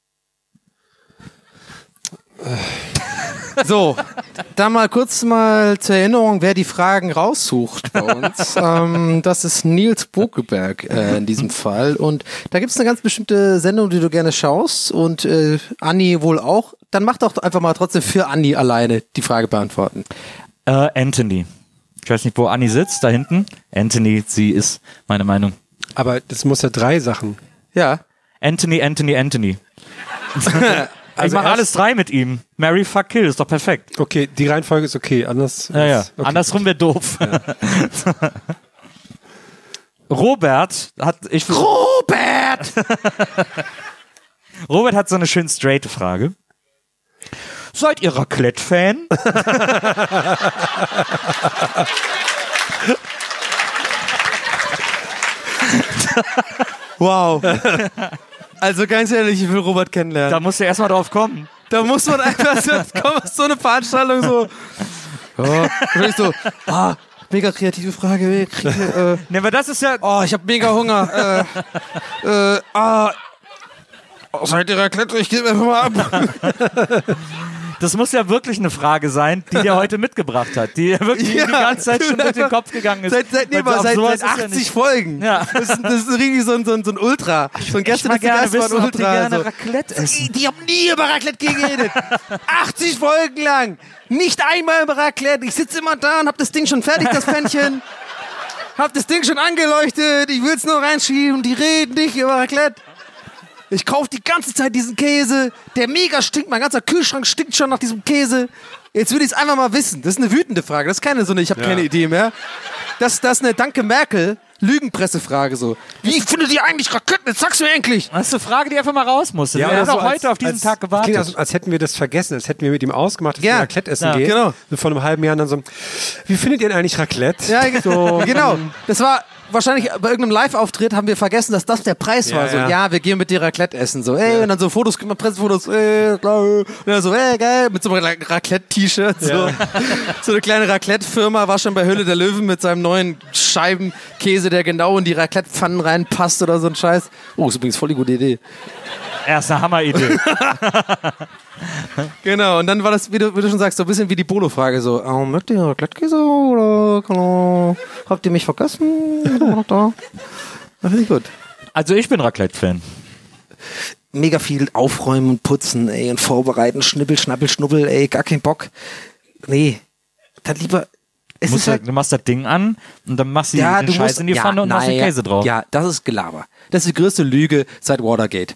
Speaker 4: So, da mal kurz mal zur Erinnerung, wer die Fragen raussucht bei uns. ähm, das ist Nils Bokeberg äh, in diesem Fall. Und da gibt es eine ganz bestimmte Sendung, die du gerne schaust. Und äh, Anni wohl auch. Dann mach doch einfach mal trotzdem für Anni alleine die Frage beantworten.
Speaker 3: Äh, Anthony. Ich weiß nicht, wo Anni sitzt, da hinten. Anthony, sie ist meine Meinung.
Speaker 5: Aber das muss ja drei Sachen.
Speaker 4: Ja.
Speaker 3: Anthony, Anthony, Anthony.
Speaker 5: Also
Speaker 3: ich mach
Speaker 5: erst-
Speaker 3: alles drei mit ihm. Marry, Fuck, Kill, ist doch perfekt.
Speaker 5: Okay, die Reihenfolge ist okay. Anders.
Speaker 3: Ja, ja.
Speaker 5: ist- okay.
Speaker 3: Andersrum wäre doof. Robert hat. Ich,
Speaker 4: Robert!
Speaker 3: Robert hat so eine schön straighte Frage. Seid ihr Raclette-Fan?
Speaker 4: Wow. Also ganz ehrlich, ich will Robert kennenlernen.
Speaker 3: Da musst du erstmal drauf kommen.
Speaker 4: Da muss man einfach so, komm, so eine Veranstaltung so. Ja, ich so, ah, mega kreative Frage. Kriege, äh,
Speaker 3: Ne, aber das ist ja.
Speaker 4: oh, ich hab mega Hunger. Äh, äh, ah, oh, seid ihr Raclette? Ich gebe einfach mal ab.
Speaker 3: Das muss ja wirklich eine Frage sein, die der heute mitgebracht hat. Die ja wirklich
Speaker 4: Ja,
Speaker 3: die ganze Zeit schon durch den Kopf gegangen ist.
Speaker 4: Seit, seit, nee,
Speaker 3: Weil
Speaker 4: aber
Speaker 3: auf
Speaker 4: seit,
Speaker 3: sowas
Speaker 4: seit
Speaker 3: ist ja
Speaker 4: achtzig
Speaker 3: nicht-
Speaker 4: Folgen.
Speaker 3: Ja.
Speaker 4: Das, ist, das ist richtig so ein, so ein, so ein Ultra. So ein Gäste,
Speaker 3: Ich mal
Speaker 4: das
Speaker 3: gerne
Speaker 4: Gast war ein
Speaker 3: wissen, ob die
Speaker 4: Ultra.
Speaker 3: gerne
Speaker 4: so.
Speaker 3: Raclette essen.
Speaker 4: Die, die haben nie über Raclette geredet. achtzig Folgen lang. Nicht einmal über Raclette. Ich sitze immer da und hab das Ding schon fertig, das Pfännchen. Hab das Ding schon angeleuchtet. Ich will's nur reinschieben. Die reden nicht über Raclette. Ich kaufe die ganze Zeit diesen Käse. Der mega stinkt. Mein ganzer Kühlschrank stinkt schon nach diesem Käse. Jetzt will ich es einfach mal wissen. Das ist eine wütende Frage. Das ist keine so eine, ich habe keine Idee mehr. Das, das ist eine Danke Merkel Lügenpressefrage so. Wie findet ihr eigentlich Raclette? Jetzt sag's mir endlich.
Speaker 3: Das ist eine Frage, die einfach mal raus musste.
Speaker 5: Ja,
Speaker 3: er
Speaker 5: oder
Speaker 3: hat
Speaker 5: so
Speaker 3: auch
Speaker 5: als-
Speaker 3: heute auf diesen
Speaker 5: als,
Speaker 3: Tag gewartet.
Speaker 5: Klingt, als, als hätten wir das vergessen, als hätten wir mit ihm ausgemacht, dass
Speaker 4: Ja.
Speaker 5: wir Raclette essen
Speaker 3: Ja,
Speaker 5: gehen.
Speaker 4: genau.
Speaker 5: So vor einem halben Jahr dann so, wie findet ihr denn eigentlich Raclette?
Speaker 4: Ja, so, genau. Das war wahrscheinlich bei irgendeinem Live-Auftritt haben wir vergessen, dass das der Preis war.
Speaker 5: Ja,
Speaker 4: So,
Speaker 5: ja.
Speaker 4: ja, wir gehen mit dir Raclette essen. So, ey, und dann so Fotos, Pressefotos, ey, klar. Und dann so, ey, geil, mit so einem Ra- Raclette-T-Shirt. So. so eine kleine Raclette-Firma war schon bei Höhle der Löwen mit seinem neuen Scheibenkäse, der genau in die Raclette-Pfannen reinpasst oder so ein Scheiß. Oh, ist übrigens voll die gute Idee.
Speaker 3: Erste Hammeridee.
Speaker 4: Genau, und dann war das, wie du, wie du schon sagst, so ein bisschen wie die Bolo-Frage. So, oh, mögt ihr Raclette-Käse oder oh, habt ihr mich vergessen? Ich bin noch da. Das finde ich gut.
Speaker 3: Also ich bin Raclette-Fan.
Speaker 4: Mega viel aufräumen und putzen, ey, und vorbereiten, schnibbel, schnappel, schnubbel, ey, gar kein Bock. Nee, dann lieber, es
Speaker 3: Musst
Speaker 4: ist
Speaker 3: du,
Speaker 4: halt,
Speaker 3: du machst das Ding an und dann machst du
Speaker 4: ja,
Speaker 3: den
Speaker 4: du
Speaker 3: Scheiß
Speaker 4: musst,
Speaker 3: in die
Speaker 4: ja,
Speaker 3: Pfanne und machst den
Speaker 4: naja,
Speaker 3: Käse drauf.
Speaker 4: Ja, das ist Gelaber. Das ist die größte Lüge seit Watergate.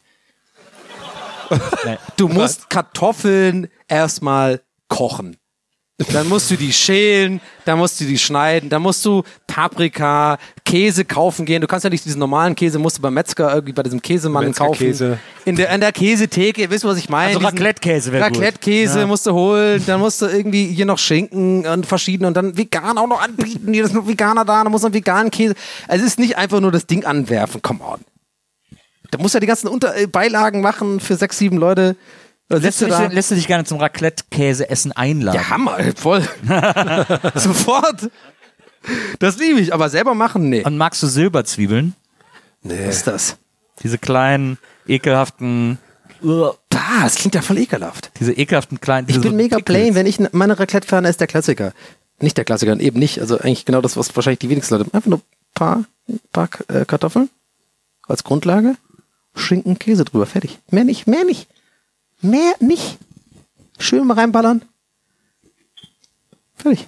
Speaker 3: Nee.
Speaker 4: Du musst Kartoffeln erstmal kochen. Dann musst du die schälen, dann musst du die schneiden, dann musst du Paprika, Käse kaufen gehen. Du kannst ja nicht diesen normalen Käse, musst du beim Metzger irgendwie bei diesem Käsemann kaufen.
Speaker 5: Metzgerkäse.
Speaker 4: In der, in der Käsetheke, wisst ihr, was ich meine?
Speaker 3: Also
Speaker 4: Diesen
Speaker 3: Raclette-Käse wäre gut.
Speaker 4: Raclette-Käse
Speaker 3: Ja.
Speaker 4: musst du holen, dann musst du irgendwie hier noch Schinken und verschiedene und dann vegan auch noch anbieten. Hier ist noch Veganer da, dann muss noch veganen Käse. Also es ist nicht einfach nur das Ding anwerfen, come on. Da musst du ja die ganzen Unter äh, Beilagen machen für sechs, sieben Leute. Da
Speaker 3: Lässt
Speaker 4: sitzt
Speaker 3: du,
Speaker 4: du da.
Speaker 3: dich, lässt du dich gerne zum Raclette-Käse-Essen einladen?
Speaker 4: Ja, Hammer, voll. Sofort. Das liebe ich, aber selber machen, nee.
Speaker 3: Und magst du Silberzwiebeln?
Speaker 4: Was ist das?
Speaker 3: Diese kleinen, ekelhaften,
Speaker 4: Ah, das klingt ja voll ekelhaft.
Speaker 3: diese ekelhaften kleinen...
Speaker 4: Ich
Speaker 3: diese
Speaker 4: bin
Speaker 3: so
Speaker 4: mega
Speaker 3: Pickles.
Speaker 4: plain, wenn ich meine Raclette-Pfanne ist der Klassiker. Nicht der Klassiker, eben nicht. Also eigentlich genau das, was wahrscheinlich die wenigsten Leute. Einfach nur ein paar, paar äh, Kartoffeln als Grundlage, Schinken, Käse drüber, fertig. Mehr nicht, mehr nicht. Mehr nicht. Schön mal reinballern. Fertig.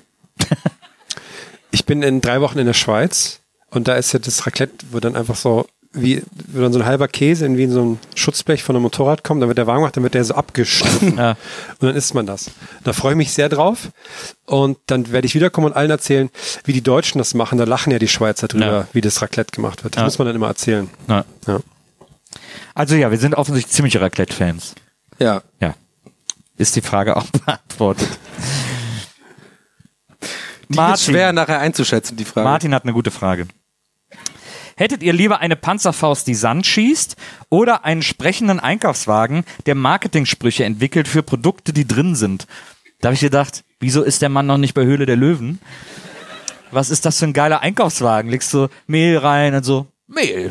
Speaker 5: Ich bin in drei Wochen in der Schweiz und da ist ja das Raclette, wo dann einfach so, wie, wo dann so ein halber Käse in wie in so ein Schutzblech von einem Motorrad kommt, dann wird der warm gemacht, dann wird der so abgeschnitten.
Speaker 3: Ja.
Speaker 5: Und dann isst man das. Da freue ich mich sehr drauf. Und dann werde ich wiederkommen und allen erzählen, wie die Deutschen das machen. Da lachen ja die Schweizer drüber,
Speaker 3: Ja.
Speaker 5: wie das Raclette gemacht wird. Das
Speaker 3: Ja.
Speaker 5: muss man dann immer erzählen.
Speaker 3: Ja.
Speaker 5: Ja.
Speaker 3: Also ja, wir sind offensichtlich ziemliche Raclette-Fans.
Speaker 4: Ja.
Speaker 3: Ja. Ist die Frage auch beantwortet.
Speaker 4: Die wird schwer nachher einzuschätzen, die Frage.
Speaker 3: Martin hat eine gute Frage. Hättet ihr lieber eine Panzerfaust, die Sand schießt, oder einen sprechenden Einkaufswagen, der Marketingsprüche entwickelt für Produkte, die drin sind? Da habe ich gedacht, wieso ist der Mann noch nicht bei Höhle der Löwen? Was ist das für ein geiler Einkaufswagen? Legst du Mehl rein und so, Mehl.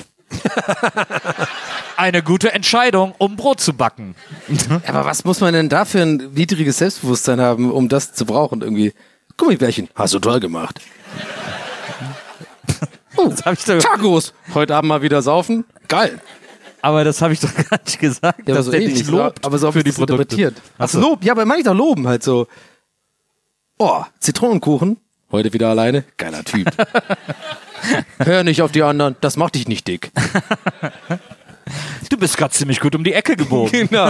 Speaker 3: Eine gute Entscheidung, um Brot zu backen.
Speaker 4: Aber was muss man denn da für ein niedriges Selbstbewusstsein haben, um das zu brauchen irgendwie? Gummibärchen, hast du toll gemacht. Oh,
Speaker 3: Das hab ich doch,
Speaker 4: Tacos, heute Abend mal wieder saufen. Geil.
Speaker 3: aber das habe ich doch gar nicht gesagt,
Speaker 4: Ja, aber
Speaker 3: dass
Speaker 4: so
Speaker 3: der
Speaker 4: ähnlich,
Speaker 3: dich lobt
Speaker 4: aber so
Speaker 3: für
Speaker 4: für
Speaker 3: die
Speaker 4: die
Speaker 3: Produkte.
Speaker 4: interpretiert.
Speaker 3: Ach so.
Speaker 4: Lob, ja, aber meine ich doch loben halt so. Oh, Zitronenkuchen, heute wieder alleine, geiler Typ. Hör nicht auf die anderen, das macht dich nicht dick.
Speaker 3: Du bist gerade ziemlich gut um die Ecke gebogen.
Speaker 4: Genau.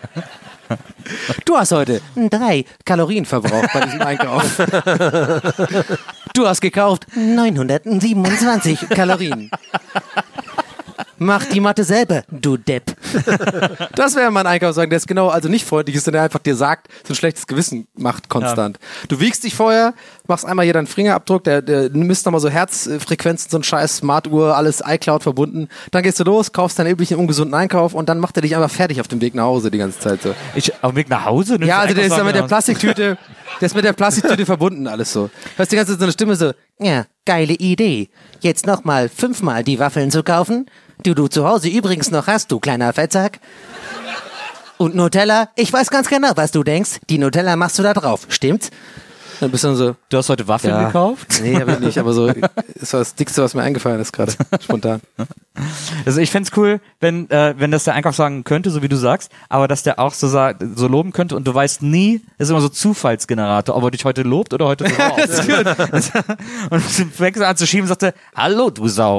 Speaker 4: Du hast heute drei Kalorien verbraucht bei diesem Einkauf. Du hast gekauft neunhundertsiebenundzwanzig Kalorien. Mach die Mathe selber, du Depp. Das wäre mein Einkaufswagen, der ist genau, also nicht freundlich ist, sondern der einfach dir sagt, so ein schlechtes Gewissen macht konstant. Ja. Du wiegst dich vorher, machst einmal hier deinen Fingerabdruck, der, der misst nochmal so Herzfrequenzen, so ein scheiß Smartuhr, alles iCloud verbunden. Dann gehst du los, kaufst deinen üblichen ungesunden Einkauf und dann macht er dich einfach fertig auf dem Weg nach Hause die ganze Zeit so.
Speaker 3: Ich, auf dem Weg nach Hause?
Speaker 4: Ja, also der ist ja mit der
Speaker 3: Plastik.
Speaker 4: Plastiktüte, der ist mit der Plastiktüte verbunden, alles so. Hörst die ganze Zeit so eine Stimme so, ja, geile Idee. Jetzt nochmal fünfmal die Waffeln zu kaufen, die du zu Hause übrigens noch hast, du kleiner Fettsack. Und Nutella, ich weiß ganz genau, was du denkst. Die Nutella machst du da drauf, stimmt's? Dann bist du dann so,
Speaker 3: Du hast heute Waffeln
Speaker 4: ja.
Speaker 3: gekauft?
Speaker 4: Nee, hab ich nicht, aber so, ist das Dickste, was mir eingefallen ist gerade, spontan.
Speaker 3: Also ich fänd's cool, wenn, äh, wenn das der Einkaufswagen könnte, so wie du sagst, aber dass der auch so, sagt, so loben könnte und du weißt nie, das ist immer so Zufallsgenerator, ob er dich heute lobt oder heute so raus. Und du fängst an zu schieben und sagte, hallo du Sau.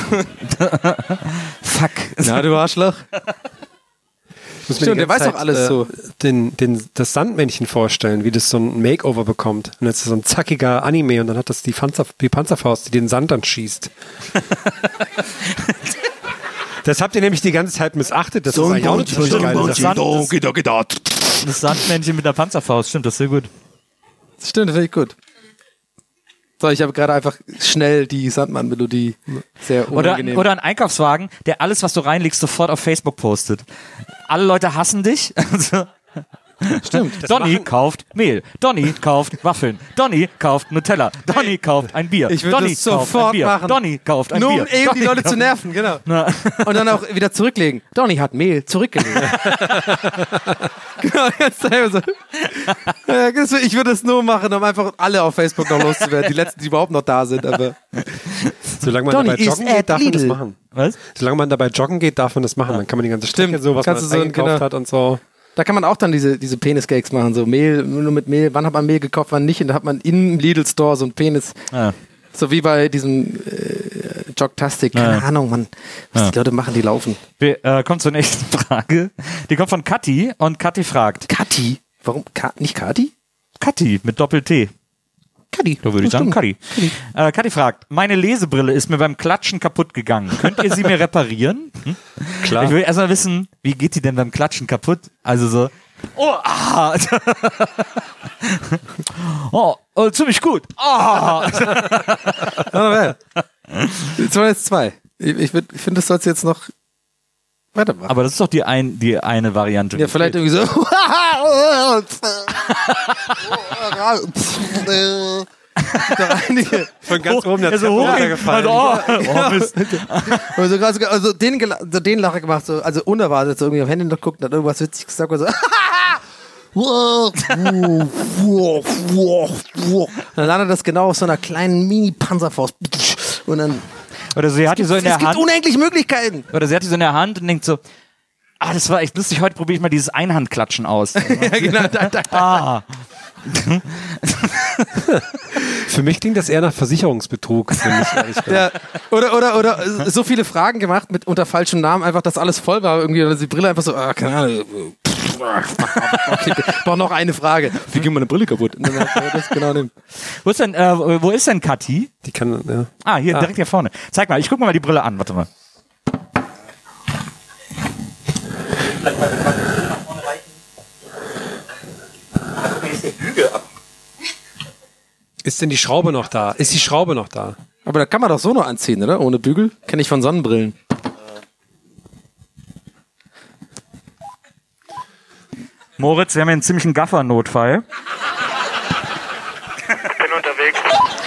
Speaker 3: Fuck.
Speaker 4: Na, du Arschloch.
Speaker 5: Ich muss mir
Speaker 4: Stimmt,
Speaker 5: die
Speaker 4: der
Speaker 5: ganze
Speaker 4: weiß doch alles so.
Speaker 5: Den, den, das Sandmännchen vorstellen, wie das so ein Makeover bekommt. Und jetzt ist so ein zackiger Anime und dann hat das die, Panzer, die Panzerfaust, die den Sand dann schießt. Das habt ihr nämlich die ganze Zeit missachtet. Das ist eigentlich auch eine ziemlich geile Sache.
Speaker 3: Das Sandmännchen mit der Panzerfaust, stimmt, das ist sehr gut.
Speaker 4: Das stimmt, das finde ich gut. So, ich habe gerade einfach schnell die Sandmann-Melodie sehr
Speaker 3: Oder,
Speaker 4: unangenehm.
Speaker 3: oder ein Einkaufswagen, der alles, was du reinlegst, sofort auf Facebook postet. Alle Leute hassen dich.
Speaker 4: Stimmt.
Speaker 3: Donny kauft Mehl. Donny kauft Waffeln. Donny kauft Nutella. Donny kauft ein Bier.
Speaker 4: Ich würde
Speaker 3: Donny
Speaker 4: das
Speaker 3: kauft
Speaker 4: sofort
Speaker 3: ein Bier.
Speaker 4: machen.
Speaker 3: Donny kauft ein
Speaker 4: Nur
Speaker 3: Bier.
Speaker 4: um eben
Speaker 3: Donny
Speaker 4: die Leute
Speaker 3: kauft-
Speaker 4: zu nerven, genau.
Speaker 3: Na.
Speaker 4: Und dann auch wieder zurücklegen. Donny hat Mehl zurückgelegt. Genau, ganz selber so. Ja, das- Ich würde es nur machen, um einfach alle auf Facebook noch loszuwerden. Die letzten, die überhaupt noch da sind. Aber
Speaker 5: Solange man
Speaker 4: Donny
Speaker 5: dabei
Speaker 4: is
Speaker 5: joggen
Speaker 4: at
Speaker 5: geht, darf man das
Speaker 4: Lidl.
Speaker 5: machen.
Speaker 3: Was?
Speaker 5: Solange man dabei joggen geht, darf man das machen. Dann kann man die ganze Strecke
Speaker 4: Stimmt.
Speaker 5: so, was
Speaker 4: Kannst
Speaker 5: man
Speaker 4: du so ein-
Speaker 5: eingekauft
Speaker 4: genau.
Speaker 5: hat und so.
Speaker 4: da kann man auch dann diese, diese Penis-Cakes machen. So Mehl, nur mit Mehl. Wann hat man Mehl gekauft, wann nicht? Und da hat man im Lidl-Store so ein Penis.
Speaker 3: Ja.
Speaker 4: So wie bei diesem äh, Jogtastic. Keine
Speaker 3: Ja.
Speaker 4: Ahnung, Mann. Was
Speaker 3: Ja.
Speaker 4: die Leute machen, die laufen.
Speaker 3: Wir äh, kommen zur nächsten Frage. Die kommt von Kathi und Kathi fragt.
Speaker 4: Kathi? Warum? Ka nicht Kati?
Speaker 3: Kathi mit Doppel-T.
Speaker 4: Kathi.
Speaker 3: Da würde ich sagen, Kathi. Äh, Kathi fragt, meine Lesebrille ist mir beim Klatschen kaputt gegangen. Könnt ihr sie mir reparieren? Hm?
Speaker 5: Klar.
Speaker 3: Ich will erstmal wissen, wie geht die denn beim Klatschen kaputt? Also so, oh, ah. oh, oh, ziemlich gut. Ah.
Speaker 4: Jetzt waren jetzt zwei. Ich, ich, würd- ich finde, das sollst du jetzt noch weitermachen.
Speaker 3: Aber das ist doch die, ein, die eine Variante.
Speaker 4: ja, vielleicht irgendwie so. Da einige.
Speaker 5: Von ganz oben der
Speaker 3: Also
Speaker 5: Treppe
Speaker 3: hoch,
Speaker 5: runtergefallen.
Speaker 3: also, oh, oh, Mist.
Speaker 4: Also, gerade, also den, gela- so den Lacher gemacht, so, also unerwartet, so irgendwie am Handy noch guckt und hat irgendwas Witziges gesagt und so. Und dann landet das genau auf so einer kleinen Mini-Panzerfaust. Und dann.
Speaker 3: Oder sie hat die so in der
Speaker 4: Es gibt
Speaker 3: Hand.
Speaker 4: unendlich Möglichkeiten.
Speaker 3: Oder sie hat die so in der Hand und denkt so, ah, das war echt lustig, heute probiere ich mal dieses Einhandklatschen aus.
Speaker 4: Ja, genau. Da, da, da.
Speaker 3: ah.
Speaker 5: Für mich klingt das eher nach Versicherungsbetrug. Für mich, ehrlich gesagt.
Speaker 4: Ja, oder, oder, oder so viele Fragen gemacht mit unter falschem Namen, einfach, dass alles voll war irgendwie. Und die Brille einfach so, ah, keine Ahnung. Okay, brauch noch eine Frage. Wie geht meine Brille kaputt? Und dann hat er das genau nehmen.
Speaker 3: Wo ist denn, äh, wo ist denn Kathi?
Speaker 5: Die kann, ja.
Speaker 3: Ah, hier, direkt hier vorne. Zeig mal, ich guck mir mal die Brille an, warte mal.
Speaker 5: Ist denn die Schraube noch da? Ist die Schraube noch da?
Speaker 4: Aber da kann man doch so noch anziehen, oder? Ohne Bügel? Kenne ich von Sonnenbrillen.
Speaker 3: Moritz, wir haben hier einen ziemlichen Gaffer-Notfall.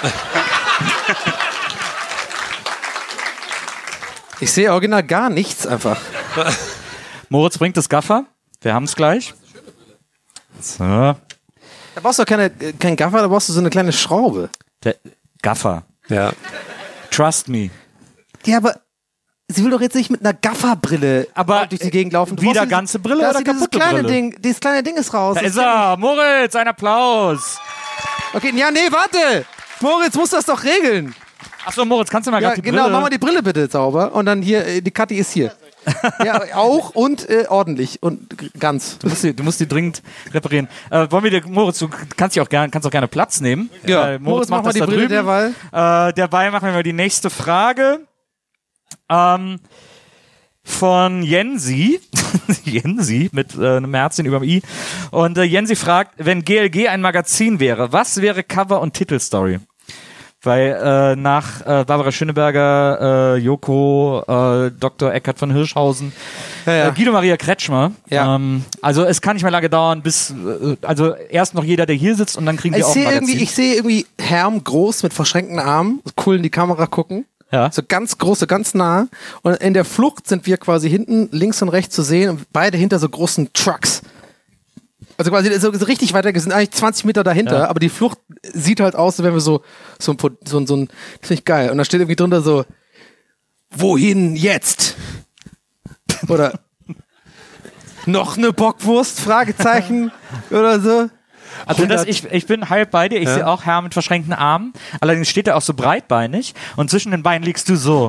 Speaker 4: Ich sehe original gar nichts einfach.
Speaker 3: Moritz bringt das Gaffer. Wir haben es gleich. So.
Speaker 4: Da brauchst du doch keine, kein Gaffer, da brauchst du so eine kleine Schraube.
Speaker 3: Der Gaffer.
Speaker 5: Ja.
Speaker 3: Trust me.
Speaker 4: Ja, aber sie will doch jetzt nicht mit einer Gafferbrille
Speaker 3: Aber
Speaker 4: durch die Gegend laufen. Du
Speaker 3: wieder
Speaker 4: brauchst dieses-
Speaker 3: ganze Brille
Speaker 4: da
Speaker 3: oder
Speaker 4: ist dieses
Speaker 3: kaputte
Speaker 4: kleine
Speaker 3: Brille?
Speaker 4: Ding, dieses kleine Ding ist raus.
Speaker 3: Da
Speaker 4: Das
Speaker 3: ist er. Moritz, ein Applaus.
Speaker 4: Okay, ja, nee, warte. Moritz muss das doch regeln.
Speaker 3: Achso, Moritz, kannst du mal
Speaker 4: Ja,
Speaker 3: gerade die
Speaker 4: genau,
Speaker 3: Brille...
Speaker 4: mach mal die Brille bitte sauber. Und dann hier, äh, die Kathi ist hier. Ja, auch und äh, ordentlich und g- ganz.
Speaker 3: Du musst, die, du musst die dringend reparieren. Äh, wollen wir dir, Moritz, du kannst, dich auch gern, kannst auch gerne Platz nehmen.
Speaker 4: Ja,
Speaker 3: Äh,
Speaker 4: Moritz, mach mal
Speaker 3: das
Speaker 4: die
Speaker 3: da
Speaker 4: Brille
Speaker 3: drüben.
Speaker 4: derweil.
Speaker 3: Äh, derweil machen wir mal die nächste Frage. Ähm, von Jensi. Jensi mit äh, einem Herzchen über dem I. Und äh, Jensi fragt, wenn G L G ein Magazin wäre, was wäre Cover- und Titelstory? Weil äh, nach äh, Barbara Schöneberger, äh, Joko, äh, Doktor Eckhard von Hirschhausen,
Speaker 4: Ja, ja.
Speaker 3: Äh, Guido Maria Kretschmer.
Speaker 4: Ja.
Speaker 3: Ähm, also es kann nicht mehr lange dauern, bis äh, also erst noch jeder, der hier sitzt und dann kriegen wir
Speaker 4: Ich
Speaker 3: auch ein
Speaker 4: sehe
Speaker 3: Magazin.
Speaker 4: irgendwie, ich sehe irgendwie Herm groß mit verschränkten Armen, cool in die Kamera gucken.
Speaker 3: Ja.
Speaker 4: So ganz groß, so ganz nah. Und in der Flucht sind wir quasi hinten links und rechts zu sehen und beide hinter so großen Trucks. Also quasi so, so richtig weit weg, wir sind eigentlich zwanzig Meter dahinter,
Speaker 3: Ja.
Speaker 4: aber die Flucht sieht halt aus, als wenn wir so, so ein, Po- so, ein- so ein, das finde ich geil. Und da steht irgendwie drunter so, wohin jetzt? Oder noch eine Bockwurst? Fragezeichen oder so.
Speaker 3: Also das, ich, ich bin halb bei dir, ich sehe auch Herr mit verschränkten Armen, allerdings steht er auch so breitbeinig und zwischen den Beinen liegst du so.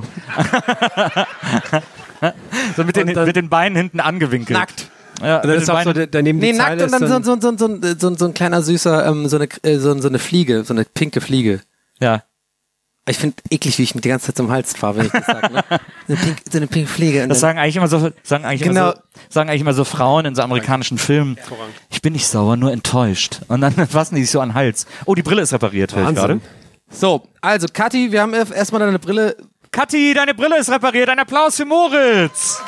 Speaker 3: so mit den,
Speaker 5: dann-
Speaker 3: mit den Beinen hinten angewinkelt.
Speaker 4: Nackt.
Speaker 3: Ja,
Speaker 5: Das
Speaker 3: mit
Speaker 5: ist
Speaker 3: den
Speaker 5: auch so,
Speaker 3: Beinen,
Speaker 5: daneben
Speaker 4: Nee,
Speaker 5: die
Speaker 4: nackt
Speaker 5: Zeile
Speaker 4: und dann
Speaker 5: ist
Speaker 4: so, so, so, so, so, so, so ein kleiner süßer, ähm, so, eine, äh, so, so eine Fliege, so eine pinke Fliege.
Speaker 3: ja.
Speaker 4: Ich finde eklig, wie ich mit die ganze Zeit zum Hals fahre, wenn ich das sage. Ne? So, eine pink, so eine pinke Fliege. Und
Speaker 3: Das
Speaker 4: dann,
Speaker 3: sagen eigentlich immer so, sagen eigentlich
Speaker 4: Genau.
Speaker 3: immer so, sagen eigentlich immer so Frauen in so amerikanischen Filmen. Ich bin nicht sauer, nur enttäuscht. Und dann fassen die sich so an den Hals. Oh, die Brille ist repariert, höre ich gerade.
Speaker 5: Wahnsinn.
Speaker 4: so, also Kathi, wir haben erf- erstmal deine Brille.
Speaker 3: Kathi, deine Brille ist repariert. Ein Applaus für Moritz.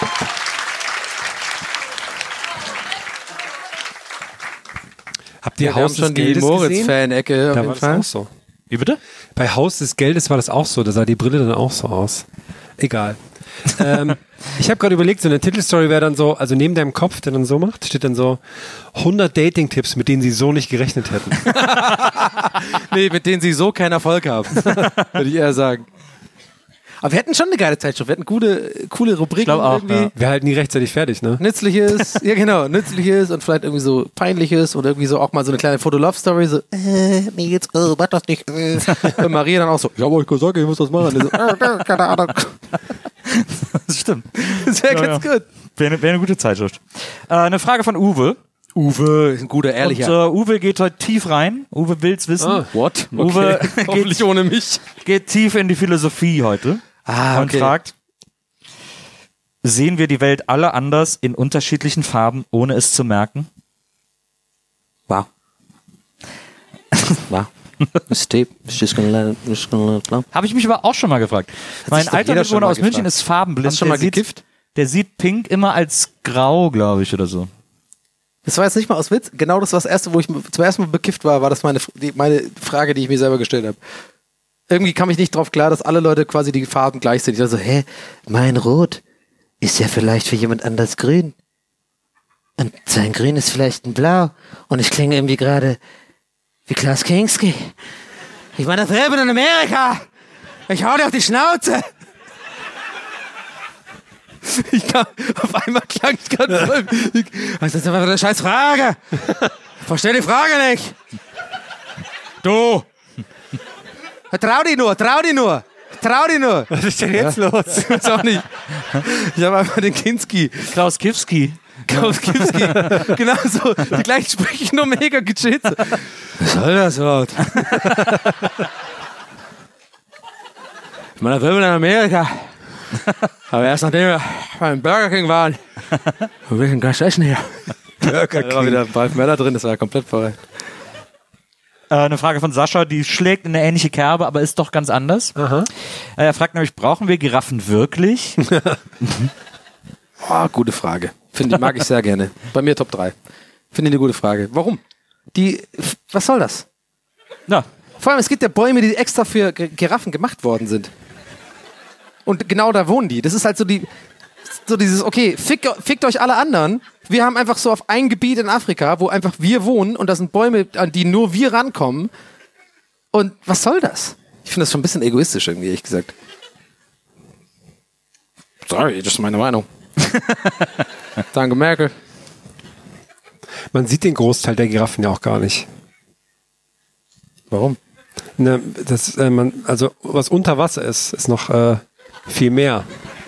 Speaker 5: Habt ihr
Speaker 4: Wir haben
Speaker 5: Haus des
Speaker 4: schon die
Speaker 5: Geldes gesehen?
Speaker 4: Moritz-Fan-Ecke auf
Speaker 5: Da
Speaker 4: jeden
Speaker 5: war das
Speaker 4: Fall.
Speaker 5: auch so.
Speaker 3: Wie bitte?
Speaker 5: Bei Haus des Geldes war das auch so. Da sah die Brille dann auch so aus. Egal. ähm, ich habe gerade überlegt, so eine Titelstory wäre dann so, also neben deinem Kopf, der dann so macht, steht dann so hundert Dating-Tipps, mit denen sie so nicht gerechnet hätten.
Speaker 4: Nee, mit denen sie so keinen Erfolg haben. Würde ich eher sagen. Aber wir hätten schon eine geile Zeitschrift. Wir hätten gute, coole Rubriken.
Speaker 3: glaub auch,
Speaker 4: irgendwie.
Speaker 3: ja.
Speaker 5: Wäre halt nie rechtzeitig fertig, ne?
Speaker 4: Nützliches, ja genau, Nützliches und vielleicht irgendwie so Peinliches und irgendwie so auch mal so eine kleine Foto-Love-Story, so, äh, mir geht's, äh, mach das nicht, äh. Und Maria dann auch so, ich hab euch gesagt, ich muss das machen. Und die so, äh, keine Ahnung.
Speaker 3: Das stimmt.
Speaker 4: Das wäre
Speaker 3: Ja,
Speaker 4: ganz
Speaker 3: ja.
Speaker 4: gut.
Speaker 3: Wäre eine, wär eine gute Zeitschrift. Äh, eine Frage von Uwe.
Speaker 4: Uwe ist ein guter, ehrlicher.
Speaker 3: Und äh, Uwe geht heute tief rein. Uwe will's wissen.
Speaker 5: Ah,
Speaker 4: What?
Speaker 3: Uwe
Speaker 4: Hoffentlich ohne mich.
Speaker 3: geht tief in die Philosophie heute.
Speaker 4: Ah,
Speaker 3: Und fragt, sehen wir die Welt alle anders in unterschiedlichen Farben, ohne es zu merken?
Speaker 4: Wow. Wow. It's deep. It's just gonna let it, just gonna let it flow.
Speaker 3: Habe ich mich aber auch schon mal gefragt. Mein
Speaker 4: doch
Speaker 3: alter
Speaker 4: jeder schon
Speaker 3: Mitbewohner
Speaker 4: mal
Speaker 3: aus München
Speaker 4: gefragt.
Speaker 3: ist farbenblind.
Speaker 4: Hast du schon
Speaker 3: Der
Speaker 4: mal
Speaker 3: sieht-
Speaker 4: gekifft?
Speaker 3: Der sieht Pink immer als grau, glaube ich, oder so.
Speaker 4: Das war jetzt nicht mal aus Witz. Genau das war das erste, wo ich zum ersten Mal bekifft war, war das meine, die, meine Frage, die ich mir selber gestellt habe. Irgendwie kam ich nicht drauf klar, dass alle Leute quasi die Farben gleich sind. Ich dachte so, hä, mein Rot ist ja vielleicht für jemand anders grün. Und sein Grün ist vielleicht ein Blau. Und ich klinge irgendwie gerade wie Klaus Kinski. Ich meine, das Leben in Amerika. Ich hau dir auf die Schnauze. Ich kam, auf einmal klang ich gerade voll. Was ist denn für eine scheiß Frage? Versteh die Frage nicht. Du. Trau dich nur, trau dich nur. Trau dich nur.
Speaker 5: Was ist denn jetzt los?
Speaker 4: Ich weiß auch nicht. Ich habe einfach den Kinski.
Speaker 3: Klaus Kiewski.
Speaker 4: Klaus Kinski. Genau so. Die gleichen sprechen nur mega gechillt. So. Was soll das Wort? Ich meine, wir sind in Amerika. Aber erst nachdem wir beim Burger King waren, wir sind ganz essen hier. Burger King. Da war wieder Ralf Möller drin, das war komplett voll.
Speaker 3: Äh, eine Frage von Sascha, die schlägt in eine ähnliche Kerbe, aber ist doch ganz anders.
Speaker 5: Aha.
Speaker 3: Äh, er fragt nämlich, brauchen wir Giraffen wirklich?
Speaker 4: Oh, gute Frage. Finde ich, mag ich sehr gerne. Bei mir Top drei. Finde ich eine gute Frage. Warum? Die, was soll das?
Speaker 3: Na,
Speaker 4: Vor allem, es gibt ja Bäume, die extra für G- Giraffen gemacht worden sind. Und genau da wohnen die. Das ist halt so die, so dieses, okay, fick, fickt euch alle anderen. Wir haben einfach so auf ein Gebiet in Afrika, wo einfach wir wohnen und da sind Bäume, an die nur wir rankommen. Und was soll das? Ich finde das schon ein bisschen egoistisch irgendwie, ehrlich gesagt. Sorry, das ist meine Meinung. Danke, Merkel.
Speaker 5: Man sieht den Großteil der Giraffen ja auch gar nicht.
Speaker 4: Warum?
Speaker 5: Ne, das, äh, man, also was unter Wasser ist, ist noch äh, viel mehr.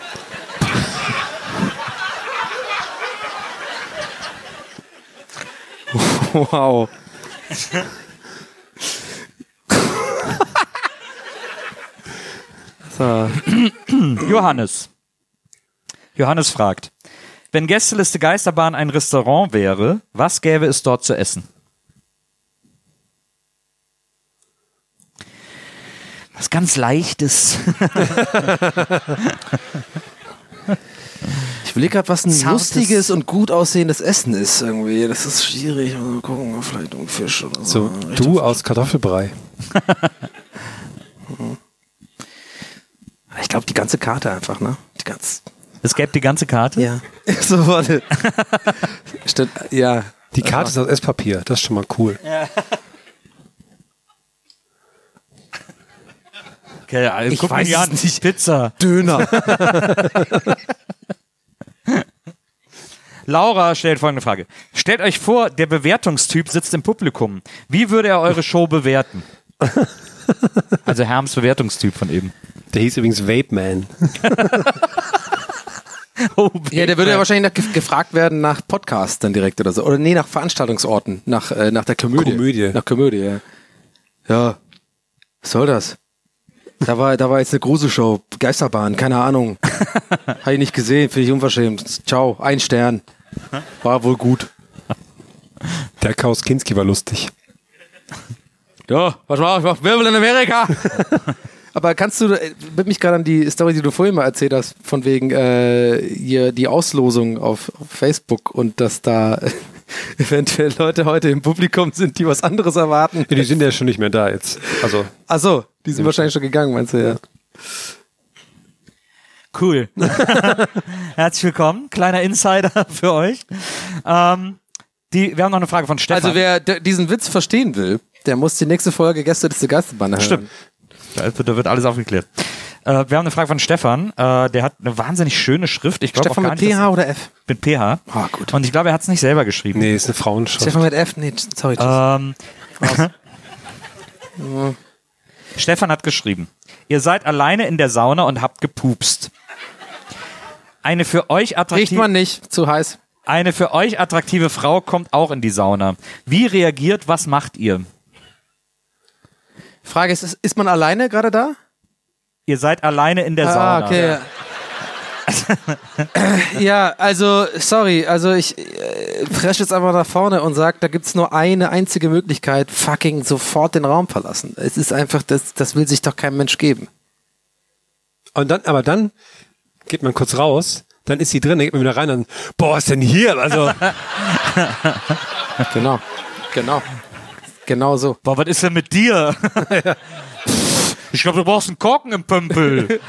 Speaker 4: Wow. So.
Speaker 3: Johannes. Johannes fragt, wenn Gästeliste Geisterbahn ein Restaurant wäre, was gäbe es dort zu essen? Was ganz Leichtes.
Speaker 4: Ich will gerade, was ein
Speaker 3: Zartes-
Speaker 4: lustiges und gut aussehendes Essen ist irgendwie. Das ist schwierig. Mal gucken, vielleicht ein Fisch oder so.
Speaker 5: So, du aus Kartoffelbrei.
Speaker 4: Ich glaube, die ganze Karte einfach, ne? Die ganze.
Speaker 3: Es gäbe die ganze Karte?
Speaker 4: Ja. So, warte. Statt, ja.
Speaker 5: Die Karte ist aus Esspapier, das ist schon mal cool.
Speaker 3: Okay, also
Speaker 4: Ich
Speaker 3: guck
Speaker 4: weiß
Speaker 3: mich an.
Speaker 4: es nicht.
Speaker 3: Pizza.
Speaker 4: Döner.
Speaker 3: Laura stellt folgende Frage. Stellt euch vor, der Bewertungstyp sitzt im Publikum. Wie würde er eure Show bewerten? Also Herms Bewertungstyp von eben.
Speaker 5: Der hieß übrigens Vape Man.
Speaker 3: Oh,
Speaker 4: Ja, der würde ja wahrscheinlich nach, ge- gefragt werden nach Podcasts dann direkt oder so. Oder nee, nach Veranstaltungsorten. Nach, äh, nach der Komödie.
Speaker 5: Komödie.
Speaker 4: Nach Komödie, ja. Ja. Was soll das? Da war, da war jetzt eine Gruselshow. Geisterbahn, keine Ahnung. Habe ich nicht gesehen, finde ich unverschämt. Ciao, ein Stern. War wohl gut.
Speaker 5: Der Chaos Kinski war lustig.
Speaker 4: Ja, was war ich? Mach Wirbel in Amerika. Aber kannst du, äh, wird mich gerade an die Story, die du vorhin mal erzählt hast, von wegen äh, hier die Auslosung auf, auf Facebook und dass da äh, eventuell Leute heute im Publikum sind, die was anderes erwarten.
Speaker 5: Ja, die sind ja schon nicht mehr da jetzt. Also,
Speaker 4: Ach so, die sind wahrscheinlich schon gegangen, meinst du, ja.
Speaker 3: Cool. Herzlich willkommen. Kleiner Insider für euch. Ähm, die, wir haben noch eine Frage von Stefan.
Speaker 4: Also wer d- diesen Witz verstehen will, der muss die nächste Folge Gästeliste Geisterbahn hören.
Speaker 3: Stimmt. Da wird, da wird alles aufgeklärt. Äh, wir haben eine Frage von Stefan. Äh, der hat eine wahnsinnig schöne Schrift. Ich glaube auch
Speaker 4: Stefan
Speaker 3: gar
Speaker 4: mit
Speaker 3: nicht,
Speaker 4: P H oder F?
Speaker 3: dass- mit P H.
Speaker 4: Ah, gut.
Speaker 3: Und ich glaube, er hat es nicht selber geschrieben.
Speaker 5: nee, ist eine Frauenschrift.
Speaker 4: Stefan mit F? Nee, sorry.
Speaker 3: Ähm, Stefan hat geschrieben, ihr seid alleine in der Sauna und habt gepupst. Eine für euch
Speaker 4: Riecht
Speaker 3: attraktive,
Speaker 4: man nicht, zu heiß.
Speaker 3: eine für euch attraktive Frau kommt auch in die Sauna. Wie reagiert, was macht ihr?
Speaker 4: Frage ist, ist, ist man alleine gerade da?
Speaker 3: Ihr seid alleine in der Sauna.
Speaker 4: Ah, okay. Ja, also, sorry, also ich äh, presche jetzt einfach nach vorne und sage, da gibt's nur eine einzige Möglichkeit, fucking sofort den Raum verlassen. Es ist einfach, das, das will sich doch kein Mensch geben.
Speaker 5: Und dann, aber dann geht man kurz raus, dann ist sie drin, dann geht man wieder rein und boah, was ist denn hier? Also,
Speaker 4: Genau, genau, genau so.
Speaker 3: Boah, was ist denn mit dir? Ich glaube, du brauchst einen Korken im Pömpel.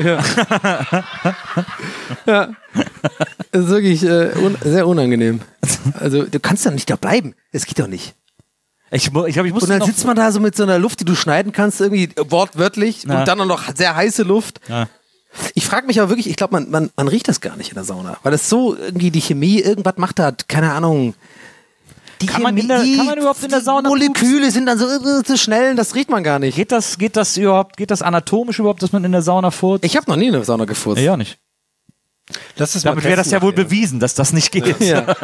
Speaker 4: Das ist wirklich äh, un sehr unangenehm. Also, du kannst doch nicht da bleiben. Es geht doch nicht.
Speaker 3: Ich, mu- ich glaube, ich muss
Speaker 4: Und dann
Speaker 3: noch
Speaker 4: sitzt man da so mit so einer Luft, die du schneiden kannst, irgendwie wortwörtlich,
Speaker 3: Ja.
Speaker 4: und dann auch noch sehr heiße Luft.
Speaker 3: Ja.
Speaker 4: Ich frage mich aber wirklich, ich glaube, man, man, man riecht das gar nicht in der Sauna, weil das so irgendwie die Chemie irgendwas macht hat, keine Ahnung. Die
Speaker 3: Kann man in der-
Speaker 4: die-
Speaker 3: kann man überhaupt in der Sauna
Speaker 4: Die Moleküle sind dann so, äh, so schnell, das riecht man gar nicht.
Speaker 3: Geht das, geht das überhaupt, geht das anatomisch überhaupt, dass man in der Sauna furzt?
Speaker 4: Ich habe noch nie in der Sauna gefurzt.
Speaker 3: Ja, auch nicht.
Speaker 5: lass es mal
Speaker 3: Damit wäre das
Speaker 5: testen
Speaker 3: ja wohl
Speaker 5: nachher.
Speaker 3: bewiesen, dass das nicht geht.
Speaker 4: Ja.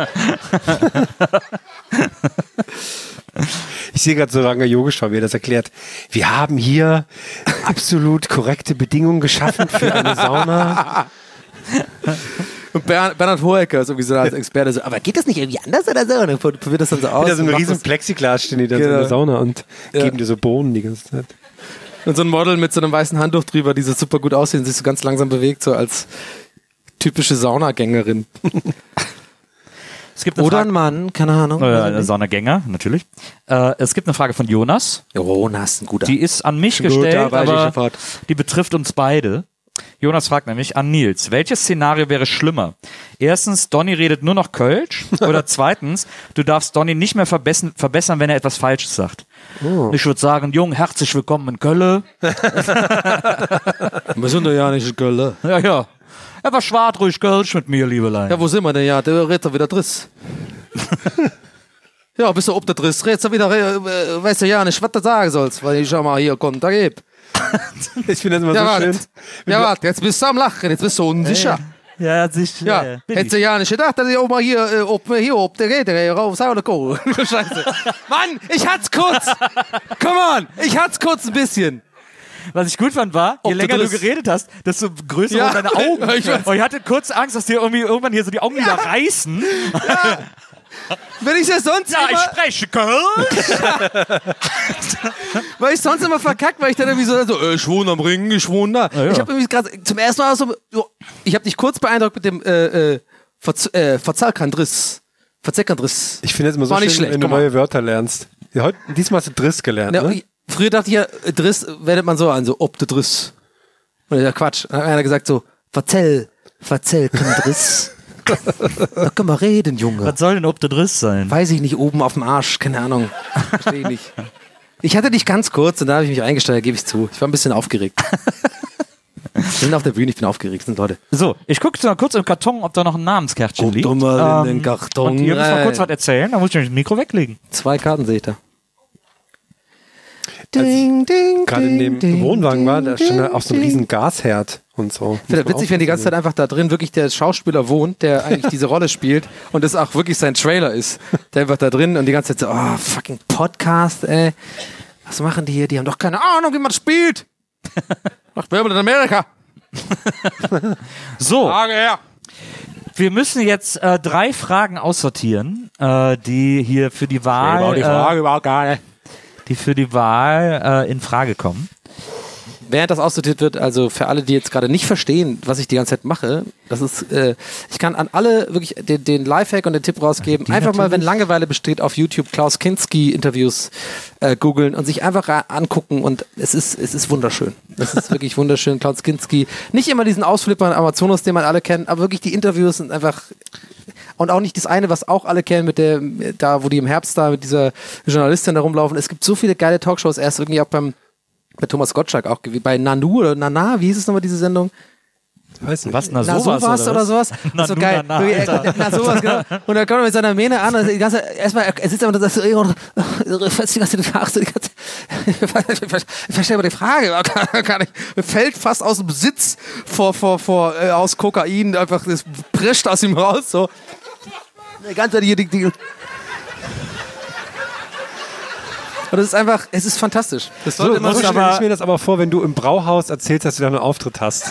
Speaker 5: Ich sehe gerade so Ranga Yogeshwar, wie er das erklärt. Wir haben hier absolut korrekte Bedingungen geschaffen für eine Sauna.
Speaker 4: Und Ber Bernhard Hohecker ist irgendwie so als Experte so, aber geht das nicht irgendwie anders oder so? Und dann probiert das dann so aus.
Speaker 5: Wieder so ein
Speaker 4: und macht
Speaker 5: riesen
Speaker 4: das-
Speaker 5: Plexiglas stehen die da so in
Speaker 4: Genau.
Speaker 5: der Sauna und
Speaker 4: Ja.
Speaker 5: geben dir so Bohnen die ganze Zeit.
Speaker 4: Und so ein Model mit so einem weißen Handtuch drüber, die so super gut aussehen, sich so ganz langsam bewegt, so als typische Saunagängerin.
Speaker 3: Es gibt eine
Speaker 4: Oder
Speaker 3: Frage,
Speaker 4: ein Mann, keine Ahnung.
Speaker 3: äh, Sondergänger, natürlich. Äh, es gibt eine Frage von Jonas.
Speaker 4: Jonas, ein guter.
Speaker 3: Die ist an mich
Speaker 4: Guter,
Speaker 3: gestellt,
Speaker 4: weiß ich
Speaker 3: aber
Speaker 4: sofort.
Speaker 3: die betrifft uns beide. Jonas fragt nämlich an Nils, welches Szenario wäre schlimmer? Erstens, Donny redet nur noch Kölsch oder zweitens, du darfst Donny nicht mehr verbessern, verbessern wenn er etwas Falsches sagt. Oh. Ich würde sagen, Jung, herzlich willkommen in Köln.
Speaker 4: Wir sind doch ja nicht in Köln.
Speaker 3: Ja, ja. Er war schwarz ruhig Kölsch mit mir, Liebelein.
Speaker 4: Ja, wo sind wir denn? Ja, der redet doch wieder Driss. Ja, bist du ob der Driss? Redst du wieder, äh, weißt du ja nicht, was du sagen sollst, weil ich schon mal hier Konter gebe.
Speaker 5: Ich finde das immer
Speaker 4: Ja,
Speaker 5: so
Speaker 4: warte.
Speaker 5: schön.
Speaker 4: Ja, warte, jetzt bist du am Lachen, jetzt bist du unsicher.
Speaker 3: Ja, sicher.
Speaker 4: Ja,
Speaker 3: Ja, bin
Speaker 4: hättest du ja nicht gedacht, dass ich auch mal hier, äh, ob, hier, ob der Räder hier rauf, sau oder Kohl. Scheiße. Mann, ich hat's kurz. Come on, ich hat's kurz ein bisschen.
Speaker 3: Was ich gut fand war, je
Speaker 4: Ob du
Speaker 3: länger du
Speaker 4: Driss-
Speaker 3: geredet hast, desto größer
Speaker 4: Ja.
Speaker 3: wurden deine Augen.
Speaker 4: Ich weiß.
Speaker 3: Und ich hatte kurz Angst, dass dir irgendwie irgendwann hier so die Augen wieder reißen.
Speaker 4: Wenn ich ja sonst
Speaker 3: Ja, ich
Speaker 4: immer,
Speaker 3: spreche Kölsch.
Speaker 4: weil ich sonst immer verkackt, weil ich dann irgendwie so, so äh, ich wohne am Ring, ich wohne da.
Speaker 3: ja.
Speaker 4: Ich habe irgendwie gerade zum ersten Mal so, jo, ich habe dich kurz beeindruckt mit dem äh, äh, Verz äh, Verzahlkandriss. Verzeckandriss.
Speaker 5: Ich finde es immer so
Speaker 4: War nicht
Speaker 5: schön,
Speaker 4: schlecht,
Speaker 5: wenn du
Speaker 4: guck mal.
Speaker 5: neue Wörter lernst. Ja, heute, diesmal hast du Driss gelernt,
Speaker 4: Ja,
Speaker 5: ne?
Speaker 4: ich, früher dachte ich ja, äh, Driss wendet man so an, so ob der Driss. Und ja, Quatsch. Dann hat einer gesagt so, verzell, verzell, Driss. Da können wir reden, Junge.
Speaker 3: Was soll denn ob der Driss sein?
Speaker 4: Weiß ich nicht, oben auf dem Arsch, keine Ahnung. Verstehe ich nicht. Ich hatte dich ganz kurz und da habe ich mich eingestellt, gebe ich zu. Ich war ein bisschen aufgeregt. Wir sind auf der Bühne, ich bin aufgeregt, sind Leute.
Speaker 3: So, ich gucke mal kurz im Karton, ob da noch ein Namenskärtchen
Speaker 4: Guck
Speaker 3: liegt.
Speaker 4: doch mal in
Speaker 3: Ähm,
Speaker 4: den Karton
Speaker 3: Und ihr müsst mal
Speaker 4: rein.
Speaker 3: kurz was erzählen, da muss ich nämlich das Mikro weglegen.
Speaker 4: Zwei Karten sehe ich da.
Speaker 5: Gerade in dem Wohnwagen war, da stand da auch so ein riesen Gasherd und so.
Speaker 4: Ich finde das witzig, wenn die ganze Zeit einfach da drin wirklich der Schauspieler wohnt, der eigentlich diese Rolle spielt und das auch wirklich sein Trailer ist. Der einfach da drin und die ganze Zeit so, oh, fucking Podcast, ey. Was machen die hier? Die haben doch keine Ahnung, wie man spielt. Macht Wirbel in Amerika.
Speaker 3: So,
Speaker 4: Frage her.
Speaker 3: wir müssen jetzt äh, drei Fragen aussortieren, äh, die hier für die Wahl, äh,
Speaker 4: überhaupt gar nicht.
Speaker 3: die für die Wahl äh, in Frage kommen.
Speaker 4: Während das aussortiert wird, also für alle, die jetzt gerade nicht verstehen, was ich die ganze Zeit mache, das ist, äh, ich kann an alle wirklich den, den Lifehack und den Tipp rausgeben,
Speaker 3: Die
Speaker 4: einfach mal, wenn
Speaker 3: natürlich.
Speaker 4: Langeweile besteht, auf YouTube Klaus Kinski Interviews äh, googeln und sich einfach ra- angucken und es ist, es ist wunderschön. Es ist wirklich wunderschön, Klaus Kinski. Nicht immer diesen Ausflipper in Amazonas, den man alle kennt, aber wirklich die Interviews sind einfach, und auch nicht das eine, was auch alle kennen, mit der, da, wo die im Herbst da mit dieser Journalistin da rumlaufen. Es gibt so viele geile Talkshows, erst irgendwie auch beim, bei Thomas Gottschalk auch, wie bei Nanu oder Nana, wie hieß es nochmal, diese Sendung?
Speaker 5: Weiß nicht.
Speaker 3: Was, na,
Speaker 4: Na,
Speaker 3: sowas,
Speaker 4: sowas oder,
Speaker 3: oder, was?
Speaker 4: sowas.
Speaker 3: Na,
Speaker 4: so
Speaker 3: nu,
Speaker 4: geil.
Speaker 3: na, na, Alter.
Speaker 4: Na, sowas, genau. Und dann kommt er mit seiner Mähne an und die ganze, erstmal, er sitzt da und sagt so, und fällst die ganze Zeit die ganze, die ganze, ich verstehe aber die Frage, gar, gar nicht, fällt fast aus dem Sitz vor, vor, vor, äh, aus Kokain, einfach, das prescht aus ihm raus, so. Die ganze Zeit hier, die, die, und es ist einfach, es ist fantastisch. Das
Speaker 5: So,
Speaker 4: sollte man
Speaker 5: so
Speaker 3: musst
Speaker 5: stelle
Speaker 3: aber-
Speaker 5: ich mir das aber vor, wenn du im Brauhaus erzählst, dass du da einen Auftritt hast.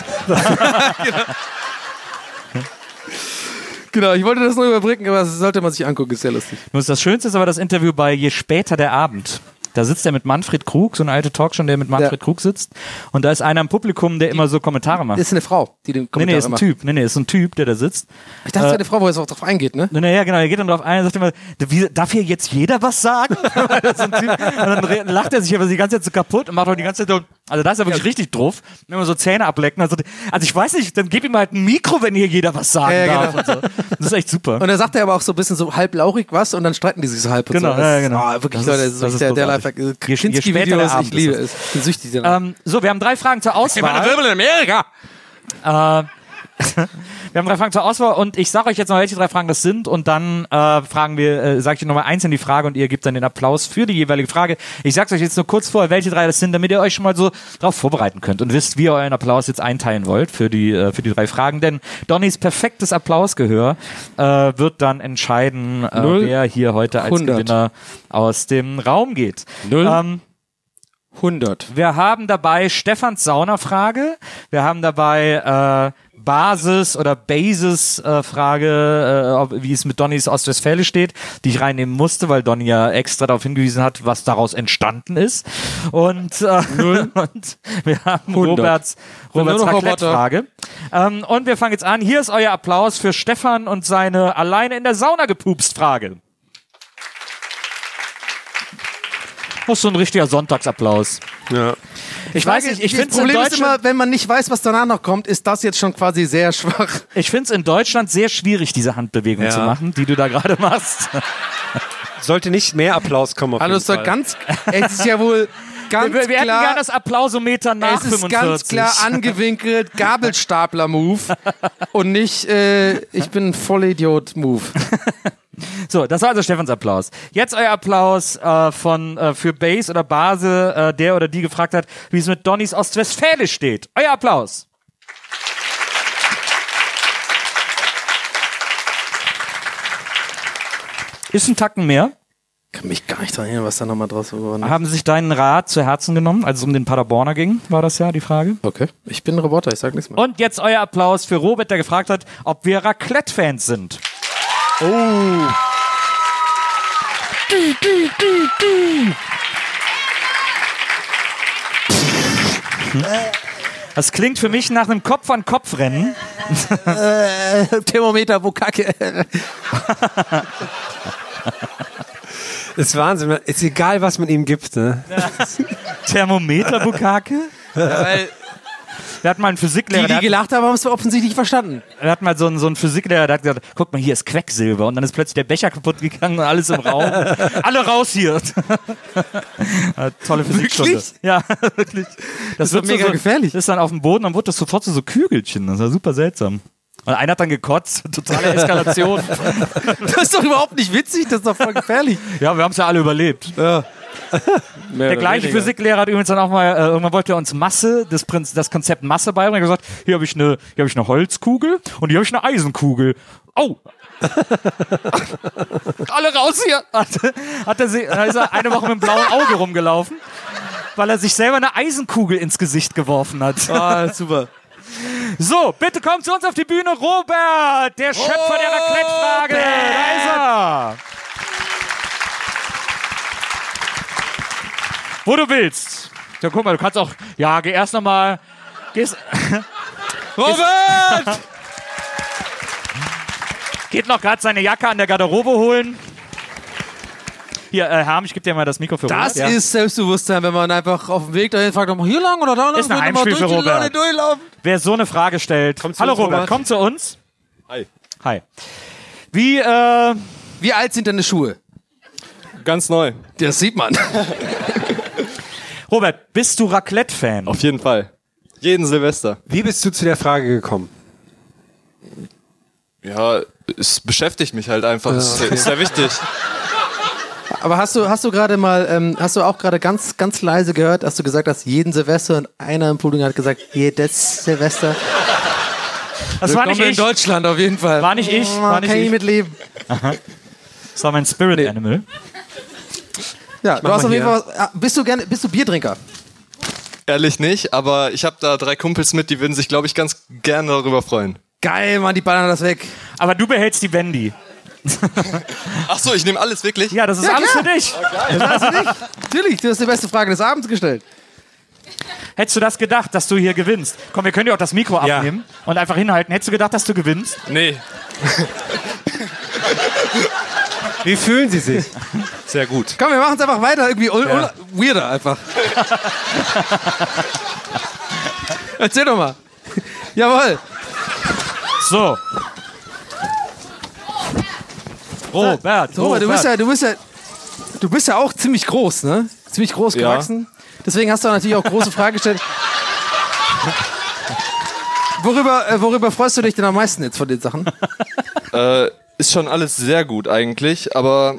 Speaker 4: Genau, ich wollte das nur überbrücken, aber das sollte man sich angucken, ist sehr lustig.
Speaker 3: Nur das Schönste ist aber das Interview bei Je später der Abend. Da sitzt er mit Manfred Krug, so eine alte Talkshow, der mit Manfred
Speaker 4: Ja.
Speaker 3: Krug sitzt. Und da ist einer im Publikum, der immer so Kommentare macht.
Speaker 4: Das ist eine Frau, die den
Speaker 3: Nee,
Speaker 4: Kommentar
Speaker 3: nee, ist ein
Speaker 4: macht.
Speaker 3: Typ. Nee, nee, ist ein Typ, der da sitzt.
Speaker 4: Ich dachte, es wäre eine Frau, wo er jetzt auch drauf eingeht, ne?
Speaker 3: Nee, nee, ja, genau. Er geht dann drauf ein und sagt immer, wie, darf hier jetzt jeder was sagen? Das ist ein Typ. Und dann re- lacht er sich aber die ganze Zeit so kaputt und macht auch die ganze Zeit so, also da ist er wirklich richtig drauf. Und immer so Zähne ablecken. Also, also ich weiß nicht, dann gib ihm halt ein Mikro, wenn hier jeder was sagen
Speaker 4: Ja, ja,
Speaker 3: darf. Und so. Das ist echt super.
Speaker 4: Und dann sagt er aber auch so ein bisschen so halb lauchig was und dann streiten die sich so halb. Und
Speaker 3: Genau,
Speaker 4: so. Das
Speaker 3: ja,
Speaker 4: ist-
Speaker 3: genau.
Speaker 4: Ah, wirklich,
Speaker 3: Das
Speaker 4: Leute,
Speaker 3: ist-
Speaker 4: das ist
Speaker 3: das
Speaker 4: der,
Speaker 3: ist
Speaker 4: der
Speaker 3: großartig.
Speaker 4: Lifehack.
Speaker 3: Je- je später der
Speaker 4: Kinski-Videos,
Speaker 3: Abend
Speaker 4: ich liebe
Speaker 3: ist
Speaker 4: es. Ich bin süchtig danach.
Speaker 3: Ähm, so, wir haben drei Fragen zur Auswahl.
Speaker 4: Wirbel in Amerika!
Speaker 3: Äh, wir haben drei Fragen zur Auswahl und ich sage euch jetzt mal, welche drei Fragen das sind und dann äh, fragen wir, äh, sage ich nochmal einzeln die Frage und ihr gebt dann den Applaus für die jeweilige Frage. Ich sag's euch jetzt nur kurz vor, welche drei das sind, damit ihr euch schon mal so drauf vorbereiten könnt und wisst, wie ihr euren Applaus jetzt einteilen wollt für die äh, für die drei Fragen. Denn Donnys perfektes Applausgehör äh, wird dann entscheiden, äh,
Speaker 4: Null,
Speaker 3: wer hier heute als
Speaker 4: hundert.
Speaker 3: Gewinner aus dem Raum geht.
Speaker 4: Null.
Speaker 3: Ähm,
Speaker 4: hundert.
Speaker 3: Wir haben dabei Stefans Saunafrage. Wir haben dabei äh, Basis- oder Basis-Frage, äh, ob- wie es mit Donnys Ostwestfäle steht, die ich reinnehmen musste, weil Donny ja extra darauf hingewiesen hat, was daraus entstanden ist. Und, äh, und wir haben
Speaker 4: hundert.
Speaker 3: Roberts, Roberts
Speaker 4: Nur noch Roboter.
Speaker 3: Raclette-Frage. Ähm, und wir fangen jetzt an. Hier ist euer Applaus für Stefan und seine alleine in der Sauna gepupst Frage. Das ist so ein richtiger Sonntagsapplaus.
Speaker 5: Ja.
Speaker 3: Ich weiß nicht, ich
Speaker 4: das
Speaker 3: finde es in
Speaker 4: Problem ist
Speaker 3: Deutschland,
Speaker 4: immer, wenn man nicht weiß, was danach noch kommt, ist das jetzt schon quasi sehr schwach.
Speaker 3: ich finde es in Deutschland sehr schwierig, diese Handbewegung
Speaker 5: Ja.
Speaker 3: zu machen, die du da gerade machst.
Speaker 5: Sollte nicht mehr Applaus kommen auf
Speaker 4: Hallo,
Speaker 5: jeden
Speaker 4: ist doch
Speaker 5: Fall.
Speaker 4: ganz, es ist ja wohl ganz
Speaker 3: wir wir hätten
Speaker 4: klar,
Speaker 3: gerne das Applausometer nach
Speaker 4: es ist
Speaker 3: fünfundvierzig.
Speaker 4: ganz klar angewinkelt, Gabelstapler-Move und nicht, äh, ich bin ein Vollidiot-Move.
Speaker 3: So, das war also Stefans Applaus. Jetzt euer Applaus äh, von äh, für Base oder Base, äh, der oder die gefragt hat, wie es mit Donnys Ostwestfäle steht. Euer Applaus. Ist ein Tacken mehr.
Speaker 4: Ich kann mich gar nicht daran erinnern, was da nochmal draus geworden ist.
Speaker 3: Haben Sie sich deinen Rat zu Herzen genommen, als es um den Paderborner ging, war das ja die Frage.
Speaker 4: Okay, ich bin ein Roboter, ich sag nichts mehr.
Speaker 3: Und jetzt euer Applaus für Robert, der gefragt hat, ob wir Raclette-Fans sind. Das klingt für mich nach einem Kopf-an-Kopf-Rennen.
Speaker 4: Äh, Thermometer, wo Kacke.
Speaker 5: Ist Wahnsinn. Ist egal, was man ihm gibt. Ne?
Speaker 3: Thermometer, Bukake?
Speaker 4: Weil
Speaker 3: Wir hatten mal einen Physiklehrer,
Speaker 4: die,
Speaker 3: der
Speaker 4: die
Speaker 3: hat,
Speaker 4: gelacht haben, haben es offensichtlich verstanden.
Speaker 3: wir hatten mal so einen, so einen Physiklehrer, der hat gesagt, guck mal, hier ist Quecksilber. Und dann ist plötzlich der Becher kaputt gegangen und alles im Raum. Alle raus hier. Ja, tolle Physikstunde.
Speaker 4: Wirklich?
Speaker 3: Ja, wirklich. Das,
Speaker 4: ist doch
Speaker 3: wird
Speaker 4: mega
Speaker 3: so,
Speaker 4: gefährlich.
Speaker 3: Das ist dann auf dem Boden, dann wurde das sofort zu so Kügelchen. Das war super seltsam. Und einer hat dann gekotzt. Totale Eskalation.
Speaker 4: Das ist doch überhaupt nicht witzig, das ist doch voll gefährlich.
Speaker 3: Ja, wir haben es ja alle überlebt.
Speaker 4: Ja.
Speaker 3: Der gleiche Physiklehrer hat übrigens dann auch mal, äh, irgendwann wollte er uns Masse, das, Prinz, das Konzept Masse beibringen. Er hat gesagt, hier habe ich eine, hier habe ich eine Holzkugel und hier habe ich eine Eisenkugel. Oh! Alle raus hier! Hat, hat er, sie- da ist er eine Woche mit einem blauen Auge rumgelaufen, weil er sich selber eine Eisenkugel ins Gesicht geworfen hat.
Speaker 4: Ah, super.
Speaker 3: So, bitte kommt zu uns auf die Bühne, Robert, der Schöpfer der Raclette-Frage. Da ist er. Wo du willst. Ja, guck mal, du kannst auch, ja, geh erst nochmal, gehst,
Speaker 4: Robert!
Speaker 3: geht noch gerade seine Jacke an der Garderobe holen. Hier, äh, Herm, ich gebe dir mal das Mikro für
Speaker 4: Das
Speaker 3: Robert. Ja.
Speaker 4: ist Selbstbewusstsein, wenn man einfach auf dem Weg dahin fragt, ob man hier lang oder da lang
Speaker 3: Ist ein
Speaker 4: wird, immer
Speaker 3: Heimspiel für
Speaker 4: durch die
Speaker 3: Robert.
Speaker 4: Leute durchlaufen.
Speaker 3: Wer so eine Frage stellt.
Speaker 5: Komm zu
Speaker 3: Hallo
Speaker 5: uns,
Speaker 3: Robert,
Speaker 5: Robert.
Speaker 3: komm zu uns.
Speaker 2: Hi.
Speaker 3: Hi. Wie, äh,
Speaker 4: Wie alt sind deine Schuhe?
Speaker 2: Ganz neu.
Speaker 4: Das sieht man.
Speaker 3: Robert, bist du Raclette-Fan?
Speaker 2: Auf jeden Fall. Jeden Silvester.
Speaker 5: Wie bist du zu der Frage gekommen?
Speaker 2: Ja, es beschäftigt mich halt einfach. Es ist sehr wichtig.
Speaker 4: Aber hast du, hast du gerade mal, ähm, hast du auch gerade ganz, ganz leise gehört, dass du gesagt hast, jeden Silvester und einer im Podium hat gesagt, jedes Silvester.
Speaker 3: Das war nicht
Speaker 4: Willkommen in
Speaker 3: ich.
Speaker 4: Deutschland auf jeden Fall.
Speaker 3: War nicht ich. War nicht
Speaker 4: Kann ich
Speaker 3: ich.
Speaker 4: mitleben.
Speaker 3: Das war mein Spirit Animal.
Speaker 4: Ja, du
Speaker 5: mach
Speaker 4: hast auf
Speaker 5: mal
Speaker 4: jeden Fall, ah, bist du gerne, bist du Biertrinker?
Speaker 2: Ehrlich nicht, aber ich habe da drei Kumpels mit, die würden sich, glaube ich, ganz gerne darüber freuen.
Speaker 4: Geil, Mann, die ballern das weg.
Speaker 3: Aber du behältst die Wendy.
Speaker 2: Ach so, ich nehme alles wirklich?
Speaker 3: Ja, das ist
Speaker 4: Ja,
Speaker 3: alles
Speaker 4: klar.
Speaker 3: für dich.
Speaker 4: Das hast du nicht. Natürlich, du hast die beste Frage des Abends gestellt.
Speaker 3: Hättest du das gedacht, dass du hier gewinnst? Komm, wir können dir auch das Mikro
Speaker 5: Ja.
Speaker 3: abnehmen und einfach hinhalten. Hättest du gedacht, dass du gewinnst?
Speaker 2: Nee.
Speaker 5: Wie fühlen Sie sich?
Speaker 2: Sehr gut.
Speaker 4: Komm, wir machen es einfach weiter, irgendwie un- un- weirder einfach. Erzähl doch mal. Jawohl.
Speaker 3: So. Robert,
Speaker 4: Robert, du bist ja, du bist ja, du bist ja auch ziemlich groß, ne? Ziemlich groß
Speaker 2: Ja.
Speaker 4: gewachsen. Deswegen hast du natürlich auch große Fragen gestellt. Worüber, äh, worüber freust du dich denn am meisten jetzt von den Sachen?
Speaker 2: Äh, ist schon alles sehr gut eigentlich, aber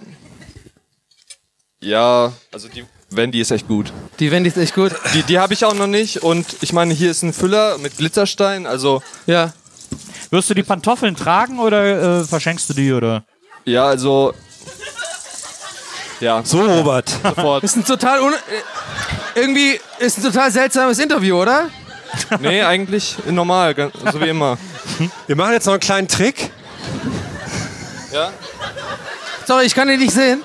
Speaker 2: ja, also die Wendy ist echt gut.
Speaker 4: Die Wendy ist echt gut.
Speaker 2: Die, die habe ich auch noch nicht und ich meine, hier ist ein Füller mit Glitzerstein, also
Speaker 4: Ja.
Speaker 3: wirst du die Pantoffeln tragen oder äh, verschenkst du die? Oder?
Speaker 2: ja, also ja,
Speaker 5: So, Robert.
Speaker 2: sofort.
Speaker 4: Ist ein total un äh, Irgendwie ist ein total seltsames Interview, oder?
Speaker 2: Nee, eigentlich normal, ganz- so wie immer.
Speaker 5: Wir machen jetzt noch einen kleinen Trick.
Speaker 2: Ja?
Speaker 4: Sorry, ich kann ihn nicht sehen.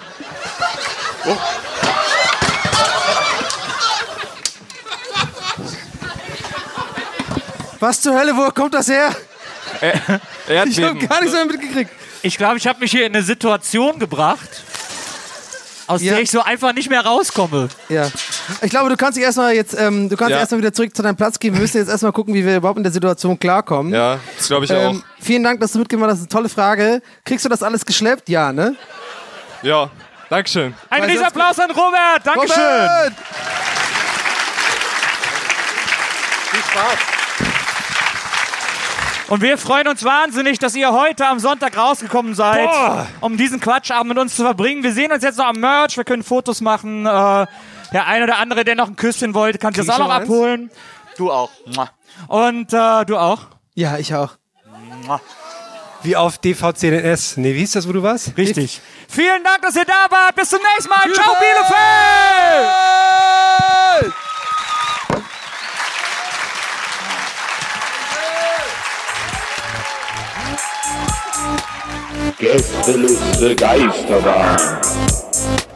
Speaker 4: Was zur Hölle, wo kommt das her? Ich habe
Speaker 2: Erdbeben.
Speaker 4: gar nichts mehr mitgekriegt.
Speaker 3: Ich glaube, ich habe mich hier in eine Situation gebracht, aus
Speaker 4: Ja.
Speaker 3: der ich so einfach nicht mehr rauskomme.
Speaker 4: Ja. Ich glaube, du kannst dich erstmal jetzt, ähm, du kannst
Speaker 2: Ja.
Speaker 4: erstmal wieder zurück zu deinem Platz gehen. Wir müssen jetzt erstmal gucken, wie wir überhaupt in der Situation klarkommen.
Speaker 2: Ja, das glaube ich
Speaker 4: Ähm, vielen Dank, dass du mitgemacht hast. Das ist eine tolle Frage. Kriegst du das alles geschleppt? Ja, ne?
Speaker 2: auch. Ja, Dankeschön.
Speaker 3: Ein
Speaker 4: Weil
Speaker 3: Riesenapplaus an Robert. Dankeschön.
Speaker 4: Robert!
Speaker 3: Und wir freuen uns wahnsinnig, dass ihr heute am Sonntag rausgekommen seid,
Speaker 5: Boah.
Speaker 3: um diesen Quatschabend mit uns zu verbringen. Wir sehen uns jetzt noch am Merch, wir können Fotos machen. Äh, der eine oder andere, der noch ein Küsschen wollte, kann sich das auch
Speaker 4: ich
Speaker 3: noch
Speaker 4: noch eins?
Speaker 3: abholen. Du auch. Und äh, du auch.
Speaker 4: Ja, ich auch.
Speaker 5: Wie auf D V C N S. Nee, wie hieß das, wo du warst?
Speaker 3: Richtig. Vielen Dank, dass ihr da wart. Bis zum nächsten Mal. Ciao, Bielefeld!
Speaker 8: Gästeliste Geisterbahn.